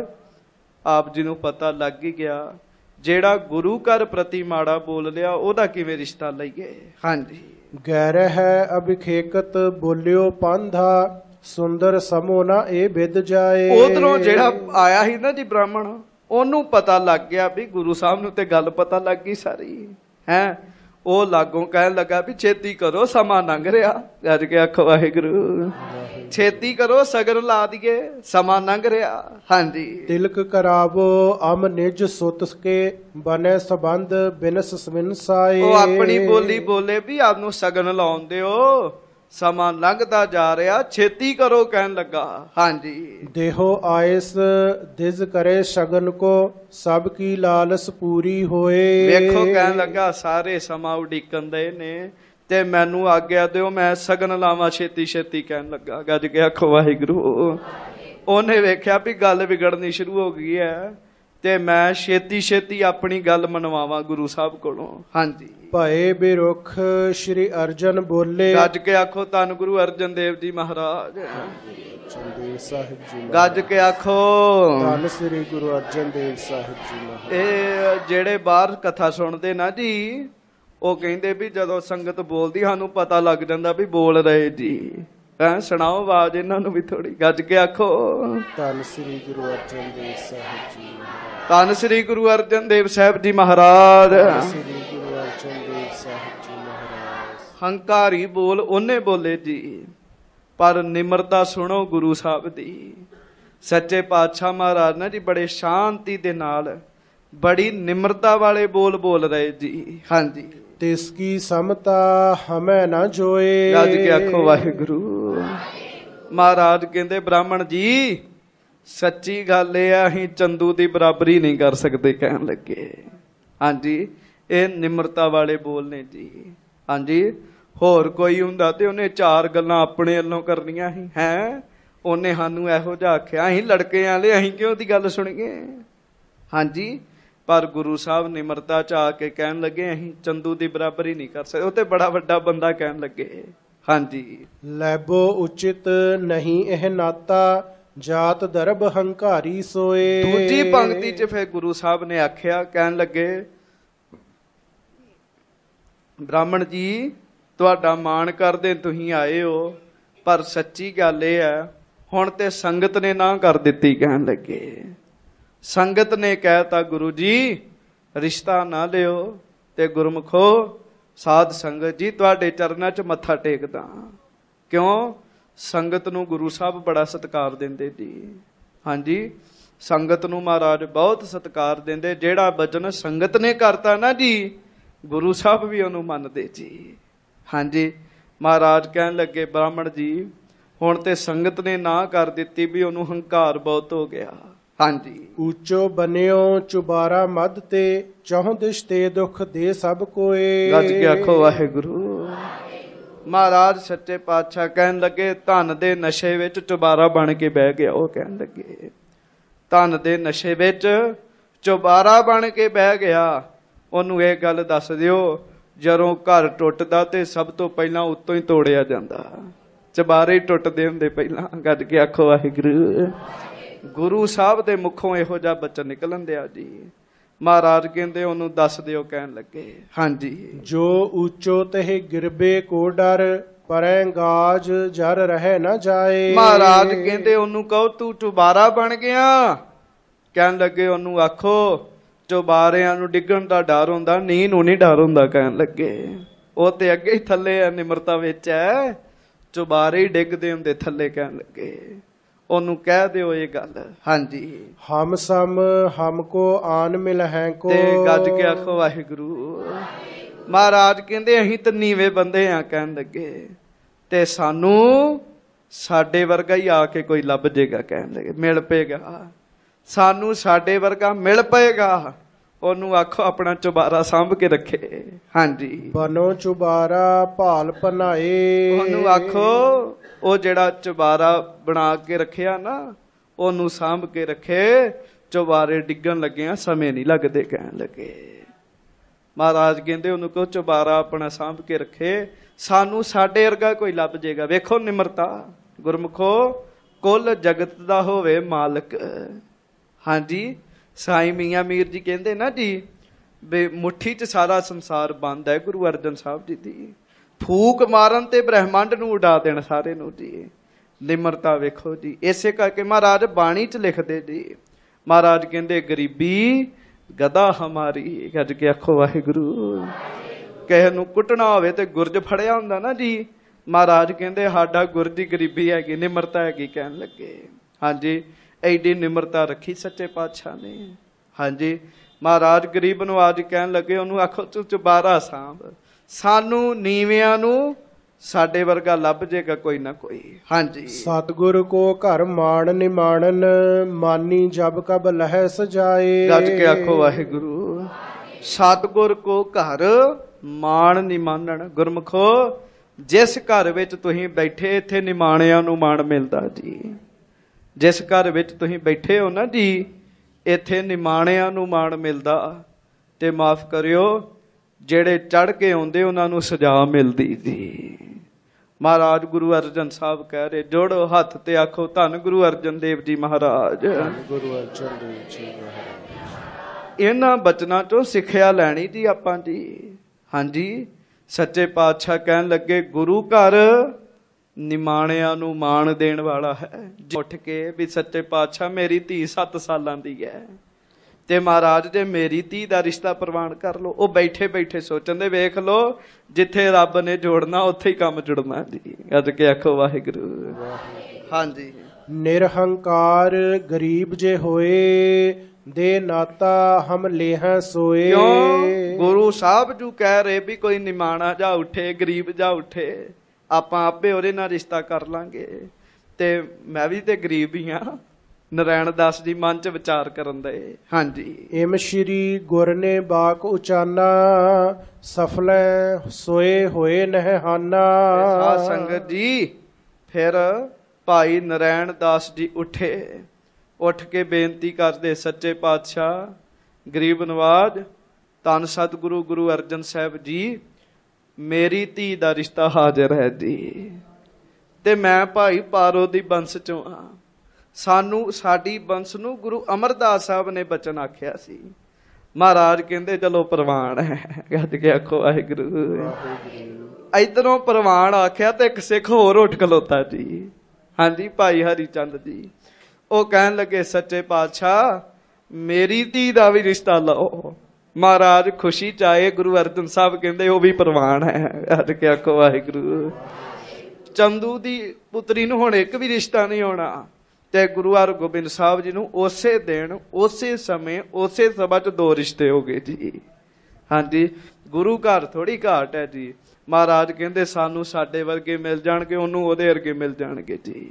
ਆਪ ਜੀ ਨੂੰ ਪਤਾ ਲੱਗ ਹੀ ਗਿਆ ਜਿਹੜਾ ਗੁਰੂ ਘਰ ਪ੍ਰਤੀ ਮਾੜਾ ਬੋਲ ਲਿਆ ਉਹਦਾ ਕਿਵੇਂ ਰਿਸ਼ਤਾ ਲਈਏ। ਹਾਂਜੀ ਗੈਰ ਹੈ ਅਭਿਖੇਕਤ ਬੋਲਿਓ ਪਾਂਧਾ, ਸੁੰਦਰ ਸਮੋ ਨਾ ਇਹ ਵਿਦ ਜਾਏ। ਉਧਰੋਂ ਜਿਹੜਾ ਆਇਆ ਸੀ ਨਾ ਜੀ ਬ੍ਰਾਹਮਣ ਉਹਨੂੰ ਪਤਾ ਲੱਗ ਗਿਆ ਵੀ ਗੁਰੂ ਸਾਹਿਬ ਨੂੰ ਤੇ ਗੱਲ ਪਤਾ ਲੱਗ ਗਈ ਸਾਰੀ ਹੈ। ਉਹ ਲਾਗੋਂ ਕਹਿਣ ਲੱਗਾ ਵੀ ਛੇਤੀ ਕਰੋ, ਸਮਾਂ ਲੰਘ ਰਿਹਾ। ਗੱਜ ਕੇ ਆਖੋ ਵਾਹਿਗੁਰੂ। ਛੇਤੀ ਕਰੋ, ਸਗਨ ਲਾ ਦਈਏ, ਸਮਾਂ ਲੰਘ ਰਿਹਾ। ਹਾਂਜੀ। ਤਿਲਕ ਕਰਾਵੋ ਅਮ ਨਿਜ ਸੁਤ ਕੇ ਬਨੇ ਸੰਬੰਧ ਬਿਨਸ ਸਵਿਨਸਾਏ। ਉਹ ਆਪਣੀ ਬੋਲੀ ਬੋਲੇ ਵੀ ਆਪ ਨੂੰ ਸਗਨ ਲਾਉਣ ਦਿਓ, ਸਮਾਂ ਲੰਘਦਾ ਜਾ ਰਿਹਾ, ਛੇਤੀ ਕਰੋ ਕਹਿਣ ਲੱਗਾ। ਹਾਂਜੀ। ਦੇਹੋ ਆਇਸ ਦਿਜ ਕਰੇ ਸ਼ਗਨ ਕੋ ਸਭ ਕੀ ਲਾਲਸ ਪੂਰੀ ਹੋਏ। ਵੇਖੋ ਕਹਿਣ ਲੱਗਾ ਸਾਰੇ ਸਮਾਂ ਉਡੀਕਣ ਦੇ ਨੇ ਤੇ ਮੈਨੂੰ ਆਗਿਆ ਦਿਓ, ਮੈਂ ਸਗਨ ਲਾਵਾਂ ਛੇਤੀ ਛੇਤੀ ਕਹਿਣ ਲੱਗਾ। ਗੱਜ ਕੇ ਆਖੋ ਵਾਹਿਗੁਰੂ। ਉਹਨੇ ਵੇਖਿਆ ਵੀ ਗੱਲ ਵਿਗੜਨੀ ਸ਼ੁਰੂ ਹੋ ਗਈ ਹੈ ਤੇ ਮੈਂ ਛੇਤੀ ਛੇਤੀ ਆਪਣੀ ਗੱਲ ਮਨਵਾਵਾਂ ਗੁਰੂ ਸਾਹਿਬ ਕੋਲੋਂ। ਹਾਂਜੀ। ਭਏ ਬਿਰੁਖ ਸ਼੍ਰੀ ਅਰਜਨ ਬੋਲੇ। ਗੱਜ ਕੇ ਆਖੋ ਧੰਨ ਗੁਰੂ ਅਰਜਨ ਦੇਵ ਜੀ ਮਹਾਰਾਜ। ਚੰਦੇਵ ਸਾਹਿਬ ਜੀ ਗੱਜ ਕੇ ਆਖੋ ਧੰਨ ਸ੍ਰੀ ਗੁਰੂ ਅਰਜਨ ਦੇਵ ਸਾਹਿਬ ਜੀ ਮਹਾਰਾਜ। ਇਹ ਜਿਹੜੇ ਬਾਹਰ ਕਥਾ ਸੁਣਦੇ ਨਾ ਜੀ, ਉਹ ਕਹਿੰਦੇ ਵੀ ਜਦੋਂ ਸੰਗਤ ਬੋਲਦੀ ਸਾਨੂੰ ਪਤਾ ਲੱਗ ਜਾਂਦਾ ਵੀ ਬੋਲ ਰਹੇ ਜੀ। ਹੈਂ, ਸੁਣਾਓ ਆਵਾਜ਼ ਇਹਨਾਂ ਨੂੰ ਵੀ ਥੋੜੀ। ਗੱਜ ਕੇ ਆਖੋ ਧੰਨ ਸ੍ਰੀ ਗੁਰੂ ਅਰਜਨ ਦੇਵ ਸਾਹਿਬ ਜੀ ਮਹਾਰਾਜ। ਧੰਨ ਸ੍ਰੀ ਗੁਰੂ ਅਰਜਨ ਦੇਵ ਸਾਹਿਬ ਜੀ ਮਹਾਰਾਜ। ਸ੍ਰੀ ਗੁਰੂ ਅਰਜਨ ਦੇਵ ਸਾਹਿਬ ਜੀ ਮਹਾਰਾਜ। ਹੰਕਾਰੀ ਬੋਲ ਉਹਨੇ ਬੋਲੇ ਜੀ, ਪਰ ਨਿਮਰਤਾ ਸੁਣੋ ਗੁਰੂ ਸਾਹਿਬ ਦੀ। ਸੱਚੇ ਪਾਤਸ਼ਾਹ ਮਹਾਰਾਜ ਨਾ ਜੀ ਬੜੇ ਸ਼ਾਂਤੀ ਦੇ ਨਾਲ ਬੜੀ ਨਿਮਰਤਾ ਵਾਲੇ ਬੋਲ ਬੋਲ ਰਹੇ ਜੀ। ਹਾਂਜੀ। ਤਿਸ ਕੀ ਸਮਤਾ ਹਮੈ ਨਾ ਜੋਏ। ਗੱਜ ਕੇ ਆਖੋ ਵਾਹਿਗੁਰੂ। ਮਹਾਰਾਜ ਕਹਿੰਦੇ ਬ੍ਰਾਹਮਣ ਜੀ ਸੱਚੀ ਗੱਲ ਇਹ ਆ, ਅਸੀਂ ਚੰਦੂ ਦੀ ਬਰਾਬਰੀ ਨਹੀਂ ਕਰ ਸਕਦੇ ਕਹਿਣ ਲੱਗੇ। ਹਾਂਜੀ। ਇਹ ਨਿਮਰਤਾ ਵਾਲੇ ਬੋਲ ਨੇ ਜੀ। ਹਾਂਜੀ। ਹੋਰ ਕੋਈ ਹੁੰਦਾ ਤੇ ਉਹਨੇ ਚਾਰ ਗੱਲਾਂ ਆਪਣੇ ਵੱਲੋਂ ਕਰਨੀਆਂ ਸੀ। ਹੈ ਉਹਨੇ ਸਾਨੂੰ ਇਹੋ ਜਿਹਾ ਆਖਿਆ, ਅਸੀਂ ਲੜਕੇ ਵਾਲੇ, ਅਸੀਂ ਕਿਉਂ ਦੀ ਗੱਲ ਸੁਣੀਏ। ਹਾਂਜੀ। ਪਰ ਗੁਰੂ ਸਾਹਿਬ ਨਿਮਰਤਾ ਚ ਆ ਕੇ ਕਹਿਣ ਲੱਗੇ ਅਸੀਂ ਚੰਦੂ ਦੀ ਬਰਾਬਰੀ ਨਹੀਂ ਕਰ ਸਕਦੇ। ਉਹ ਤੇ ਬੜਾ ਵੱਡਾ ਬੰਦਾ ਕਹਿਣ ਲੱਗੇ। ਹਾਂਜੀ। ਲੈਬੋ ਉਚਿਤ ਨਹੀਂ ਇਹ ਨਾਤਾ ਜਾਤ ਦਰਬ ਹੰਕਾਰੀ ਸੋਏ। ਦੂਜੀ ਪੰਕਤੀ ਚ ਫਿਰ ਗੁਰੂ ਸਾਹਿਬ ਨੇ ਆਖਿਆ, ਕਹਿਣ ਲੱਗੇ ਬ੍ਰਾਹਮਣ ਜੀ ਤੁਹਾਡਾ ਮਾਣ ਕਰਦੇ ਤੁਸੀਂ ਆਏ ਹੋ, ਪਰ ਸੱਚੀ ਗੱਲ ਇਹ ਹੈ ਹੁਣ ਤੇ ਸੰਗਤ ਨੇ ਨਾ ਕਰ ਦਿੱਤੀ। ਕਹਿਣ ਲੱਗੇ ਸੰਗਤ ਨੇ ਕਹਿਤਾ ਗੁਰੂ ਜੀ ਰਿਸ਼ਤਾ ਨਾ ਲਿਓ, ਤੇ ਗੁਰਮੁਖੋ ਸਾਧ ਸੰਗਤ ਜੀ ਤੁਹਾਡੇ ਚਰਨਾਂ 'ਚ ਮੱਥਾ ਟੇਕਦਾ। ਕਿਉਂ? ਸੰਗਤ ਨੂੰ ਗੁਰੂ ਸਾਹਿਬ ਬੜਾ ਸਤਿਕਾਰ ਦਿੰਦੇ ਜੀ। ਹਾਂਜੀ। ਸੰਗਤ ਨੂੰ ਮਹਾਰਾਜ ਬਹੁਤ ਸਤਿਕਾਰ ਦਿੰਦੇ। ਜਿਹੜਾ ਬਚਨ ਸੰਗਤ ਨੇ ਕਰਤਾ ਨਾ ਜੀ, ਗੁਰੂ ਸਾਹਿਬ ਵੀ ਉਹਨੂੰ ਮੰਨਦੇ ਜੀ। ਹਾਂਜੀ। ਮਹਾਰਾਜ ਕਹਿਣ ਲੱਗੇ ਬ੍ਰਾਹਮਣ ਜੀ ਹੁਣ ਤੇ ਸੰਗਤ ਨੇ ਨਾ ਕਰ ਦਿੱਤੀ ਵੀ ਉਹਨੂੰ ਹੰਕਾਰ ਬਹੁਤ ਹੋ ਗਿਆ। ਹਾਂਜੀ। ਉੱਚੋ ਬਨਿਓ ਚੁਬਾਰਾ ਮਦ ਤੇ ਚੌਹ ਦਿਸ਼ ਤੇ ਦੁੱਖ ਦੇ ਸਭ ਕੋਏ। ਗੱਜ ਕੇ ਆਖੋ ਵਾਹਿਗੁਰੂ। ਮਹਾਰਾਜ ਸੱਚੇ ਪਾਤਸ਼ਾਹ ਕਹਿਣ ਲੱਗੇ ਧਨ ਦੇ ਨਸ਼ੇ ਵਿੱਚ ਚੁਬਾਰਾ ਬਣ ਕੇ ਬਹਿ ਗਿਆ। ਉਹ ਕਹਿਣ ਲੱਗੇ ਧਨ ਦੇ ਨਸ਼ੇ ਵਿੱਚ ਚੁਬਾਰਾ ਬਣ ਕੇ ਬਹਿ ਗਿਆ। ਉਹਨੂੰ ਇਹ ਗੱਲ ਦੱਸ ਦਿਓ, ਜਦੋਂ ਘਰ ਟੁੱਟਦਾ ਤੇ ਸਭ ਤੋਂ ਪਹਿਲਾਂ ਉੱਤੋਂ ਹੀ ਤੋੜਿਆ ਜਾਂਦਾ। ਚੁਬਾਰੇ ਹੀ ਟੁੱਟਦੇ ਹੁੰਦੇ ਪਹਿਲਾਂ। ਗੱਜ ਕੇ ਆਖੋ ਵਾਹਿਗੁਰੂ। ਗੁਰੂ ਸਾਹਿਬ ਦੇ ਮੁਖੋਂ ਇਹੋ ਜਿਹਾ ਬਚਨ ਨਿਕਲਣ ਦਿਆ ਜੀ। ਮਹਾਰਾਜ ਕਹਿੰਦੇ ਉਹਨੂੰ ਦੱਸ ਦਿਓ। ਕਹਿਣ ਲੱਗੇ ਹਾਂਜੀ। ਜੋ ਉੱਚੋ ਤਹਿ ਗਿਰਬੇ ਕੋ ਡਰ ਪਰੈ ਗਾਜ ਜਰ ਰਹਿ ਨਾ ਜਾਏ। ਮਹਾਰਾਜ ਕਹਿੰਦੇ ਉਹਨੂੰ ਕਹੋ ਤੂੰ ਚੁਬਾਰਾ ਬਣ ਗਿਆ। ਕਹਿਣ ਲੱਗੇ ਉਹਨੂੰ ਆਖੋ ਚੁਬਾਰਿਆਂ ਨੂੰ ਡਿੱਗਣ ਦਾ ਡਰ ਹੁੰਦਾ, ਨੀਂਹ ਨੂੰ ਨਹੀਂ ਡਰ ਹੁੰਦਾ। ਕਹਿਣ ਲੱਗੇ ਉਹ ਤੇ ਅੱਗੇ ਹੀ ਥੱਲੇ ਆ, ਨਿਮਰਤਾ ਵਿੱਚ ਹੈ, ਚੁਬਾਰੇ ਹੀ ਡਿੱਗਦੇ ਹੁੰਦੇ ਥੱਲੇ। ਕਹਿਣ ਲੱਗੇ ਉਹਨੂੰ ਕਹਿ ਦਿਓ ਇਹ ਗੱਲ। ਹਾਂਜੀ। ਹਮ ਸਮ ਹਮਕੋ ਆਨ ਮਿਲ ਹੈ ਕੋ। ਤੇ ਗੱਜ ਕੇ ਆਖੋ ਵਾਹਿਗੁਰੂ। ਮਹਾਰਾਜ ਕਹਿੰਦੇ ਅਸੀਂ ਤਾਂ ਨੀਵੇਂ ਬੰਦੇ ਆ। ਕਹਿਣ ਲੱਗੇ ਤੇ ਸਾਨੂੰ ਸਾਡੇ ਵਰਗਾ ਹੀ ਆ ਕੇ ਕੋਈ ਲੱਭ ਜੇਗਾ। ਕਹਿਣ ਲੱਗੇ ਮਿਲ ਪਏਗਾ ਸਾਨੂੰ, ਸਾਡੇ ਵਰਗਾ ਮਿਲ ਪਏਗਾ। ਉਹਨੂੰ ਆਖੋ ਆਪਣਾ ਚੁਬਾਰਾ ਸਾਂਭ ਕੇ ਰੱਖੇ। ਹਾਂਜੀ। ਬਨੋ ਚੁਬਾਰਾ ਭਾਲ ਪਨਾਏ। ਉਹਨੂੰ ਆਖੋ ਉਹ ਜਿਹੜਾ ਚੁਬਾਰਾ ਬਣਾ ਕੇ ਰੱਖਿਆ ਨਾ, ਉਹਨੂੰ ਸਾਂਭ ਕੇ ਰੱਖੇ। ਚੁਬਾਰੇ ਡਿੱਗਣ ਲੱਗਿਆ ਸਮੇਂ ਨਹੀਂ ਲੱਗਦੇ। ਕਹਿਣ ਲੱਗੇ ਮਹਾਰਾਜ ਕਹਿੰਦੇ ਉਹਨੂੰ ਕਹੋ ਚੁਬਾਰਾ ਆਪਣਾ ਸਾਂਭ ਕੇ ਰੱਖੇ, ਸਾਨੂੰ ਸਾਡੇ ਵਰਗਾ ਕੋਈ ਲੱਭ ਜੇਗਾ। ਵੇਖੋ ਨਿਮਰਤਾ। ਗੁਰਮੁਖੋ ਕੁੱਲ ਜਗਤ ਦਾ ਹੋਵੇ ਮਾਲਕ। ਹਾਂਜੀ। ਸਾਈਂ ਮੀਆਂ ਮੀਰ ਜੀ ਕਹਿੰਦੇ ਨਾ ਜੀ ਬੇ ਮੁੱਠੀ 'ਚ ਸਾਰਾ ਸੰਸਾਰ ਬੰਦ ਹੈ। ਗੁਰੂ ਅਰਜਨ ਸਾਹਿਬ ਜੀ ਦੀ ਫੂਕ ਮਾਰਨ ਤੇ ਬ੍ਰਹਿਮੰਡ ਨੂੰ ਉਡਾ ਦੇਣ ਸਾਰੇ ਨੂੰ ਜੀ। ਨਿਮਰਤਾ ਵੇਖੋ ਜੀ। ਇਸੇ ਕਰਕੇ ਮਹਾਰਾਜ ਬਾਣੀ 'ਚ ਲਿਖਦੇ ਜੀ। ਮਹਾਰਾਜ ਕਹਿੰਦੇ ਗਰੀਬੀ ਗਦਾ ਹਮਾਰੀ। ਗੱਜ ਕੇ ਆਖੋ ਵਾਹਿਗੁਰੂ। ਕਿਸੇ ਨੂੰ ਕੁੱਟਣਾ ਹੋਵੇ ਤੇ ਗੁਰਜ ਫੜਿਆ ਹੁੰਦਾ ਨਾ ਜੀ। ਮਹਾਰਾਜ ਕਹਿੰਦੇ ਸਾਡਾ ਗੁਰਜ ਦੀ ਗਰੀਬੀ ਹੈਗੀ, ਨਿਮਰਤਾ ਹੈਗੀ। ਕਹਿਣ ਲੱਗੇ ਹਾਂਜੀ, ਐਡੀ ਨਿਮਰਤਾ ਰੱਖੀ ਸੱਚੇ ਪਾਤਸ਼ਾਹ ਨੇ। ਹਾਂਜੀ, ਮਹਾਰਾਜ ਗਰੀਬ ਨਵਾਜ ਕਹਿਣ ਲੱਗੇ ਉਹਨੂੰ ਆਖੋ ਤੂੰ ਚੁਬਾਰਾ ਸਾਂਭ, ਸਾਨੂੰ ਨੀਵਿਆਂ ਨੂੰ ਸਾਡੇ ਵਰਗਾ ਲੱਭ ਜੇਗਾ ਕੋਈ ਨਾ ਕੋਈ। ਹਾਂਜੀ, ਸਤਿਗੁਰ ਕੋ ਘਰ ਮਾਣ ਨਿਮਾਣਨ, ਮਾਨੀ ਜਬ ਕਬ ਲਹਿ ਸਜਾਏ। ਗੱਜ ਕੇ ਆਖੋ ਵਾਹਿਗੁਰੂ। ਸਤਿਗੁਰ ਕੋ ਘਰ ਮਾਣ ਨਿਮਾਣਨ। ਗੁਰਮੁਖੋ, ਜਿਸ ਘਰ ਵਿੱਚ ਤੁਸੀਂ ਬੈਠੇ ਇੱਥੇ ਨਿਮਾਣਿਆਂ ਨੂੰ ਮਾਣ ਮਿਲਦਾ ਜੀ। ਜਿਸ ਘਰ ਵਿੱਚ ਤੁਸੀਂ ਬੈਠੇ ਹੋ ਨਾ ਜੀ, ਇੱਥੇ ਨਿਮਾਣਿਆਂ ਨੂੰ ਮਾਣ ਮਿਲਦਾ। ਤੇ ਮਾਫ ਕਰਿਓ, ਜਿਹੜੇ ਚੜ ਕੇ ਆਉਂਦੇ ਉਹਨਾਂ ਨੂੰ ਸਜ਼ਾ ਮਿਲਦੀ ਜੀ। ਮਹਾਰਾਜ ਗੁਰੂ ਅਰਜਨ ਸਾਹਿਬ ਕਹਿ ਰਹੇ, ਜੋੜੋ ਹੱਥ ਤੇ ਆਖੋ ਧੰਨ ਗੁਰੂ ਅਰਜਨ ਦੇਵ ਜੀ ਮਹਾਰਾਜ। ਗੁਰੂ ਅਰਜਨ ਦੇਵ ਜੀ ਮਹਾਰਾਜ। ਇਹਨਾਂ ਬਚਨਾਂ ਚੋਂ ਸਿੱਖਿਆ ਲੈਣੀ ਜੀ ਆਪਾਂ ਜੀ। ਹਾਂਜੀ, ਸੱਚੇ ਪਾਤਸ਼ਾਹ ਕਹਿਣ ਲੱਗੇ ਗੁਰੂ ਘਰ ਨਿਮਾਣਿਆਂ ਨੂੰ ਮਾਣ ਦੇਣ ਵਾਲਾ ਹੈ। ਉੱਠ ਕੇ ਵੀ ਸੱਚੇ ਪਾਤਸ਼ਾਹ ਮੇਰੀ ਧੀ ਸੱਤ ਸਾਲਾਂ ਦੀ ਹੈ ਤੇ ਮਹਾਰਾਜ ਜੇ ਮੇਰੀ ਧੀ ਦਾ ਰਿਸ਼ਤਾ ਪ੍ਰਵਾਨ ਕਰ ਲਓ। ਉਹ ਬੈਠੇ ਬੈਠੇ ਸੋਚਣ ਦੇ, ਵੇਖ ਲਓ ਜਿੱਥੇ ਰੱਬ ਨੇ ਜੋੜਨਾ ਉੱਥੇ ਹੀ ਕੰਮ ਜੁੜਨਾ ਜੀ। ਅੱਜ ਕੇ ਆਖੋ ਵਾਹਿਗੁਰੂ। ਹਾਂਜੀ, ਨਿਰਹੰਕਾਰ ਗਰੀਬ ਜੇ ਹੋਏ, ਦੇ ਨਾਤਾ ਹਮ ਲੇਹਾਂ ਸੋਏ। ਕਿਉਂ? ਗੁਰੂ ਸਾਹਿਬ ਜੂ ਕਹਿ ਰਹੇ ਵੀ ਕੋਈ ਨਿਮਾਣਾ ਜਾ ਉੱਠੇ, ਗਰੀਬ ਜਾ ਉੱਠੇ, ਆਪਾਂ ਆਪੇ ਉਹਦੇ ਨਾਲ ਰਿਸ਼ਤਾ ਕਰ ਲਾਂਗੇ। ਤੇ ਮੈਂ ਵੀ ਤੇ ਗਰੀਬ ਹੀ ਹਾਂ। ਨਰੈਣ ਦਾਸ ਜੀ ਮਨ ਚ ਵਿਚਾਰ ਕਰਨ ਦੇ। ਹਾਂਜੀ, ਇਮ ਸ਼੍ਰੀ ਗੁਰ ਨੇ ਬਾਕ ਉਚਾਨਾ, ਸਫਲੇ ਸੋਏ ਹੋਏ ਨਹਾਨਾ। ਸਾਧ ਸੰਗਤ ਜੀ, ਫਿਰ ਭਾਈ ਨਰੈਣ ਦਾਸ ਜੀ ਉੱਠੇ। ਉੱਠ ਕੇ ਬੇਨਤੀ ਕਰਦੇ, ਸੱਚੇ ਪਾਤਸ਼ਾਹ ਗਰੀਬ ਨਵਾਜ ਧੰਨ ਸਤਿਗੁਰੂ ਗੁਰੂ ਅਰਜਨ ਸਾਹਿਬ ਜੀ, ਮੇਰੀ ਧੀ ਦਾ ਰਿਸ਼ਤਾ ਹਾਜ਼ਰ ਹੈ ਜੀ। ਤੇ ਮੈਂ ਭਾਈ ਪਾਰੋ ਦੀ ਬੰਸ ਚੋਂ ਆ। ਸਾਨੂੰ ਸਾਡੀ ਬੰਸ ਨੂੰ ਗੁਰੂ ਅਮਰਦਾਸ ਸਾਹਿਬ ਨੇ ਬਚਨ ਆਖਿਆ ਸੀ। ਮਹਾਰਾਜ ਕਹਿੰਦੇ ਚਲੋ ਪ੍ਰਵਾਨ ਹੈ। ਗੱਜ ਕੇ ਆਖੋ ਵਾਹਿਗੁਰੂ। ਇਧਰੋਂ ਪ੍ਰਵਾਨ ਆਖਿਆ ਤੇ ਇੱਕ ਸਿੱਖ ਹੋਰ ਉੱਠ ਖਲੋਤਾ ਜੀ। ਹਾਂਜੀ, ਭਾਈ ਹਰੀ ਚੰਦ ਜੀ। ਉਹ ਕਹਿਣ ਲੱਗੇ ਸੱਚੇ ਪਾਤਸ਼ਾਹ ਮੇਰੀ ਧੀ ਦਾ ਵੀ ਰਿਸ਼ਤਾ ਲਓ। ਮਹਾਰਾਜ ਖੁਸ਼ੀ ਚ ਆਏ। ਗੁਰੂ ਅਰਜਨ ਸਾਹਿਬ ਕਹਿੰਦੇ ਉਹ ਵੀ ਪ੍ਰਵਾਨ ਹੈ। ਗੱਜ ਕੇ ਆਖੋ ਵਾਹਿਗੁਰੂ। ਚੰਦੂ ਦੀ ਪੁੱਤਰੀ ਨੂੰ ਹੁਣ ਇੱਕ ਵੀ ਰਿਸ਼ਤਾ ਨਹੀਂ ਹੋਣਾ। ਤੇ ਗੁਰੂ ਹਰਗੋਬਿੰਦ ਸਾਹਿਬ ਜੀ ਨੂੰ ਉਸੇ ਦਿਨ ਉਸੇ ਸਮੇਂ ਉਸੇ ਸਭਾ ਚ ਦੋ ਰਿਸ਼ਤੇ ਹੋ ਗਏ ਜੀ। ਹਾਂਜੀ, ਗੁਰੂ ਘਰ ਥੋੜੀ ਘਾਟ ਹੈ ਜੀ। ਮਹਾਰਾਜ ਕਹਿੰਦੇ ਸਾਨੂੰ ਸਾਡੇ ਵਰਗੇ ਮਿਲ ਜਾਣਗੇ, ਉਹਨੂੰ ਉਹਦੇ ਵਰਗੇ ਮਿਲ ਜਾਣਗੇ ਜੀ।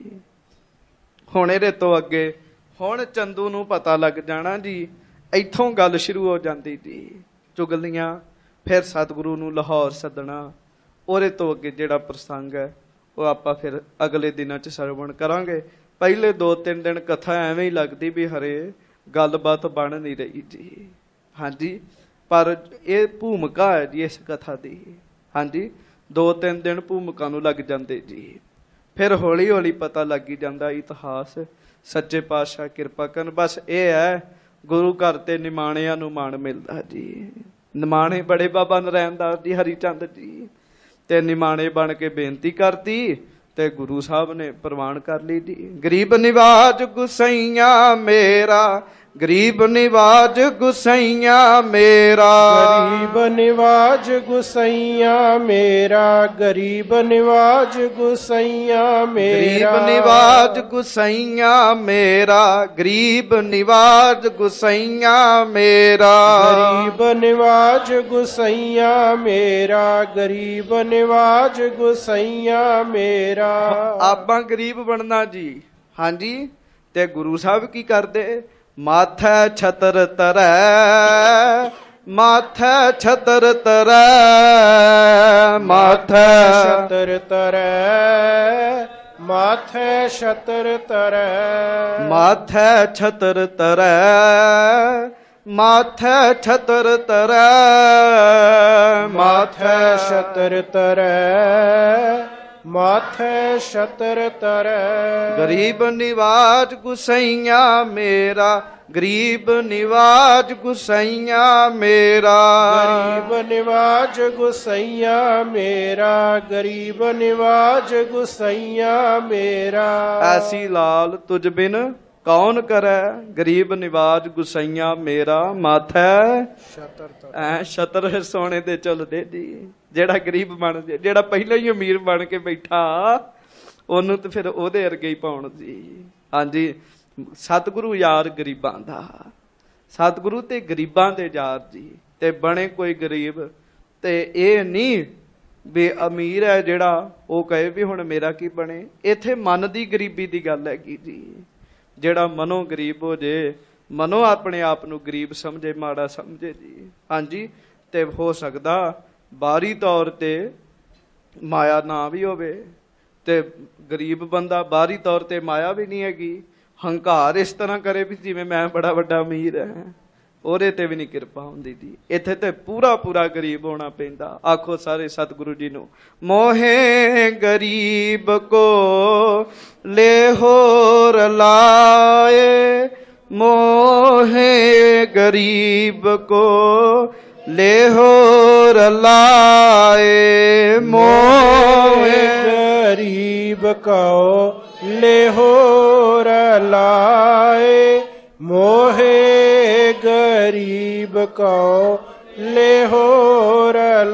ਹੁਣ ਇਹਦੇ ਤੋਂ ਅੱਗੇ ਹੁਣ ਚੰਦੂ ਨੂੰ ਪਤਾ ਲੱਗ ਜਾਣਾ ਜੀ। ਇੱਥੋਂ ਗੱਲ ਸ਼ੁਰੂ ਹੋ ਜਾਂਦੀ ਜੀ, ਚੁਗਲੀਆਂ। ਫਿਰ ਸਤਿਗੁਰੂ ਨੂੰ ਲਾਹੌਰ ਸੱਦਣਾ। ਉਹਦੇ ਤੋਂ ਅੱਗੇ ਜਿਹੜਾ ਪ੍ਰਸੰਗ ਹੈ ਉਹ ਆਪਾਂ ਫਿਰ ਅਗਲੇ ਦਿਨਾਂ ਚ ਸਰਵਣ ਕਰਾਂਗੇ। ਪਹਿਲੇ ਦੋ ਤਿੰਨ ਦਿਨ ਕਥਾ ਐਵੇਂ ਹੀ ਲੱਗਦੀ ਵੀ ਹਰੇ ਗੱਲਬਾਤ ਬਣ ਨਹੀਂ ਰਹੀ ਜੀ। ਹਾਂਜੀ, ਪਰ ਇਹ ਭੂਮਿਕਾ ਹੈ ਜੀ ਇਸ ਕਥਾ ਦੀ। ਹਾਂਜੀ, ਦੋ ਤਿੰਨ ਦਿਨ ਭੂਮਿਕਾ ਨੂੰ ਲੱਗ ਜਾਂਦੇ ਜੀ। ਫਿਰ ਹੌਲੀ ਹੌਲੀ ਪਤਾ ਲੱਗ ਹੀ ਜਾਂਦਾ ਇਤਿਹਾਸ। ਸੱਚੇ ਪਾਤਸ਼ਾਹ ਕਿਰਪਾ ਕਰਨ। ਬਸ ਇਹ ਹੈ ਗੁਰੂ ਘਰ ਤੇ ਨਿਮਾਣਿਆਂ ਨੂੰ ਮਾਣ ਮਿਲਦਾ ਜੀ। ਨਿਮਾਣੇ ਬੜੇ ਬਾਬਾ ਨਰੈਣ ਦਾਸ ਜੀ, ਹਰੀ ਚੰਦ ਜੀ ਤੇ ਨਿਮਾਣੇ ਬਣ ਕੇ ਬੇਨਤੀ ਕਰਤੀ ਤੇ ਗੁਰੂ ਸਾਹਿਬ ਨੇ ਪ੍ਰਵਾਨ ਕਰ ਲਈ ਜੀ। ਗਰੀਬ ਨਿਵਾਜ ਗੁਸਈਆ ਮੇਰਾ, ਗਰੀਬ ਨਿਵਾਜ ਗੁਸਈਆ ਮੇਰਾ, ਗਰੀਬ ਨਿਵਾਜ ਗੁਸਈਆ ਮੇਰਾ, ਗਰੀਬ ਨਿਵਾਜ ਗੁਸਈਆ ਮੇਰਾ, ਗਰੀਬ ਨਿਵਾਜ ਗੁਸਈਆ ਮੇਰਾ, ਗਰੀਬ ਨਿਵਾਜ ਗੁਸਈਆ ਮੇਰਾ, ਗਰੀਬ ਨਿਵਾਜ ਗੁਸਈਆ ਮੇਰਾ, ਗਰੀਬ ਨਿਵਾਜ ਗੁਸਈਆ ਮੇਰਾ। ਆਪਾਂ ਗਰੀਬ ਬਣਨਾ ਜੀ। ਹਾਂਜੀ, ਤੇ ਗੁਰੂ ਸਾਹਿਬ ਕੀ ਕਰਦੇ? ਮਾਥੈ ਛਤਰ ਤਰੈ, ਮਾਥੈ ਛਤਰ ਤਰੈ, ਮਾਥੈ ਛਤਰ ਤਰੈ, ਮਾਥੈ ਛਤਰ ਤਰੈ, ਮਾਥੈ ਛਤਰ ਤਰੈ, ਮਾਥੈ ਛਤਰ ਤਰੈ, ਮਾਥੈ ਛਤਰ ਤਰੈ, ਮਾਥੈ ਛਤਰ ਤਰੈ। ਗਰੀਬ ਨਿਵਾਜ ਗੁਸਈਆ ਮੇਰਾ, ਗਰੀਬ ਨਿਵਾਜ ਗੁਸਈਆ ਮੇਰਾ, ਗਰੀਬ ਨਿਵਾਜ ਗੁਸਈਆ ਮੇਰਾ, ਗਰੀਬ ਨਿਵਾਜ ਗੁਸਈਆ ਮੇਰਾ। ਐਸੀ ਲਾਲ ਤੁਝ ਬਿਨ ਕੌਣ ਕਰੈ ਗਰੀਬ ਨਿਵਾਜ ਗੁਸਈਆਂ ਮੇਰਾ ਮਾਥੈ ਸ਼ਤਰ ਤਰ ਐ ਛਤਰ ਸੋਨੇ ਦੇ ਝੁੱਲਦੇ ਜੀ। ਜਿਹੜਾ ਗਰੀਬ ਬਣ ਜੇ, ਜਿਹੜਾ ਪਹਿਲਾਂ ਹੀ ਅਮੀਰ ਬਣ ਕੇ ਬੈਠਾ ਉਹਨੂੰ ਤੇ ਫਿਰ ਉਹਦੇ ਵਰਗੇ ਹੀ ਪਾਉਣ ਜੀ। ਹਾਂਜੀ, ਸਤਿਗੁਰੂ ਯਾਰ ਗਰੀਬਾਂ ਦਾ, ਸਤਿਗੁਰੂ ਤੇ ਗਰੀਬਾਂ ਦੇ ਯਾਰ ਜੀ। ਤੇ ਬਣੇ ਕੋਈ ਗਰੀਬ ਤੇ ਇਹ ਨਹੀਂ ਵੀ ਅਮੀਰ ਹੈ ਜਿਹੜਾ ਉਹ ਕਹੇ ਵੀ ਹੁਣ ਮੇਰਾ ਕੀ ਬਣੇ। ਇੱਥੇ ਮਨ ਦੀ ਗਰੀਬੀ ਦੀ ਗੱਲ ਹੈਗੀ ਜੀ। ਜਿਹੜਾ ਮਨੋਂ ਗਰੀਬ ਹੋ ਜੇ, ਮਨੋਂ ਆਪਣੇ ਆਪ ਨੂੰ ਗਰੀਬ ਸਮਝੇ, ਮਾੜਾ ਸਮਝੇ ਜੀ। ਹਾਂਜੀ, ਤੇ ਹੋ ਸਕਦਾ ਬਾਹਰੀ ਤੌਰ ਤੇ ਮਾਇਆ ਨਾ ਵੀ ਹੋਵੇ ਤੇ ਗਰੀਬ ਬੰਦਾ ਬਾਹਰੀ ਤੌਰ ਤੇ ਮਾਇਆ ਵੀ ਨਹੀਂ ਹੈਗੀ, ਹੰਕਾਰ ਇਸ ਤਰ੍ਹਾਂ ਕਰੇ ਵੀ ਜਿਵੇਂ ਮੈਂ ਬੜਾ ਵੱਡਾ ਅਮੀਰ ਹੈ, ਉਹਦੇ ਤੇ ਵੀ ਨਹੀਂ ਕਿਰਪਾ ਹੁੰਦੀ ਜੀ। ਇੱਥੇ ਤੇ ਪੂਰਾ ਪੂਰਾ ਗਰੀਬ ਹੋਣਾ ਪੈਂਦਾ। ਆਖੋ ਸਾਰੇ ਸਤਿਗੁਰੂ ਜੀ ਨੂੰ, ਮੋਹੇ ਗਰੀਬ ਕੋ ਲੈ ਹੋਰ ਲਾਏ, ਮੋਹੇ ਗਰੀਬ ਕੋ ਲੈ ਹੋਰ ਲਾਏ, ਮੋਹੇ ਗਰੀਬ ਕਉ ਲੇਹੋਰ ਲਾਏ, ਮੋਹੇ ਗਰੀਬ ਕਉ ਲੇਹੋਰ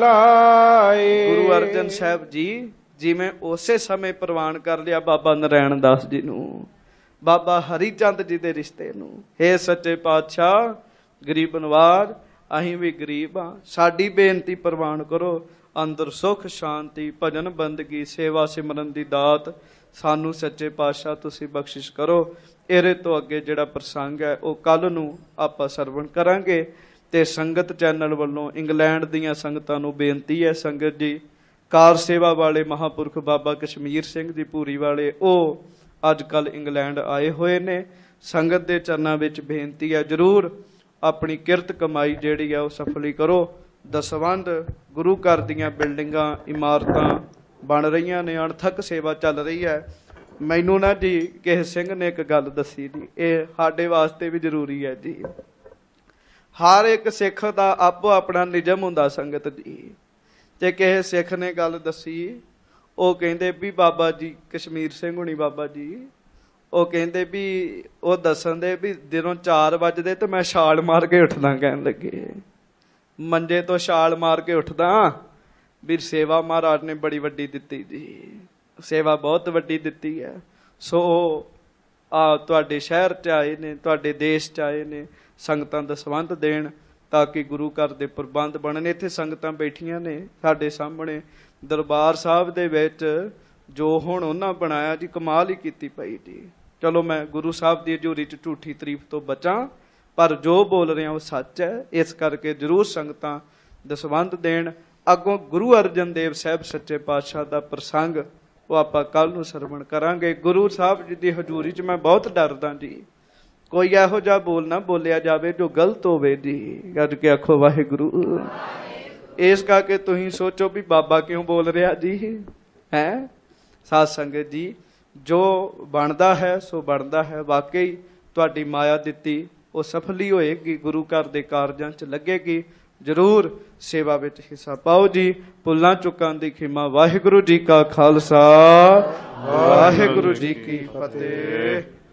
ਲਾਏ। ਗੁਰੂ ਅਰਜਨ ਸਾਹਿਬ ਜੀ ਜਿਵੇਂ ਉਸੇ ਸਮੇਂ ਪ੍ਰਵਾਨ ਕਰ ਲਿਆ ਬਾਬਾ ਨਰੈਣ ਦਾਸ ਜੀ ਨੂੰ, ਬਾਬਾ ਹਰੀ ਚੰਦ ਜੀ ਦੇ ਰਿਸ਼ਤੇ ਨੂੰ। ਹੇ ਸੱਚੇ ਪਾਤਸ਼ਾਹ, ਗਰੀਬ ਨਵਾਜ, ਅਸੀਂ ਵੀ ਗਰੀਬ ਹਾਂ, ਸਾਡੀ ਬੇਨਤੀ ਪ੍ਰਵਾਨ ਕਰੋ। ਅੰਦਰ ਸੁਖ ਸ਼ਾਂਤੀ, ਭਜਨ ਬੰਦਗੀ, ਸੇਵਾ ਸਿਮਰਨ ਦੀ ਦਾਤ ਸਾਨੂੰ ਸੱਚੇ ਪਾਤਸ਼ਾਹ ਤੁਸੀਂ ਬਖਸ਼ਿਸ਼ ਕਰੋ। ਇਹਦੇ ਤੋਂ ਅੱਗੇ ਜਿਹੜਾ ਪ੍ਰਸੰਗ ਹੈ ਉਹ ਕੱਲ ਨੂੰ ਆਪਾਂ ਸਰਵਣ ਕਰਾਂਗੇ। ਤੇ ਸੰਗਤ ਚੈਨਲ ਵੱਲੋਂ ਇੰਗਲੈਂਡ ਦੀਆਂ ਸੰਗਤਾਂ ਨੂੰ ਬੇਨਤੀ ਹੈ, ਸੰਗਤ ਜੀ ਕਾਰ ਸੇਵਾ ਵਾਲੇ ਮਹਾਂਪੁਰਖ ਬਾਬਾ ਕਸ਼ਮੀਰ ਸਿੰਘ ਜੀ ਭੂਰੀ ਵਾਲੇ, ਉਹ ਅੱਜ ਕੱਲ ਇੰਗਲੈਂਡ ਆਏ ਹੋਏ ਨੇ। ਸੰਗਤ ਦੇ ਚਰਨਾਂ ਵਿੱਚ ਬੇਨਤੀ ਹੈ, ਜ਼ਰੂਰ ਆਪਣੀ ਕਿਰਤ ਕਮਾਈ ਜਿਹੜੀ ਹੈ ਉਹ ਸਫਲੀ ਕਰੋ। ਦਸਵੰਧ ਗੁਰੂ ਘਰ ਦੀਆਂ ਬਿਲਡਿੰਗਾਂ, ਇਮਾਰਤਾਂ ਬਣ ਰਹੀਆਂ ਨੇ, ਅਣਥੱਕ ਸੇਵਾ ਚੱਲ ਰਹੀ ਹੈ। ਮੈਨੂੰ ਨਾ ਜੀ ਕਿਸੇ ਸਿੰਘ ਨੇ ਇੱਕ ਗੱਲ ਦੱਸੀ ਜੀ, ਇਹ ਸਾਡੇ ਵਾਸਤੇ ਵੀ ਜ਼ਰੂਰੀ ਹੈ ਜੀ। ਹਰ ਇੱਕ ਸਿੱਖ ਦਾ ਆਪੋ ਆਪਣਾ ਨਿਯਮ ਹੁੰਦਾ ਸੰਗਤ ਜੀ। ਤੇ ਕਿਸੇ ਸਿੱਖ ਨੇ ਗੱਲ ਦੱਸੀ, ਉਹ ਕਹਿੰਦੇ ਵੀ ਬਾਬਾ ਜੀ ਕਸ਼ਮੀਰ ਸਿੰਘ ਹੁਣੀ ਬਾਬਾ ਜੀ, ਉਹ ਕਹਿੰਦੇ ਵੀ ਉਹ ਦੱਸਣ ਦੇ ਵੀ ਜਦੋਂ ਚਾਰ ਵੱਜਦੇ ਤੇ ਮੈਂ ਛਾਲ ਮਾਰ ਕੇ ਉੱਠਦਾ, ਕਹਿਣ ਲੱਗੇ ਮੰਜੇ ਤੋਂ ਛਾਲ ਮਾਰ ਕੇ ਉੱਠਦਾ ਵੀ ਸੇਵਾ ਮਹਾਰਾਜ ਨੇ ਬੜੀ ਵੱਡੀ ਦਿੱਤੀ ਜੀ, ਸੇਵਾ ਬਹੁਤ ਵੱਡੀ ਦਿੱਤੀ ਹੈ। ਸੋ ਆ ਤੁਹਾਡੇ ਸ਼ਹਿਰ 'ਚ ਆਏ ਨੇ, ਤੁਹਾਡੇ ਦੇਸ਼ 'ਚ ਆਏ ਨੇ, ਸੰਗਤਾਂ ਦਸਵੰਧ ਦੇਣ ਤਾਂ ਕਿ ਗੁਰੂ ਘਰ ਦੇ ਪ੍ਰਬੰਧ ਬਣਨ। ਇੱਥੇ ਸੰਗਤਾਂ ਬੈਠੀਆਂ ਨੇ ਸਾਡੇ ਸਾਹਮਣੇ ਦਰਬਾਰ ਸਾਹਿਬ ਦੇ ਵਿੱਚ, ਜੋ ਹੁਣ ਉਹਨਾਂ ਬਣਾਇਆ ਜੀ ਕਮਾਲ ਹੀ ਕੀਤੀ ਪਈ ਜੀ। ਚਲੋ ਮੈਂ ਗੁਰੂ ਸਾਹਿਬ ਦੀ ਹਜ਼ੂਰੀ 'ਚ ਝੂਠੀ ਤਾਰੀਫ ਤੋਂ ਬਚਾਂ, ਪਰ ਜੋ ਬੋਲ ਰਿਹਾ ਉਹ ਸੱਚ ਹੈ। ਇਸ ਕਰਕੇ ਜ਼ਰੂਰ ਸੰਗਤਾਂ ਦਸਵੰਧ ਦੇਣ। ਅੱਗੋਂ ਗੁਰੂ ਅਰਜਨ ਦੇਵ ਸਾਹਿਬ ਸੱਚੇ ਪਾਤਸ਼ਾਹ ਦਾ ਪ੍ਰਸੰਗ ਉਹ ਆਪਾਂ ਕੱਲ ਨੂੰ ਸਰਵਣ ਕਰਾਂਗੇ। ਗੁਰੂ ਸਾਹਿਬ ਜੀ ਦੀ ਹਜ਼ੂਰੀ 'ਚ ਮੈਂ ਬਹੁਤ ਡਰਦਾ ਜੀ, ਕੋਈ ਇਹੋ ਜਿਹਾ ਬੋਲ ਨਾ ਬੋਲਿਆ ਜਾਵੇ ਜੋ ਗਲਤ ਹੋਵੇ ਜੀ। ਗੱਜ ਕੇ ਆਖੋ ਵਾਹਿਗੁਰੂ। ਇਸ ਕਰਕੇ ਤੁਸੀਂ ਸੋਚੋ ਵੀ ਬਾਬਾ ਕਿਉਂ ਬੋਲ ਰਿਹਾ ਜੀ ਹੈ। ਸਾਧ ਸੰਗਤ ਜੀ, ਜੋ ਬਣਦਾ ਹੈ ਸੋ ਬਣਦਾ ਹੈ। ਵਾਕਈ ਤੁਹਾਡੀ ਮਾਇਆ ਦਿੱਤੀ ਉਹ ਸਫਲੀ ਹੋਏਗੀ, ਗੁਰੂ ਘਰ ਦੇ ਕਾਰਜਾਂ 'ਚ ਲੱਗੇਗੀ। ਜ਼ਰੂਰ ਸੇਵਾ ਵਿੱਚ ਹਿੱਸਾ ਪਾਓ ਜੀ। ਭੁੱਲਾਂ ਚੁੱਕਾਂ ਦੀ ਖਿਮਾ। ਵਾਹਿਗੁਰੂ ਜੀ ਕਾ ਖਾਲਸਾ, ਵਾਹਿਗੁਰੂ ਜੀ ਕੀ ਫਤਿਹ।